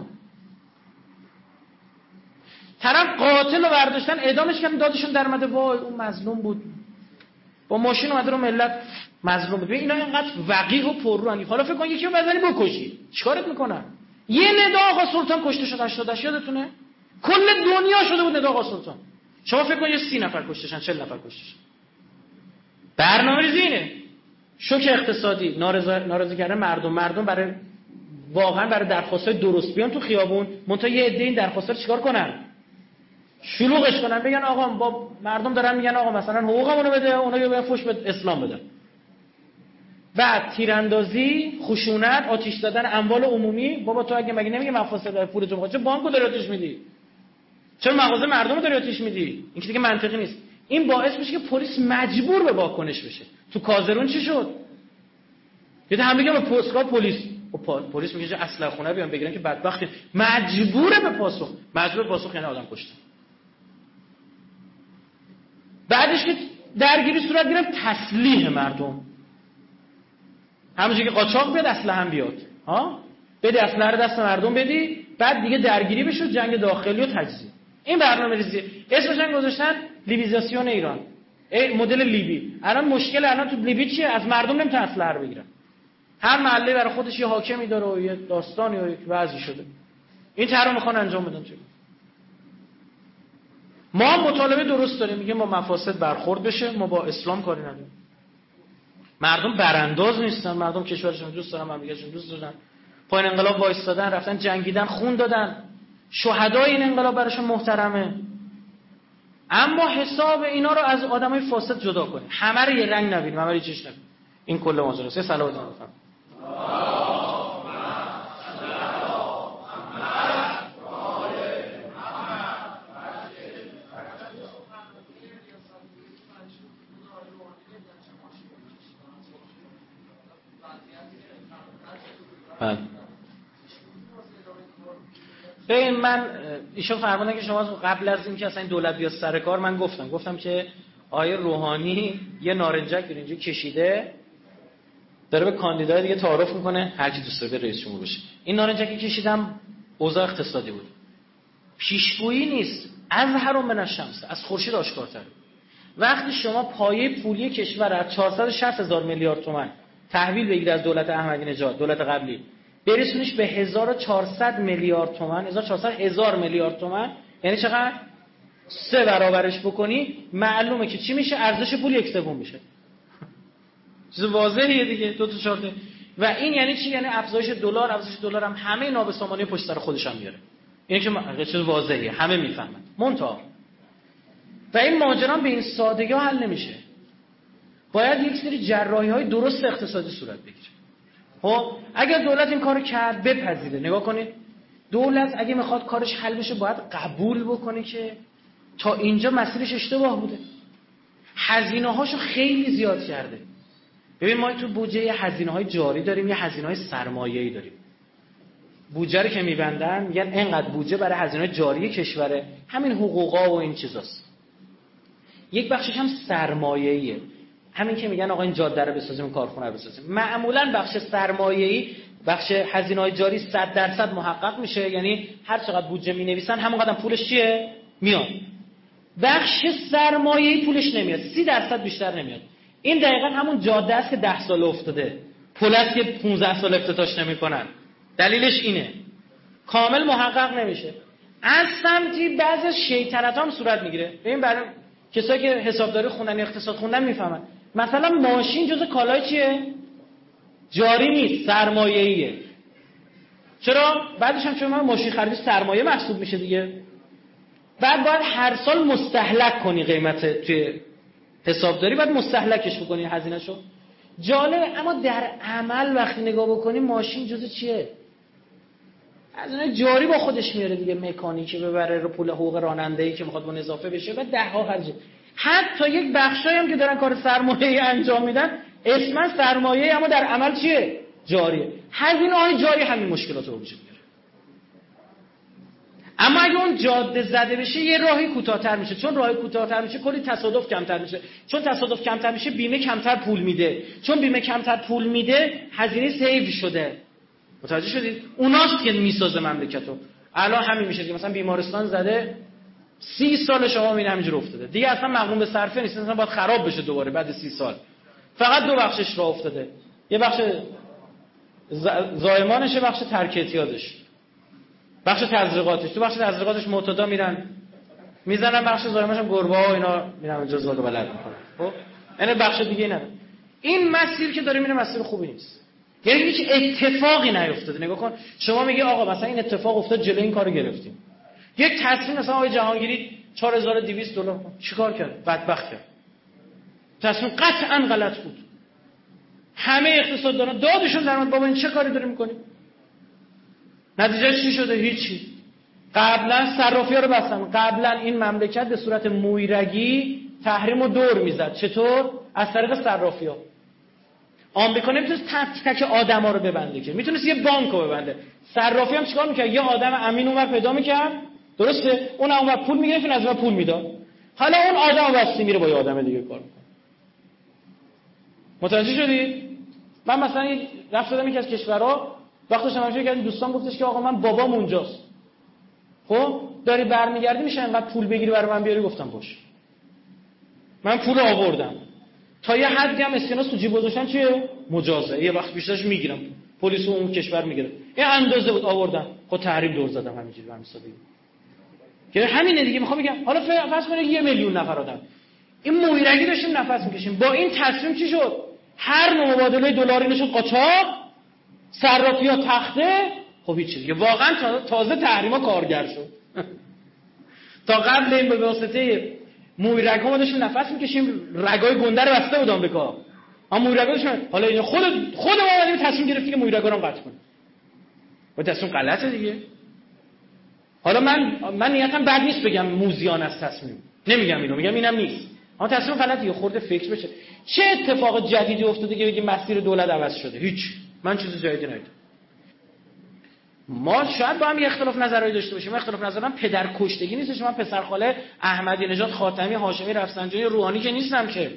طرف قاتل رو برداشتن اعدامش کردن، دادشون در اومده وای اون مظلوم بود. با ماشین اومده رو ملت مظلوم بود. اینا اینقدر وقیح و پرروانی. حالا فکر کن یکی رو بزنی بکشی. چیکارت میکنن؟ یه ندا آقا سلطان کشته شد 88 یادتونه؟ کل دنیا شده بود ندا آقا سلطان. شما فکر کن یه 30 نفر کشتهشن، 40 نفر کشتهشن. برنامه‌ریزی اینه. شوک اقتصادی، ناراضی کردن مردم برای واقعا برای درخواستای درست بیان تو خیابون، منتها یه عده این درخواستا رو چیکار کنن؟ شلوغش کنن، بگن آقا با مردم دارن میگن آقا مثلا حقوقمونو بده، اونا یه فوش به اسلام بدن. بعد تیراندازی، خشونت، آتش دادن اموال عمومی. بابا تو اگه مگه نمیگه مفاسد پولتون میخواد، چه بانکو داری آتش میدی؟ چرا مغازه مردمو داری آتش میدی؟ این که دیگه منطقی نیست. این باعث میشه که پلیس مجبور به واکنش بشه. تو کازرون چی شد؟ یه هم میگه به پستگاه پلیس میگه اسلحه خونه بیان بگیرن که بدبختی مجبوره به پاسخ. مجبور به پاسخ یعنی آدم کشتن. بعدش که درگیری صورت گرفت، تسلیح مردم. همونجوری که قاچاق بیاد اسلحه هم بیاد. ها؟ بدی اسلحه رو دست مردم بدی، بعد دیگه درگیری بشه، جنگ داخلی و تجزیه. این برنامه‌ریزی اسمش هم گذاشتن لیبیزاسیون ایران. مدل لیبی. الان مشکل تو لیبی چیه؟ از مردم نمیتونن اسلحه رو بگیرن. هر محله برای خودش یه حاکمی داره و یه داستانی و یک وضعی شده. این طرح میخوان انجام بدن چه؟ ما مطالبه درست داریم، میگه ما مفاسد برخورد بشه، ما با اسلام کاری نداریم. مردم برانداز نیستن، مردم کشورشون دوست دارن، مملکتشون دوست دارن. پایین انقلاب وایستادن، رفتن جنگیدن، خون دادن. شهدای این انقلاب براشون محترمه. اما حساب اینا رو از آدمای فاسد جدا کنیم. همه رو یه رنگ نبینیم، همه رو چشم نبینیم. این کل ماجراست. صلوات بفرمایید. ببین من ایشون فرمودن که شما قبل از اینکه اصلا این دولت بیاد سر کار، من گفتم که آیه روحانی یه نارنجک اینجا کشیده داره به کاندیدای دیگه تعارف میکنه هر کی دوست داره رئیس جمهور بشه. این نارنجکی کشیدم اوضاع اقتصادی بود. پیشگویی نیست. اظهر من الشمس، از خورشید آشکارتر. وقتی شما پایه پولی کشور از 460,000 میلیارد تومان تحویل بگیرید از دولت احمدی نژاد، دولت قبلی، برسونیش به 1400 میلیارد تومان، 1400,000 میلیارد تومان، یعنی چقدر؟ 3 برابرش بکنی، معلومه که چی میشه؟ ارزش پول 1/3 میشه. چیز واضحیه دیگه، 2 تا 4 تا. و این یعنی چی؟ یعنی افزایش دلار هم همه نابسامانی پشت سر خودش هم میاره. این که چیز واضحیه، همه میفهمن. منتها و این ماجرا به این سادگی حل نمیشه. باید یک سری جراحی‌های درست اقتصادی صورت بگیره. خب اگر دولت این کارو کرد، بپذیره. نگاه کنید، دولت اگه میخواد کارش حل بشه باید قبول بکنه که تا اینجا مسیرش اشتباه بوده. هزینه‌هاشو خیلی زیاد کرده. ببین ما تو بودجه یه هزینه‌های جاری داریم، یه هزینه‌های سرمایه‌ای داریم. بودجه رو که می‌بندن میگن اینقدر بودجه برای هزینه‌های جاری کشوره، همین حقوقا و این چیزاست. یک بخشش هم سرمایه‌ایه، همین که میگن آقا این جاده رو بسازیم، کارخونه رو بسازیم. معمولاً بخش سرمایه‌ای، بخش هزینه‌های جاری 100% محقق میشه، یعنی هر چقدر بودجه می‌نویسن همونقدر پولش چیه؟ میاد. بخش سرمایه‌ای پولش نمیاد، 30% بیشتر نمیاد. این دقیقاً همون جاده است که 10 سال افتاده، پل است که 15 سال افتتاحش نمی‌کنن. دلیلش اینه، کامل محقق نمیشه. از سمتی بعضی شیطنت‌ها هم صورت میگیره. ببین برای کسایی که حسابداری خوندن، اقتصاد خوندن میفهمن. مثلا ماشین جزء کالای چیه؟ جاری نیست، سرمایه‌ایه. چرا؟ بعدش هم چون ماشین خریدی سرمایه محسوب میشه دیگه. بعد باید هر سال مستهلک کنی، قیمت توی حسابداری باید مستهلکش بکنی هزینه‌شو. جالبه، اما در عمل وقتی نگاه بکنی ماشین جزء چیه؟ هزینه جاری با خودش میاره دیگه، مکانیکی ببره، رو پول حقوق راننده‌ای که میخواد اون اضافه بشه و ده ها خرج. حتی یک بخشایی هم که دارن کار سرمایه‌ای انجام میدن، اسمن سرمایه‌ای اما در عمل چیه؟ جاریه. هزینه‌های جاری همین مشکلات رو وجود میاره. اما اگه اون جاده زده بشه یه راهی کوتاه‌تر میشه، چون راه کوتاه‌تر میشه کلی تصادف کمتر میشه، چون تصادف کمتر میشه بیمه کمتر پول میده، چون بیمه کمتر پول میده هزینه سیو شده. متوجه شدید؟ اوناست که میسازه مملکتو. الان همین میشه که مثلا بیمارستان زده 30 سال شما میبینید همینجوری افتاده، دیگه اصلا مقرون به صرفه نیست، مثلا باید خراب بشه دوباره بعد 30 سال. فقط 2 بخشش راه افتاده، یه بخش زایمانش، یه بخش ترک اعتیادش، بخش تزریقاتش. تو بخش تزریقاتش معتادا میرن میزنن، بخش زایمانش هم گربه‌ها و اینا میرن اونجا زاد و ولد میکنن. خب یعنی بخش دیگه نداره. این مسیر که داره میره مسیر خوبی نیست، یعنی هیچ اتفاقی نیفتاده. نگاه کن، شما میگی آقا مثلا این اتفاق افتاد جلوی این کارو گرفتیم. یک تصمیم مثلا آقای جهانگیری $4200 چیکار کرد؟ بدبخت کرد. تصمیم قطعا غلط بود. همه اقتصاددانان دادشون در اومد بابا این چه کاری داره میکنی؟ نتیجه چی شده؟ هیچی. قبلا صرافی‌ها رو بستن. قبلا این مملکت به صورت مویرگی تحریم و دور میزد. چطور؟ از طریق صرافی‌ها. آمریکا نمیتونست تک تک آدما رو ببنده، که میتونست یه بانک رو ببنده. صرافی هم چیکار میکرد؟ یه آدم امین اونور پیدا میکرد، درسته؟ اون اونور پول میگرفت، این از اونور پول میداد. حالا اون آدم واسه میره با یه آدم دیگه کار میکنه. متوجه شدید؟ من مثلا رفت دادم یکی از کشورها، وقتی داشتم همش کردم دوستان گفتش که آقا من بابام اونجاست. خب داری برمیگردی میشه انقدر پول بگیری برای من بیاری؟ گفتم باش. من پول آوردم. تا یه حدی هم اسکناس تو جیب گذاشتن چیه؟ مجازه. یه وقت بیشترش میگیرم، پلیس اون کشور میگیره. این اندازه بود آوردم. خب تحریم دور زدم همینجوری همین سادگی. که همینه دیگه. میخوام بگم حالا فرض کنید 1 میلیون نفر آدم این مویرگی داشتیم نفس میکشیم، با این تصمیم چی شد؟ هر نوع مبادله دلاری نشد قاچاق، صرافی‌ها تخته. خب هیچ چیزی واقعا تازه تحریما کارگر شد. تا قبل این به واسطه مویرگ‌ها ما داشتیم نفس میکشیم، رگای گنده رو بسته بود آمریکا. اما مویرگ‌ها داشتن، حالا این خود ما اومدیم تصمیم گرفتیم که مویرگ‌ها رو قطع کنیم. با تصمیم غلطه دیگه. حالا من نیتم بد نیست بگم موزیان از تصمیم، نمیگم اینو، میگم اینم نیست. اما تصمیم غلطیه، خورده فکر بشه. چه اتفاق جدیدی افتاده که بگی مسیر دولت عوض شده؟ هیچ. من چیز جدیدی ندیدم. ما شاید با هم یه اختلاف نظری داشته باشیم. اختلاف نظرم پدر کشتگی نیستش. من پسرخاله احمدی نژاد، خاتمی، هاشمی، رفسنجانی، روحانی که نیستم که.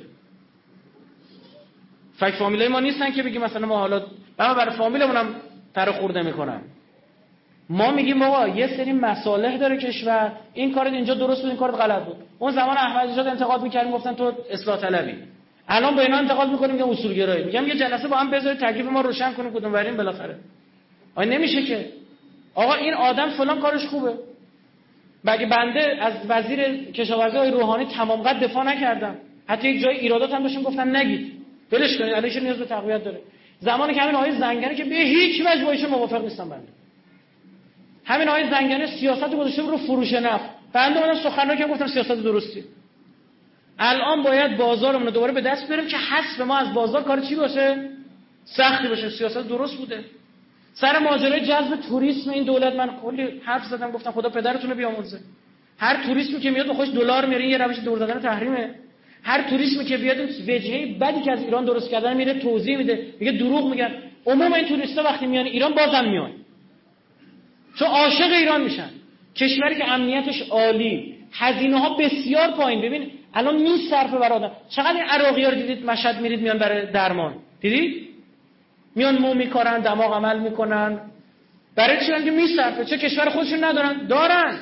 فک فامیلای ما نیستن که بگی مثلا ما حالا من برای فامیلمونم تر خورده میکنم. ما میگیم آقا یه سری مصالح داره کشور، این کارت اینجا درست بود، این کارت غلط بود. اون زمان احمدی نژاد انتقاد می‌کردیم گفتن تو اصلاح طلبی. الان با اینا انتقاد می‌کنیم که اصول گرایی. میگم یه جلسه با هم بذارید تکلیف ما روشن کنیم کدوم بریم بالاخره. نمیشه که آقا این آدم فلان کارش خوبه. مگه بنده از وزیر کشاورزی آقای روحانی تمام قد دفاع نکردم؟ حتی یک جای ایرادات هم داشتم گفتم نگید. ولش کنید، الانش نیاز به تقویت داره. زمانی که همین آقای زنگنه که به هیچ وجه با ایشون موافق نیستم بنده. همین آقای زنگنه سیاست گذاشته رو فروش نفت. بنده اونم سخنرانی که گفتم سیاست درستی. الان باید بازارمون رو دوباره به دست بیاریم که حذف ما از بازار کار چی باشه؟ سختی باشه. سیاست درست بوده. سر ماجرای جذب توریسم این دولت من کلی حرف زدم، گفتم خدا پدرتون رو بیامرزه. هر توریسمی که میاد با خودش دلار میاره، یه روش دور دادن تحریمه. هر توریسمی که بیاد وجهه بدی که از ایران درست کردن میره توضیح میده، میگه دروغ میگن. عموم این توریستا وقتی میان ایران بازم میان، چون عاشق ایران میشن. کشوری که امنیتش عالی، هزینه‌ها بسیار پایین. ببین الان میصرفه برای آدم. چقدر این عراقی‌ها رو دیدید مشهد میرید میان برای درمان؟ دیدید؟ میان مو میکارن، دماغ عمل میکنن. برای چی؟ که میصرفه. چه کشور خودشون ندارن؟ دارن.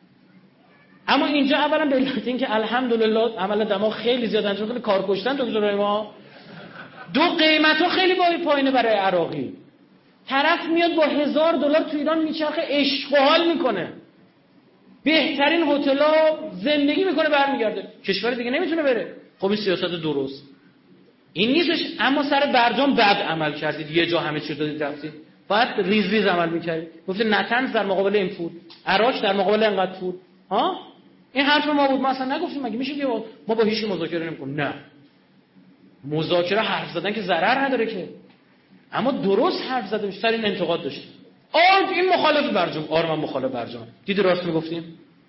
اما اینجا اولا به علت اینکه الحمدلله عمل دماغ خیلی زیاد انجام شده، کار کشتن دکترای ما. دو قیمتا خیلی پایینه برای عراقی. طرف میاد با $1000 تو ایران میچرخه، عشق و حال میکنه، بهترین هتل‌ها زندگی میکنه، برمیگرده کشور دیگه نمیتونه بره. خب این سیاست درست این نیستش. اما سر برجام بد عمل کردید، یه جا همه چی دادید رفتید. باید ریز عمل میکردید. گفتید نتنز در مقابل این پول، عراق در مقابل اینقدر پول. ها این حرف ما بود. ما اصلا نگفتیم مگه میشه که ما با هیچ مذاکره نمیکنیم؟ نه، مذاکره حرف زدن که ضرر نداره که، اما درست حرف زده میشه. سر این انتقاد داشتیم. این مخالف برجام، من مخالف برجام. دیدی راست میگفتیم؟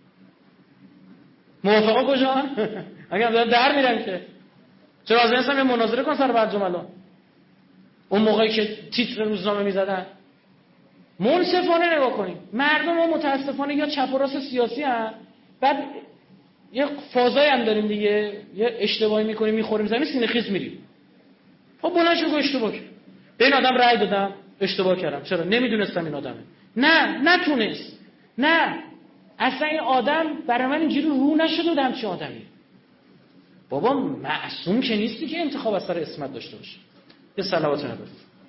موافقه کجا؟ اگه هم در میرن که چرا از اینسان یه مناظره کن سر برجام. الان اون موقعی که تیتر روزنامه میزدن منصفانه نگاه کنیم. مردم ما متاسفانه یا چپ و راست سیاسی هستن، بعد یه فازایی هم داریم دیگه، یه اشتباهی میکنیم میخوریم زمین سینه خیز میریم. خب بلند شو اشتباه کردم، به این آدم رأی دادم، اشتباه کردم. چرا؟ نمیدونستم این آدمه. نتونست. نه اصلا این آدم برای من اینجوری رو نشده بود همچین آدمی. بابا معصوم که نیستی که انتخاب از سر اسمت داشته باشه. یه صلوات نبرد.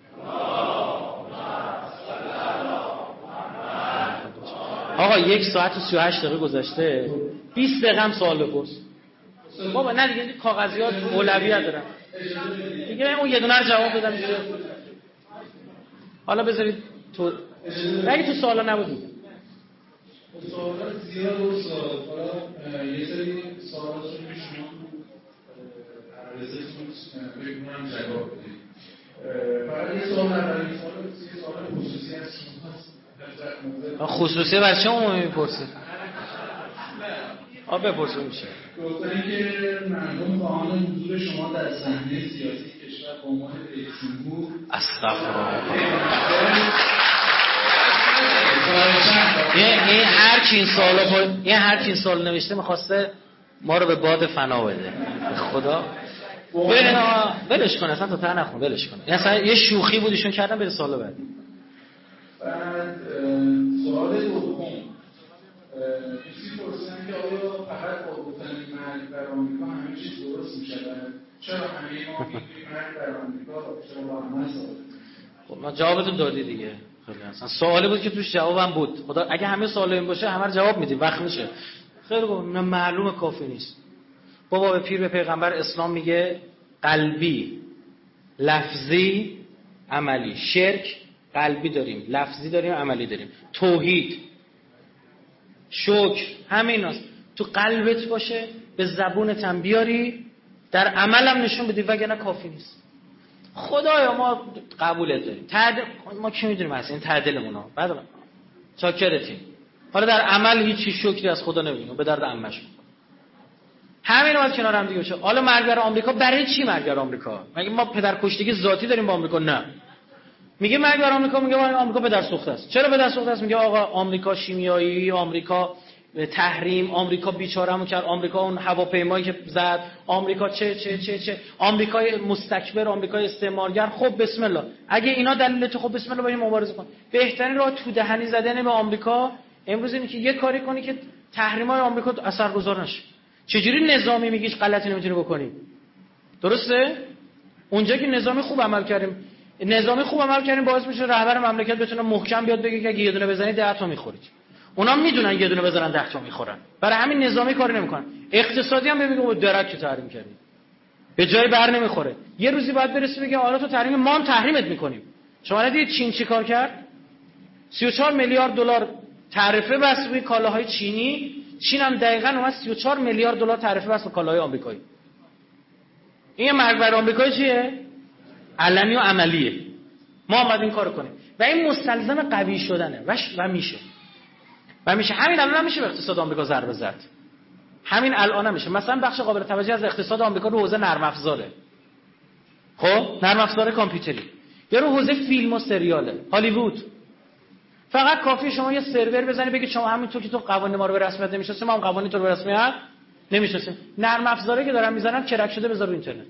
آقا 1 ساعت و 38 دقیقه گذشته، 20 دقیقه هم سوال بپرس. بابا نه دیگه کاغذیات اولویت دارن دیگه، اون یه دونه رو جواب بدم دیگه. حالا بذارید تو اگه تو سوالا نبود سوالات زیاد و سوال. حالا یه سری سوالات رو که شما عرضتون بگونم جواب بدید. فقط یه سوال اولین سوال خصوصی از شما. خصوصی برای چه عمومی میپرسید؟ بپرسید میشه. گفتن که مردم خواهان حضور شما در صحنه سیاسی کشور به عنوان رئیس جمهور. استغفرالله. این هر کی این سوالو نوشته می‌خواسته ما رو به باد فنا بده. خدا ولش کن، اصلا تو ته نخون، ولش کن. این اصلا یه شوخی بود ایشون کردن. بره سوال بعدی. بعد سوال دوم کسی پرسیدن که آیا فقط با گفتن مرگ بر آمریکا همه چیز درست میشه؟ چرا همه ما میگیم مرگ بر آمریکا، چرا با همه سوال؟ خب ما جوابتون دادی دیگه. خیلی اصلا سوالی بود که توش جوابم بود. خدا اگه همه سوالا این باشه همه رو جواب میدیم، وقت میشه. خیلی خوب، معلومه کافی نیست. بابا به پیر به پیغمبر اسلام میگه قلبی، لفظی، عملی. شرک قلبی داریم، لفظی داریم، عملی داریم. توحید، شکر، همه ایناست. تو قلبت باشه، به زبونت هم بیاری، در عملم نشون بدی، وگرنه کافی نیست. خدایا ما قبولت داریم، ما کی میدونیم اصلا این تعدیلمونو بعد چاکرتیم. حالا در عمل هیچی شکری از خدا نمیبینیم، به درد عمش میکنه. همین وقت کنار هم دیگه بشه. حالا مرگ بر آمریکا برای چی؟ مرگ بر آمریکا مگه ما پدرکشتگی ذاتی داریم با آمریکا؟ نه. میگه مرگ بر آمریکا، میگه آمریکا پدر سوخته است. چرا پدر سوخته است؟ میگه آقا آمریکا شیمیایی، آمریکا تحریم، آمریکا بیچارهمون کرد، آمریکا اون هواپیمایی که زد، آمریکا چه آمریکای مستکبر، آمریکای استعمارگر. خب بسم الله، اگه اینا دلیلته خب بسم الله با این مبارزه کن. بهترین راه تو دهنی زدن به آمریکا امروز اینه که یه کاری کنی که تحریم‌های آمریکا اثرگذار نشه. چجوری نظامی میگیش غلطی نمیتونی بکنی؟ درسته؟ اونجا که نظامی خوب عمل کردیم باعث میشه رهبر مملکت بتونه محکم بیاد بگه که اگه یه دونه بزنید 10 تا میخورید. اونا میدونن یه دونه بزنن 10 تا میخورن، برای همین نظامی کاری نمیکنن. اقتصادی هم ببینید درک که تحریم کردی به جای بر نمیخوره. یه روزی باید برسه بگه آره تو تحریم، ما هم تحریمت میکنیم. شما ندیدید چین چی کار کرد؟ 34 میلیارد دلار تعرفه بس روی کالاهای چینی. چین هم دقیقاً اومد 34 میلیارد دلار تعرفه بس روی کالاهای آمریکایی. این مرگ بر آمریکا چیه؟ علنی و عملیه. ما اومدیم کارو کنیم و این مستلزم قوی شدنه و میشه. همین الان هم میشه به اقتصاد آمریکا ضربه زد. همین الان هم میشه. مثلا بخش قابل توجه از اقتصاد آمریکا رو حوزه نرم افزاره. خب نرم افزار کامپیوتری، یا رو حوزه فیلم و سریاله، هالیوود. فقط کافیه شما یه سرور بزنی بگی شما همینطور که تو قوانین ما رو به رسمیت نمیشناسیم، ما هم قوانین تو رو به رسمیت نمیشناسیم. نرم افزاری که دارن میزنن کرک شده بذار رو اینترنت.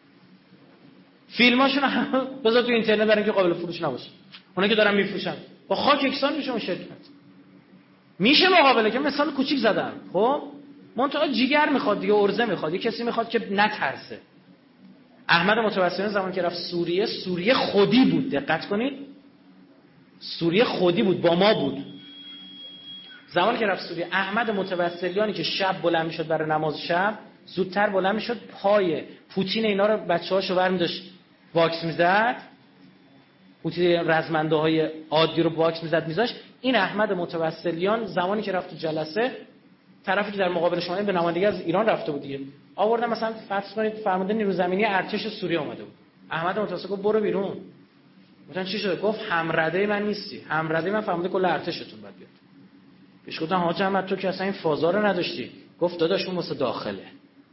فیلماشون هم بذار تو اینترنت برای اینکه قابل فروش نباشه. اونا که دارن میفروشن با خاک یکسان میشه اون شرکت. میشه مقابله که مثال کوچیک زدم. خب منتها جیگر میخواد دیگه، ارزه میخواد، یه کسی میخواد که نترسه. احمد متوسلیان زمان که رفت سوریه خودی بود. دقت کنید، سوریه خودی بود، با ما بود. زمانی که رفت سوریه، احمد متوسلیانی که شب بلند میشد برای نماز شب، زودتر بلند میشد پای پوتین اینا رو بچه‌هاشو برمی داشت واکس میزد، پوتین رزمنده های عادی رو واکس میزد میذاشت. این احمد متوسلیان زمانی که رفت تو جلسه، طرفی که در مقابل شما این به نمایندگی از ایران رفته بود دیگه، آوردن مثلا فرض کنید فرمانده نیروی زمینی ارتش سوریه اومده بود. احمد متوسلی گفت برو بیرون. گفتن چی شده؟ گفت همرده من نیستی، همرده من فرمانده کل ارتشتون باید بیاد. بهش گفتن حاج احمد تو که اصلا این فازا رو نداشتی. گفت داداش اون واسه داخله،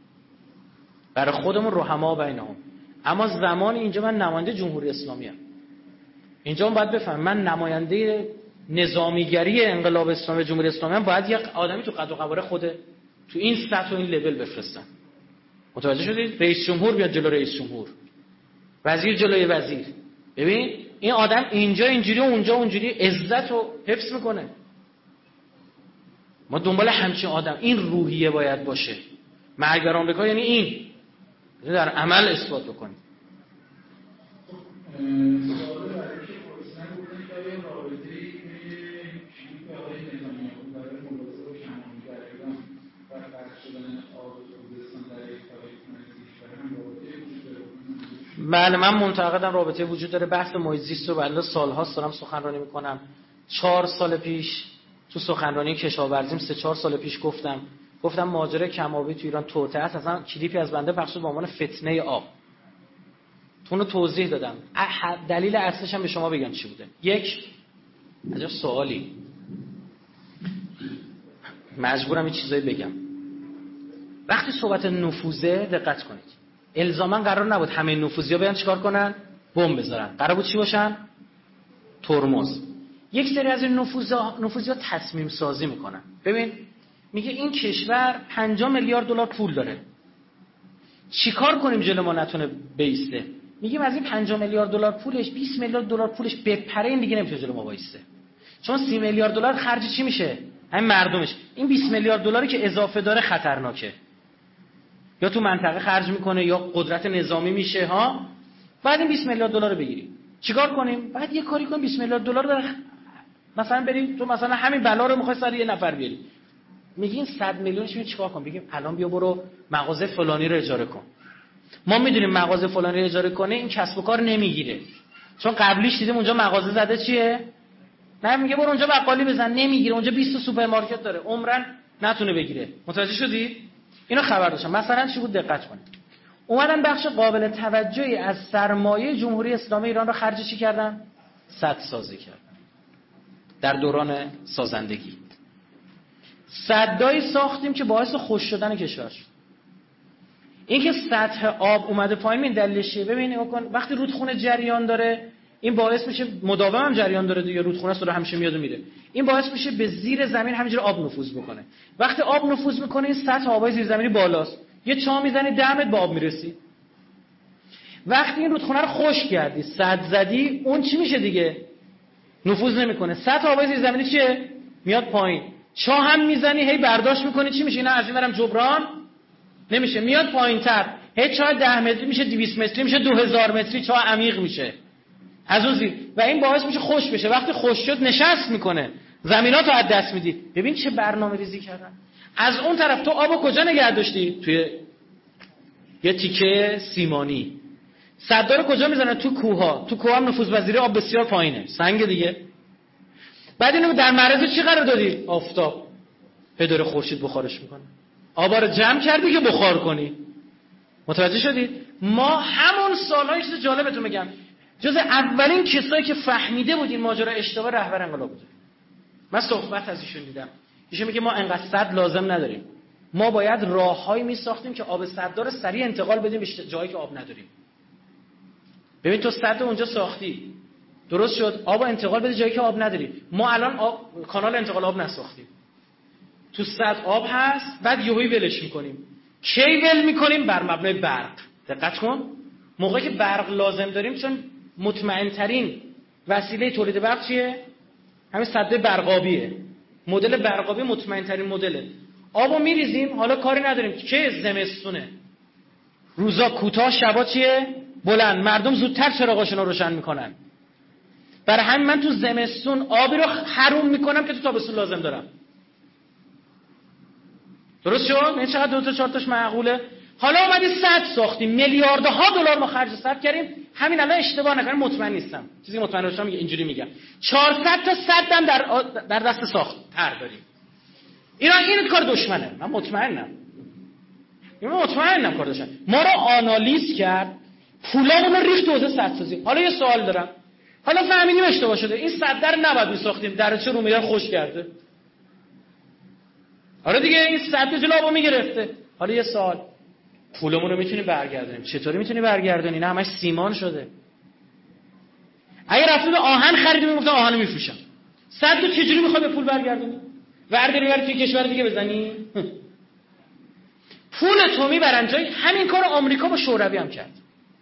برای خودمون رحما بینهم. اما زمان اینجا من نماینده جمهوری اسلامی ام. اینجا هم باید بفهم من نماینده نظامیگری انقلاب اسلامی جمهوری اسلامی ام. باید یک آدمی تو قد و قواره خود تو این سطح و این لول بفرستم. متوجه شدید؟ رئیس جمهور بیاد جلو رئیس جمهور، وزیر جلوی وزیر. ببین این آدم اینجا اینجوری و اونجا اونجوری عزت رو حفظ میکنه. ما دنبال همچین آدم، این روحیه باید باشه. مرگ بر آمریکا یعنی این در عمل اثبات بکنیم. سوال برای که پرسیدن بودن که آیا رابطه‌ای بین کلیپ آقای نتانیاهو برای مبارزه با کم‌آموزی در ایران و قطع شدن آب خوزستان در یک تاریخ نزدیک و هم رابطه‌ای وجود داره؟ بله من معتقدم رابطه وجود داره. بحث محیط زیست رو بنده سال‌هاست دارم سخنرانی میکنم. 4 سال پیش تو سخنرانی کشاورزیم 3-4 سال پیش گفتم ماجرای کم‌آبی تو ایران توطئه است. اصلا کلیپی از بنده پخش شد به عنوان فتنه آب. اونو توضیح دادم. دلیل اصلش هم به شما بگم چی بوده. یک عجب سوالی، مجبورم یه چیزایی بگم. وقتی صحبت نفوذه دقت کنید، الزاما قرار نبود همه نفوذی‌ها بیان چیکار کنن؟ بمب بذارن. قرار بود چی باشن؟ ترمز. یک سری از این نفوذی‌ها تصمیم سازی میکنن. ببین میگه این کشور 50 میلیارد دلار پول داره، چیکار کنیم جلو ما نتونه بیسته؟ میگیم از این 50 میلیارد دلار پولش 20 میلیارد دلار پولش بپره، این دیگه نمیتونه جلو ما وایسته. چون 30 میلیارد دلار خرج چی میشه؟ همین مردمش. این 20 میلیارد دلاری که اضافه داره خطرناکه. یا تو منطقه خرج میکنه یا قدرت نظامی میشه ها. بعد این 20 میلیارد دلار رو بگیریم. چیکار کنیم؟ بعد یه کاری کنیم 20 میلیارد دلار رو مثلا بریم تو مثلا همین بلا رو میخوای سر یه نفر بیاری. میگین 100 میلیونش میشه چیکار کنم؟ بگیم الان بیا برو مغازه فلانی رو اجاره کن. ما میدونیم مغازه فلانی رو اجاره کنه این کسب و کار نمیگیره، چون قبلیش دیدیم اونجا مغازه زده چیه؟ نه میگه برو اونجا بقالی بزن، نمیگیره. اونجا 20 سوپرمارکت داره، عمرن نتونه بگیره. متوجه شدید؟ اینو خبر داشتم. مثلا چی بود؟ دقت کنید. اومدن بخش قابل توجهی از سرمایه جمهوری اسلامی ایران رو خرج چی کردن؟ سدسازی کردن. در دوران سازندگی سدایی ساختیم که باعث خشک شدن کشور شد. این که سطح آب اومده پایین این دلیلش چیه؟ ببینید وقتی رودخونه جریان داره این باعث میشه مداوم هم جریان داره دیگه، رودخونه است داره همیشه میاد و میره. این باعث میشه به زیر زمین همینجوری آب نفوذ بکنه. وقتی آب نفوذ میکنه این سطح آبای زیرزمینی بالاست. یه چاه میزنی 10 متر به آب میرسی. وقتی این رودخونه رو خشک کردی، سد زدی، اون چی میشه دیگه؟ نفوذ نمیکنه. سطح آبای زیرزمینی چیه؟ میاد پایین. چاه هم میزنی هی برداشت میکنی چی میشه؟ اینا از این برم جبران نمیشه، میاد پایینتر. هی چاه 10 متری میشه 200 متری میشه 2000 متری چاه عمیق میشه. از اون زیر و این باعث میشه خشک بشه. وقتی خشک شد نشست میکنه. زمیناتو از دست میدی. ببین چه برنامه‌ریزی کردن. از اون طرف تو آبو کجا نگه داشتی؟ توی یه تیکه سیمانی. سدا رو کجا میزنن؟ تو کوه‌ها. تو کوه هم نفوذپذیری آب بسیار پایینه. سنگ دیگه. بعد اینو در معرض چی قرار دادی؟ آفتاب. داره خورشید بخارش میکنه. آبا رو جمع کردی که بخار کنی. متوجه شدید؟ ما همون سال‌های چیز جالبتون میگم. جز اولین کسایی که فهمیده بود این ماجرا اشتباه رهبر انقلاب بود. من صحبت از ایشون دیدم. ایشون میگه ما انقدر سد لازم نداریم. ما باید راههایی میساختیم که آب سددار رو سریع انتقال بدیم به جایی که آب نداریم. ببین تو سد اونجا ساختی. درست شد. آب انتقال بده جایی که آب نداری. ما الان کانال انتقال آب نساختیم. تو سد آب هست، بعد یهویی ولش میکنیم. کی ول میکنیم؟ بر مبنای برق. دقت کن. موقعی که برق لازم داریم، چون مطمئن ترین وسیله تولید برق چیه؟ همین سد برقابیه. مدل برقابی مطمئن ترین مدله. آبو میریزیم، حالا کاری نداریم که زمستونه. روزا کوتاه، شبا چیه؟ بلند. مردم زودتر چراغاشون رو روشن میکنن. برای همین من تو زمستون آبی رو حروم میکنم که تو تابستون لازم دارم. درست شد؟ این چقدر 2 تا 4 تاش معقوله. حالا اومدی سد ساختیم، میلیاردها دلار ما خرج سد کردیم. همین الان اشتباه نکنم، مطمئن نیستم. چیزی مطمئن باشم اینجوری میگم. 400 تا سدم در دست ساخت تر داریم. این کار دشمنه. من مطمئنم. کار دشمن. ما رو آنالیز کرد، پولامون رو ریخت حوزه سدسازی. حالا یه سوال دارم. حالا فهمیدیم اشتباه شده. این سد در نباید میساختیم. درچه رو میرن خوش کرده. آره دیگه این سد جلو آبو میگرفته. حالا یه سوال. پولمون رو میتونی برگردونیم. چطوری میتونی برگردونی؟ نه همش سیمان شده. اگه رفتیم آهن خریدیم میگفتن آهنو میفروشم. سد رو چجوری میخوای به پول برگردونی؟ ورداری بر توی کشور دیگه بزنی؟ پول تو میبرن جای. همین کار آمریکا با شوروی هم کرد.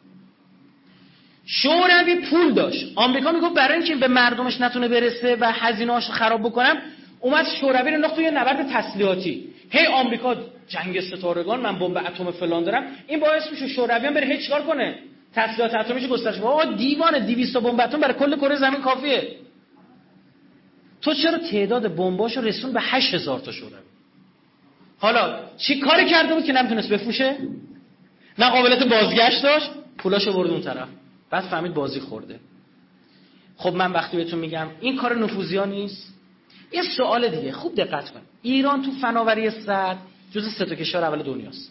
شوروی پول داشت. آمریکا میگفت برای اینکه به مردمش نتونه برسه و هزینه‌اش خراب بکنم، اومد شوروی رو انداخت توی نبرد تسلیحاتی. هی آمریکا جنگ ستارگان، من بمب اتم فلان دارم. این باعث میشه شوروی هم بره چیکار کنه؟ تسلیحات اتمیشو گسترش بده. آقا دیوانه، 200 بمب اتم برای کل کره زمین کافیه. تو چرا تعداد بمباشو رسون به 8000 تا شوروی؟ حالا چی کاری کرده بود که نمیتونست بفروشه؟ نه قابلیت بازگشت داشت، پولاشو برد اون طرف. بعد فهمید بازی خورده. خب من وقتی بهتون میگم این کار نفوذیا نیست. یه سوال دیگه خوب دقت کن. ایران تو فناوری سد جزو 3 تا کشور اول دنیاست.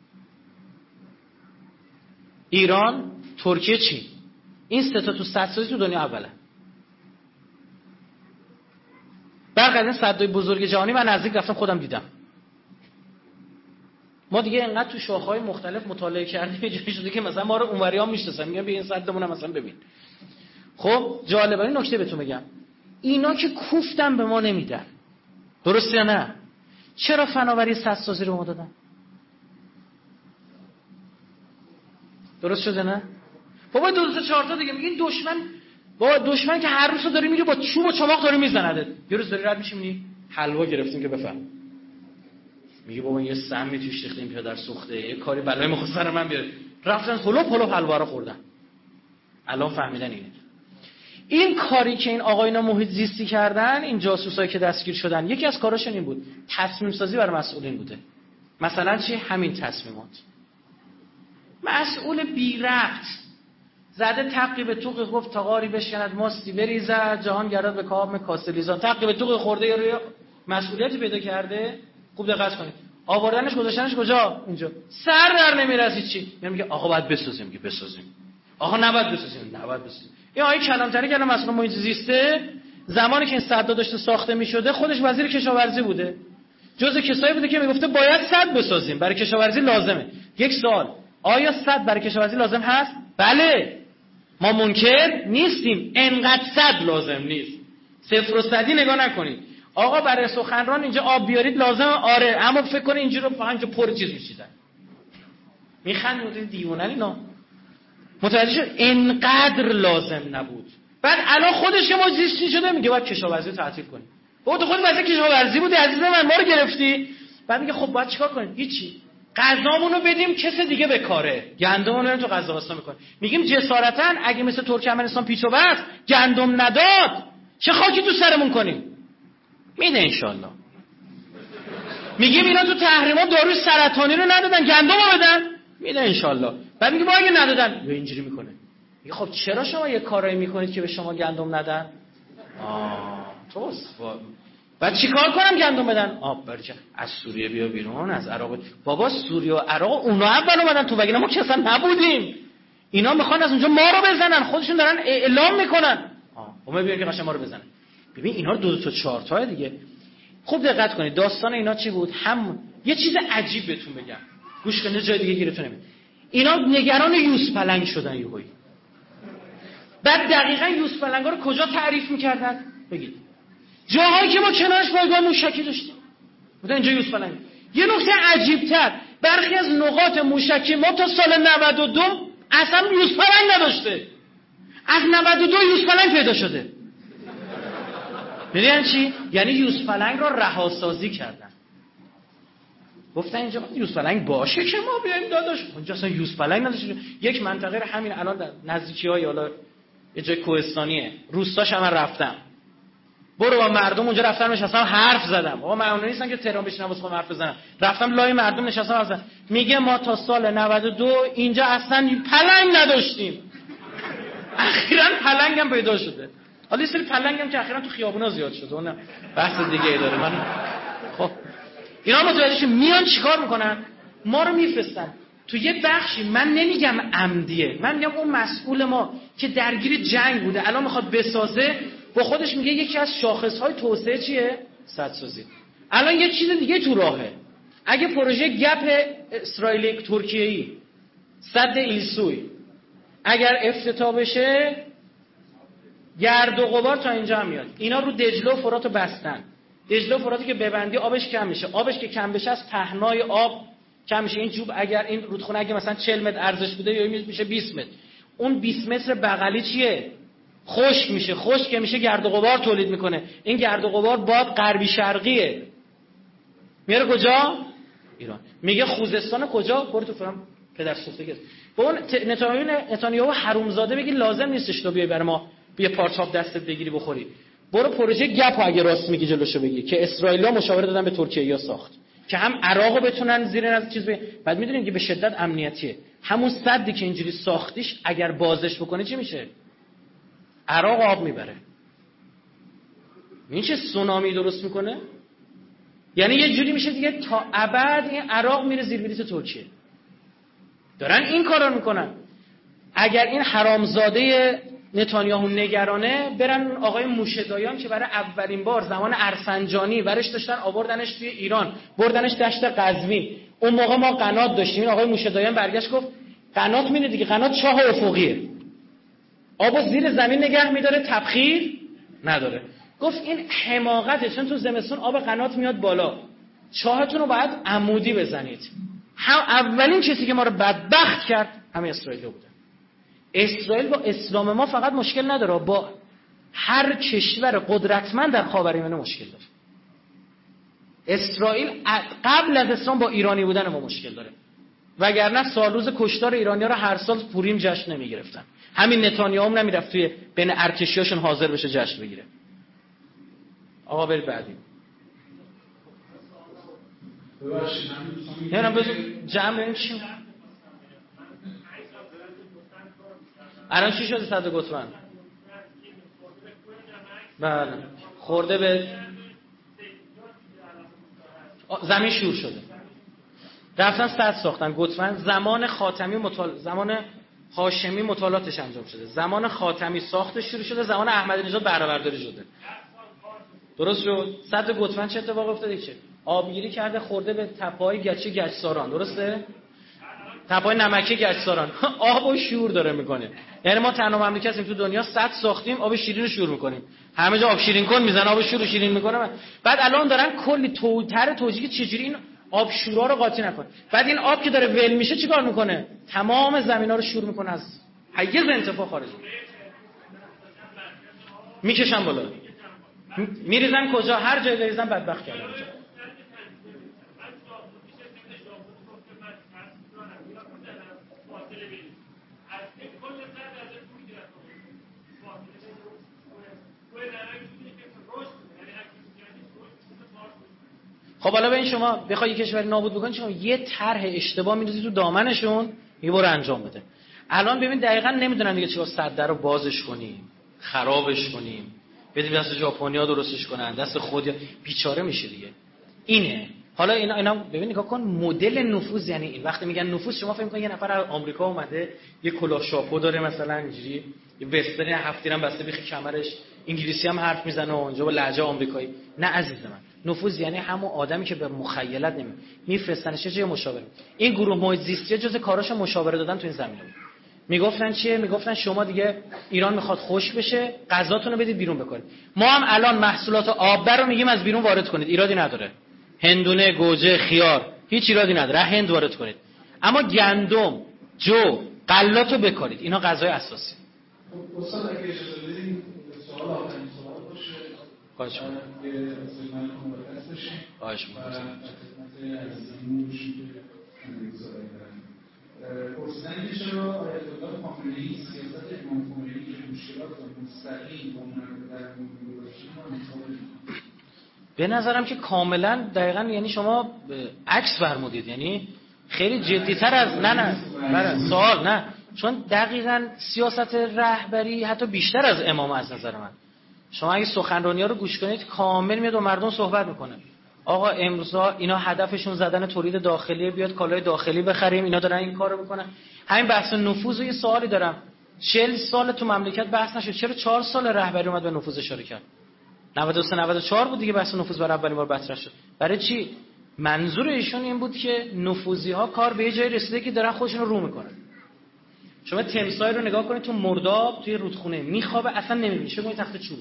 ایران، ترکیه، چین. این 3 تا تو سدسازی تو دنیا اوله. برخلاف این سدهای بزرگ جهانی من نزدیک رفتم خودم دیدم. ما دیگه انقدر تو شاخه‌های مختلف مطالعه کردیم یه جایی شده که مثلا ما رو اونوری‌ها میشناسن، میگن بیا این سدمون هم مثلا ببین. خب جالبه. این نکته بهتون بگم. اینا که کوفتن به ما نمیدن. درسته یا نه؟ چرا فناوری سدسازی رو ما دادن؟ درست شده نه؟ بابا 2 تا 4 تا دیگه میگین دشمن که هر روز داره میره با چوب و چماق داره میزنه. یه روز داری رد میشی میگی حلوا گرفتیم که بفهم. میگه بابا یه سمی توش ریختیم پدر سوخته، یه کاری بلای مخ سر من بیاره. رفتن هلوپ حلوا رو خوردن. الان فهمیدن اینه. این کاری که این آقاینا محیط زیستی کردن، این جاسوسایی که دستگیر شدن، یکی از کاراشون این بود. تصمیم سازی برای مسئولین بوده. مثلا چی؟ همین تصمیمات. مسئول بی ربط زده تقی به توق، گفت تاقاری بشکند ماستی بریزد، جهان گردد به کام کاسه لیزان. تقی به توق خورده یا روی مسئولیتی پیدا کرده. خوب دقت کنید. آوردنش گذاشتنش کجا؟ اینجا. سر در نمیرسید چی؟ میگه آقا باید بسازیم. میگه بسازیم. آقا نباید بسازیم. نباید بسازیم. این آقای کلانتری که مسئول محیط زیسته، زمانی که این سدها داشته ساخته میشده خودش وزیر کشاورزی بوده. جزء کسایی بوده که میگفته باید سد بسازیم، برای کشاورزی لازمه. یک سوال، آیا سد برای کشاورزی لازم هست؟ بله. ما منکر نیستیم، انقدر صد لازم نیست. 0 و 100 نگاه نکنید. آقا برای سخنران اینجا آب بیارید لازمه، آره، اما فکر کنید اینجا رو فقط اینجا پر چیز میشیدن. میخندید دیوونن اینا. متوجه شد انقدر لازم نبود. بعد الان خودش که مجلسی شده میگه باید کشاورزی رو تعطیل کنیم. تو خود واسه کشاورزی بودی عزیز من، ما رو گرفتی. بعد میگه خب باید چیکار کنیم؟ هیچی. غذامون رو بدیم کس دیگه بکاره. گندممون رو تو قزاقستان میکنه. میگیم جسارتا اگه مثل ترکمنستان پیچ و بست گندم نداد چه خاکی تو سرمون کنیم؟ میده انشالله. میگیم اینا تو تحریمات داروی سرطانی رو ندادن، گندم رو بدن، میده انشالله. بعد میگه ما اگه ندادن یا اینجوری میکنه. میگه خب چرا شما یه کارایی میکنید که به شما گندم ندن؟ توست. بعد چیکار کنم گندم بدن؟ برچه از سوریه بیا بیرون، از عراق. بابا سوریه و عراق اونا اول اومدن تو، وگرنه ما که اصلا نبودیم. اینا میخوان از اونجا ما رو بزنن، خودشون دارن اعلام میکنن. اومد بیان که قشنگ ما رو بزنن. ببین اینا رو 2 تا 4 تا دیگه. خوب دقت کنید داستان اینا چی بود؟ هم یه چیز عجیب بهتون بگم. گوش کنید جای دیگه گیرتون نمیاد. اینا نگران یوز پلنگ شدن یهویی. بعد دقیقاً یوز پلنگا رو کجا تعریف میکردن؟ بگید. جاهایی که ما کنارش پایگاه موشکی داشتیم. بودن اینجا یوز پلنگ. یه نکته عجیب‌تر، برخی از نقاط موشکی ما تا سال 92 اصلا یوز پلنگ نداشته. از 92 یوز پلنگ پیدا شده. میدونن چی؟ یعنی یوز پلنگ رو رهاسازی کردن. گفتن اینجا یوز پلنگ باشه که ما بیایم داداش. اونجا اصلا یوز پلنگ نداشته. یک منطقه رو همین الان در نزدیکی‌های حالا یه جای کوهستانیه. روستاش هم رفتم. برو با مردم اونجا رفتم نشستم حرف زدم. آقا من اون نیستم که تهران بشینم واسه حرف بزنم. رفتم لای مردم نشستم حرف زدم. میگه ما تا سال 92 اینجا اصلا پلنگ نداشتیم. اخیراً پلنگ هم پیدا شده. حالا یه سری پلنگ هم که اخیراً تو خیابونا زیاد شده. اون بحث دیگه ای داره. من خب اینا متوجه میان چیکار میکنن؟ ما رو میفرستن تو یه بخشی، من نمیگم عمدیه، من میگم اون مسئول ما که درگیر جنگ بوده الان میخواد بسازه، با خودش میگه یکی از شاخصهای توسعه چیه؟ سدسازی. الان یه چیز دیگه تو راهه. اگه پروژه گپ اسرائیلی ترکیه‌ای سد ایلسوی اگر افتتاح بشه، گرد و غبار تا اینجا هم میاد. اینا رو دجله و فرات رو بستن. دجله و فراتی که ببندی آبش کم میشه. آبش که کم بشه از پهنای آب کم میشه. این جوب اگر این رودخونه اگه مثلا 40 متر ارزش بوده یا میشه 20 متر. اون 20 متر بغلی چیه؟ خشک میشه. خشک که میشه گرد و غبار تولید میکنه. این گرد و غبار باد غربی شرقیه. میاره کجا؟ ایران. میگه خوزستان کجا؟ برو تو فرام پدر سوخته گز. با اون نتانیاهو حرومزاده بگی لازم نیستش تو بیای برای ما بیا پارچاب دستت بگیری بخوری. برو پروژه گپ اگه راست میگی جلوشو بگی که اسرائیلیا مشاوره دادن به ترکیه ساخت که هم عراقو بتونن زیر از چیز بعد میدونین که به شدت امنیتیه. همون سدی که اینجوری ساختیش اگر بازش بکنه چی میشه؟ عراق آب میبره. این چه سونامی درست میکنه؟ یعنی یه جوری میشه دیگه تا ابد این عراق میره زیر بلیط ترکیه. دارن این کارا میکنن. اگر این حرامزاده نتانیاهو نگرانه، برن آقای موشه‌دایان که برای اولین بار زمان ارسنجانی برش داشتن آوردنش توی ایران، بردنش دشت قزوین. اون موقع ما قنات داشتیم. این آقای موشه‌دایان برگشت گفت قنات میده دیگه، قنات چاه افقیه، آبو زیر زمین نگه میداره، تبخیر نداره. گفت این حماقته، چون تو زمستون آب قنات میاد بالا، چاهتون رو باید عمودی بزنید. اولین کسی که ما رو بدبخت کرد همه اسرائیل بوده. اسرائیل با اسلام ما فقط مشکل نداره، با هر کشور قدرتمند در خاورمیانه مشکل داره. اسرائیل قبل از اسلام با ایرانی بودن ما مشکل داره، وگرنه سالروز کشتار ایرانی‌ها رو هر سال پوریم جشن نمیگرفتن. همین نتانیاهو هم نمیرفت توی بین ارتشیاشون حاضر بشه جشن بگیره. آقا برید بعدی. ببخشید من دوستان جمع ببین چی الان چی شده؟ 100 گوتمن. بله خورده به زمین شور شده. رفتن سد ساختن گوتمن. زمان خاتمی زمان هاشمی مطالعاتش انجام شده، زمان خاتمی ساختش شروع شده، زمان احمدی نژاد بهره‌برداری شده. درست شد. 100 گوتمن چه اتفاق افتاده؟ چه آبگیری کرده، خورده به تپه‌های گچی گچساران. درسته؟ تپه‌های نمکی گچساران آبو شور داره میکنه. یعنی ما تنها مملکت هستیم تو دنیا سد ساختیم آب شیرین رو شور میکنیم. همه جا آب شیرین کن میزنه آب شور رو شیرین میکنه. بعد الان دارن کلی توجیه چجوری این آب شورا رو قاطی نکنه. بعد این آب که داره ول میشه چیکار میکنه؟ تمام زمینا رو شور میکنه، از حیز انتفاع خارج میکشن بالا، میریزن کجا؟ هر جای بریزن بدبخت کردن. خب حالا ببین شما بخوای یک کشوری نابود بکنی شما یه طرح اشتباه می‌ریزی تو دامنشون، یه برو انجام بده. الان ببین دقیقاً نمیدونن دیگه چیکار، سد رو بازش کنیم، خرابش کنیم، بدیم دست ژاپنیا درستش کنن، دست خود بیچاره میشه دیگه. اینه. حالا اینا ببین نگاه کن مدل نفوذ یعنی این. وقتی میگن نفوذ شما فکر می‌کنید یه نفر از آمریکا اومده یه کلاه شاپو داره مثلا اینجوری یه وسترن هفت‌تیر هم بسته بیخ کمرش، انگلیسی هم حرف میزنه و اونجا با لهجه آمریکایی. نه عزیز من، نفوذ یعنی همون آدمی که به مخیلت میفرستنش چه مشاوره. این گروه محیط زیستی جزء کاراشو مشاوره دادن تو این زمینه بود. میگفتن چیه؟ میگفتن شما دیگه ایران میخواد خوش بشه، غذاتون رو بدید بیرون بکنید. ما هم الان محصولات آب رو میگیم از بیرون وارد کنید، ایرادی نداره. هندونه، گوجه، خیار هیچ ایرادی نداره، هند وارد کنید. اما گندم، جو، غلاتو بکارید. اینا غذای اساسی. استاد اگه اجازه بدید سوال آخرین سوال باشه. خواهش می‌کنم. که من مبارک باشیم. خواهش می‌کنم. خدمت عزیزمون که گزارش دارن. پرسیدن که چرا آیت الله خامنه‌ای سیاست امام خمینی که مشکلات مستقیم با مردم در میون گذاشتن ما انتخاب به نظرم که کاملا دقیقاً یعنی شما عکس فرمودید، یعنی خیلی جدی‌تر از نه سوال نه، چون دقیقاً سیاست رهبری حتی بیشتر از امام از نظر من. شما اگه سخنرانی‌ها رو گوش کنید کامل میاد و مردم صحبت میکنه. آقا امروزا اینا هدفشون زدن تولید داخلی، بیاد کالای داخلی بخریم، اینا دارن این کارو میکنن. همین بحث نفوذ و یه سوالی دارم، 40 سال تو مملکت بحث نشد، چرا 4 سال رهبری اومد به نفوذ اشاره کرد؟ 93 94 بود دیگه بحث نفوذ برای اولین بار مطرح شد. برای چی؟ منظور ایشون این بود که نفوذی‌ها کار به یه جای رسیده که دارن خودشون رو میکنن. شما تمساح رو نگاه کنید تو مرداب توی رودخونه میخوابه، اصلا نمیبینی، شما تخت چوبه.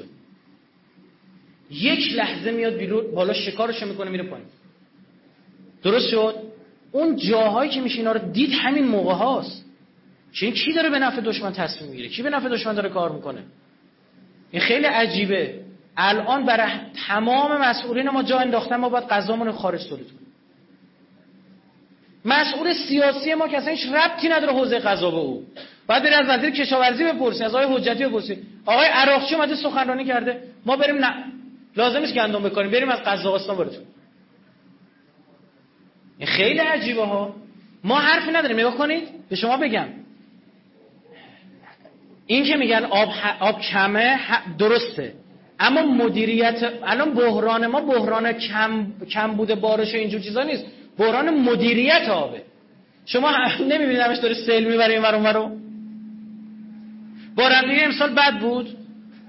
یک لحظه میاد بیرون بالا شکارش میکنه میره پایین. درست شد؟ اون جاهایی که میشه اینا رو دید همین موقع هاست. چون کی داره به نفع دشمن تصمیم میگیره؟ کی به نفع دشمن داره کار میکنه؟ این خیلی عجیبه. الان برای تمام مسئولین ما جا انداختن ما باید قضامون رو خارج تولید کنیم. مسئول سیاسی ما که اصلا هیچ ربطی نداره حوزه قضا به او. بعد برید از وزیر کشاورزی بپرسید، از آقای حجتی بپرسید. آقای عراقچی اومده سخنرانی کرده، ما بریم نه لازم نیست گندم بکاریم، بریم از قزاقستان وارد کنیم. این خیلی عجیبه ها. ما حرفی نداریم. نگاه کنید به شما بگم، این که میگن آب کمه درسته، اما مدیریت الان بحران ما بحران کم بوده بارش و اینجور چیزا نیست، بحران مدیریت آبه. شما نمیبینید همش داره سیل میبره این ور اون ورو؟ بارندگی امسال بد بود.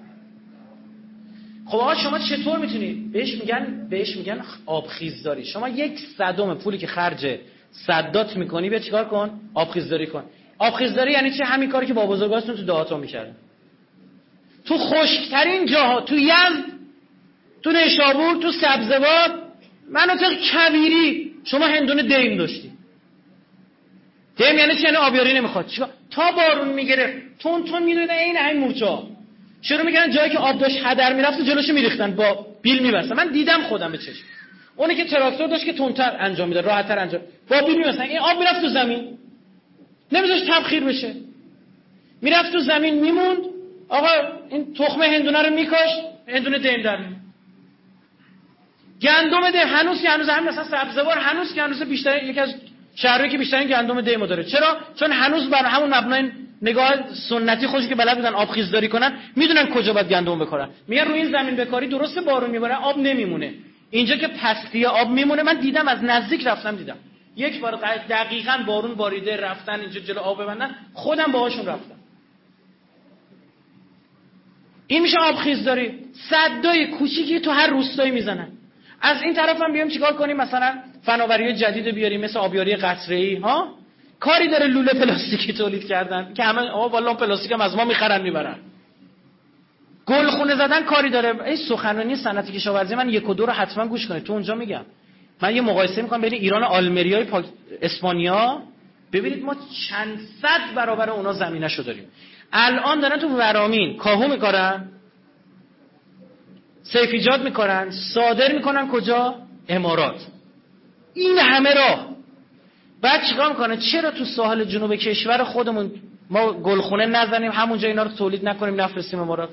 خب آقا شما چطور میتونید بهش میگن آبخیزداری. شما 1/100 پولی که خرج سدات میکنی به چیکار کن؟ آبخیزداری کن. آبخیزداری یعنی چه؟ همین کاری که با بزرگاستون تو دهات‌ها میکردن. تو خشکترین جاها، تو یزد، تو نیشابور، تو سبزوار، مناطق کویری شما هندونه دیم داشتی. دیم یعنی چه؟ یعنی آبیاری نمیخواد. تا بارون میگیره تون میدونه این همین مورچه‌ها شروع میکنن جایی که آب داشت هدر میرفت جلوشو میریختن با بیل میبستن. من دیدم خودم به چشم. اونی که تراکتور داشت که تندتر انجام میداد، راحت‌تر انجام، با بیل میبستن، این آب میرفت تو زمین، نمیذاش تبخیر بشه، میرفت تو زمین میموند. آقا این تخم هندونه رو میکاشت، هندونه دیم در میاد. گندم ده هنوز همین مثلا سبزوار هنوز که هنوز بیشتر یکی از شهرهایی که بیشترین گندم دیمو داره. چرا؟ چون هنوز بر همون مبنای نگاه سنتی خودش که بلد بودن آبخیزداری کنن، میدونن کجا باید گندم بکارن. میگن روی این زمین بکاری درسته بارون میباره آب نمیمونه، اینجا که پستی آب میمونه. من دیدم، از نزدیک رفتم دیدم، یک بار دقیقاً بارون باریده رفتن اینجا جلو آب ببندن، خودم باهاشون رفتم. این میشه آبخیزداری. سدای کوچیکی تو هر روستایی میزنن. از این طرف هم بیام چیکار کنیم؟ مثلا فناوری جدید بیاریم مثل آبیاری قطره‌ای ها. کاری داره لوله پلاستیکی تولید کردن که همه والا پلاستیک هم از ما میخرن میبرن. گلخونه زدن کاری داره. این سخنرانی صنعت کشاورزی من 1 و 2 رو حتما گوش کنید، تو اونجا میگم. من یه مقایسه میکنم بین ایران و آلمریای اسپانیا، ببینید ما چند صد برابر اونا زمینه‌شو داریم. الان دارن تو ورامین کاهو میکارن، سیفیجات میکنن، صادر میکنن کجا؟ امارات. این همه راه. بعد چیکار میکنه؟ چرا تو ساحل جنوب کشور خودمون ما گلخونه نزنیم، همونجا اینا رو تولید نکنیم، نفرستیم امارات؟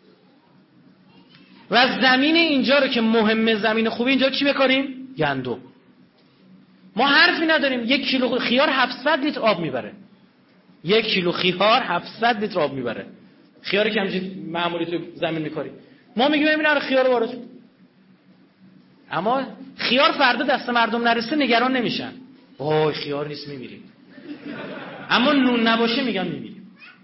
و زمین اینجا رو که مهمه، زمین خوبی اینجا چی بکاریم؟ گندم. ما حرفی نداریم. 1 کیلو خیار 700 لیتر آب میبره. 1 کیلو خیار 700 لیتر آب میبره. خیاری که همینجوری معمولی تو زمین میکاری. ما میگیم ببین آره خیار وارد. اما خیار فردا دست مردم نرسه نگران نمیشن. وای خیار نیست میمیریم. اما نون نباشه میگن میمیریم.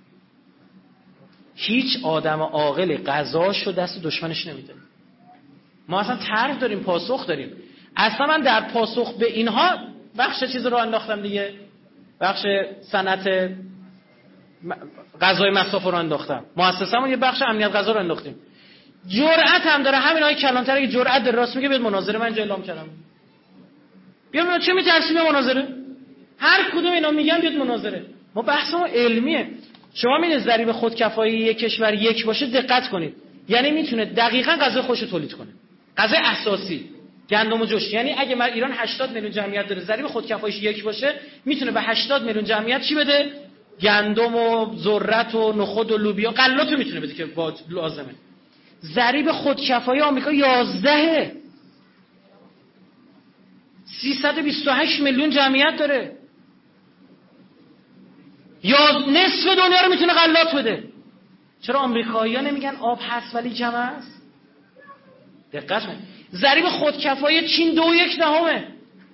هیچ آدم عاقل غذاشو دست دشمنش نمیده. ما اصلا طرح داریم، پاسخ داریم. اصلا من در پاسخ به اینها بخش چیز رو انداختم دیگه. بخش صنعت غذای مصرف رو انداختم. مؤسسمون یه بخش امنیت غذا رو انداختیم. جرأت هم داره همین آقای کلانتر که جرأت داره راست میگه، بیاد مناظره من اینجا اعلام کردم. بیام چه میترسیم به مناظره؟ هر کدوم اینا میگن بیاد مناظره. ما بحثمون علمیه. شما می‌بینید ضریب خودکفایی یک کشور 1 باشه، دقت کنید. یعنی میتونه دقیقاً غذای خودش رو تولید کنه. غذای اساسی، گندم و جوش. یعنی اگه من ایران 80 میلیون جمعیت داره، ضریب خودکفاییش 1 باشه، میتونه به 80 میلیون جمعیت چی بده؟ گندم و ذرت و نخود و لوبیا، غلاتو میتونه بده که لازمه. ضریب خودکفایی آمریکا 11. 328 میلیون جمعیت داره. یا نصف دنیا رو میتونه غلات بده. چرا آمریکایی‌ها نمیگن آب هست ولی کم است؟ دقت کنید. ضریب خودکفایی چین 2.1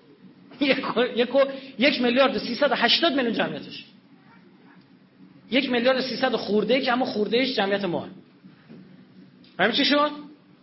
1 میلیارد 380 میلیون جمعیتش. 1 میلیارد 300 خورده که اما خوردهش جمعیت ما. همین چی شد؟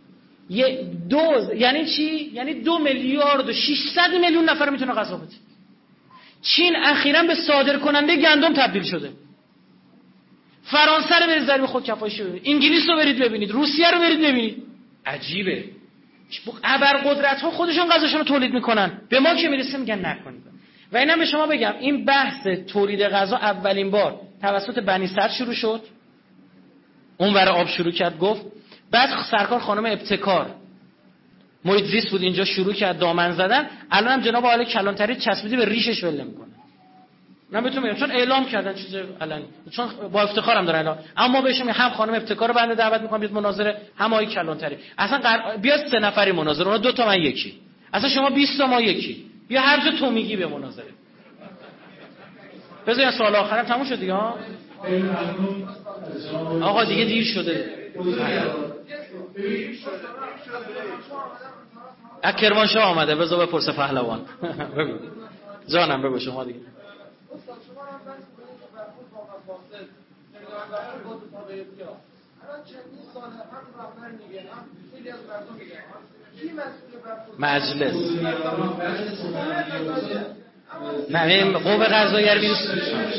یعنی چی؟ یعنی 2 میلیارد و 600 میلیون نفر میتونه غذا بده. چین اخیراً به صادر کننده گندم تبدیل شده. فرانسه رو برید ضریب خودکفاییش ببینید، انگلیس رو برید ببینید، روسیه رو برید ببینید. عجیبه. ابرقدرت‌ها خودشون غذاشون رو تولید میکنن، به ما که میرسه میگن نکنید. و اینم به شما بگم این بحث تولید غذا اولین بار توسط بنی صدر شروع شد. اون ور آب شروع کرد گفت، بعد سرکار خانم ابتکار محیط زیست بود اینجا شروع کرد دامن زدن. الان هم جناب آقای کلانتری چسبیدی به ریشش ول نمیکنه. من بهتون میگم چون اعلام کردن چیز علنی، چون با افتخارم دارن اعلام. اما بهشون هم خانم ابتکار رو بنده دعوت میکنم بیاد مناظره، هم آقای کلانتری. اصلا بیاد 3 نفری مناظره، اونا 2 تا من یکی. اصلا شما 20 تا ما یکی. بیا هر جا تو میگی به مناظره. بذار سوال آخرم تموم شد دیگه ها. آقا دیگه دیر شده. کرمانشاه آمده، بذار بپرسه پهلوان. بگو جانم، بگو شما دیگه. مجلس نه قوه قضاییه ویروس.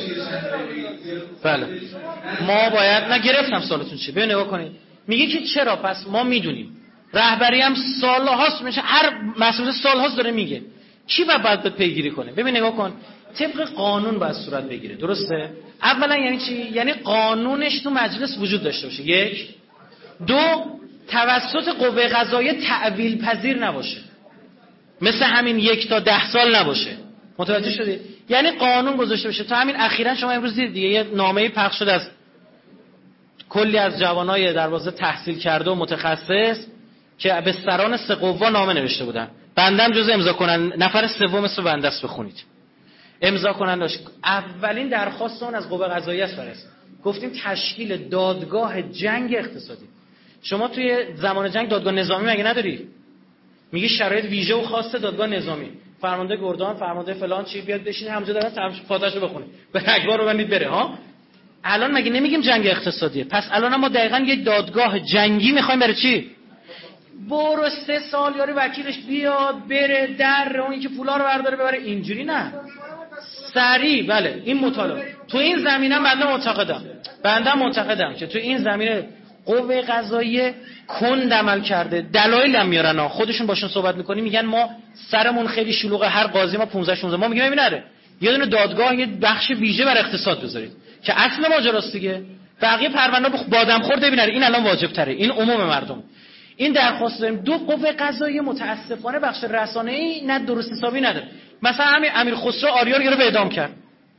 بله ما باید نگرفتم سوالتون چیه. ببین نگاه کنید، میگه که چرا پس ما میدونیم رهبری هم سالهاست میشه، هر مسئول سالهاست داره میگه کی باید پیگیری کنه. ببین نگاه کن، طبق قانون باید صورت بگیره، درسته؟ اولا یعنی چی؟ یعنی قانونش تو مجلس وجود داشته باشه. 1 2 توسط قوه قضاییه تعویل پذیر نباشه، مثل همین 1 تا 10 سال نباشه. متوجه شدید؟ یعنی قانون گذاشته بشه. تا همین اخیراً شما امروز دیدید دیگه یه نامه‌ای پخش شد از کلی از جوانای دروازه تحصیل کرده و متخصص که به سران 3 قوا نامه نوشته بودن. بندم جز امضا کنن نفر سوم اسم بنده است، بخونید. امضا کنن داشت. اولین درخواست اون از قوه قضاییه است فرست. گفتیم تشکیل دادگاه جنگ اقتصادی. شما توی زمان جنگ دادگاه نظامی مگه نداری؟ میگه شرایط ویژه و خاص دادگاه نظامی. فرمانده گردان، فرمانده فلان چی بیاد بشینه همونجا دارن فاتحه‌شو بخونه. به رگبار رو بندید بره ها. الان مگه نمیگیم جنگ اقتصادیه؟ پس الان ما دقیقاً یک دادگاه جنگی میخوایم برای چی؟ برو 3 سال یاری وکیلش بیاد بره در اون که پولا رو برداره ببره. اینجوری نه. سریع بله این مطالبه تو این زمینه بنده معتقدم که تو این زمینه قوه قضاییه کند عمل کرده. دلایل هم میارن خودشون باشون صحبت میکنیم میگن ما سرمون خیلی شلوغه، هر قاضی ما 15 16 ما میگیم ببین نره یه دونه دادگاه یه بخش ویژه بر اقتصاد بذارید که اصل ماجراست دیگه. بقیه پرونده بادم خورد ببینن این الان واجب تره، این عموم مردم. این درخواست داریم. دو قوه قضاییه متاسفانه بخش رسانه‌ای نه درست حسابی نداره. مثلا همین امیر خسرو آریار رو اعدام کرد،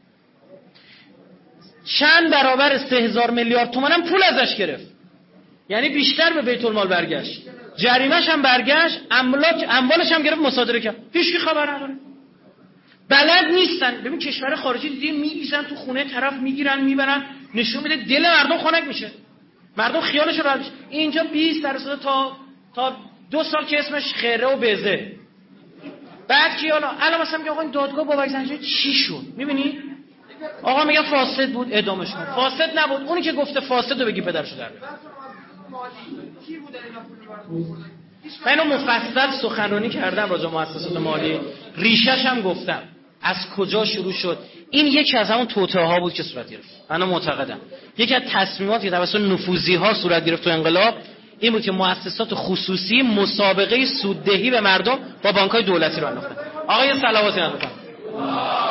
چند برابر 3000 میلیارد تومان هم پول ازش گرفت، یعنی بیشتر به بیت المال برگشت، جریمه‌ش هم برگشت، اموالش هم گرفت مصادره کرد، هیچ کی خبر نداره. بلد نیستن. ببین کشور خارجی دیدی میگیزن تو خونه طرف میگیرن میبرن، نشون میده دل مردم خنک میشه، مردم خیالشون راحت میشه. اینجا 20% تا 2 سال که اسمش خیره و بزه. بعد کی الان مثلا میگه آقا این دادگاه بابک زنجانی چی شد؟ میبینی آقا میگه فاسد بود اعدامش کن، فاسد نبود اونی که گفته فاسد رو بگی پدرشو در بیار. من اینو مفصل سخنرانی کردم راجع به مؤسسات مالی، ریشش هم گفتم از کجا شروع شد. این یکی از همون توطئه ها بود که صورت گرفت. من معتقدم یکی از تصمیماتی که توسط نفوذی ها صورت گرفت تو انقلاب این بود که مؤسسات خصوصی مسابقه سوددهی به مردم با بانک‌های دولتی رو انداختن. آقا یه صلواتی انداختن.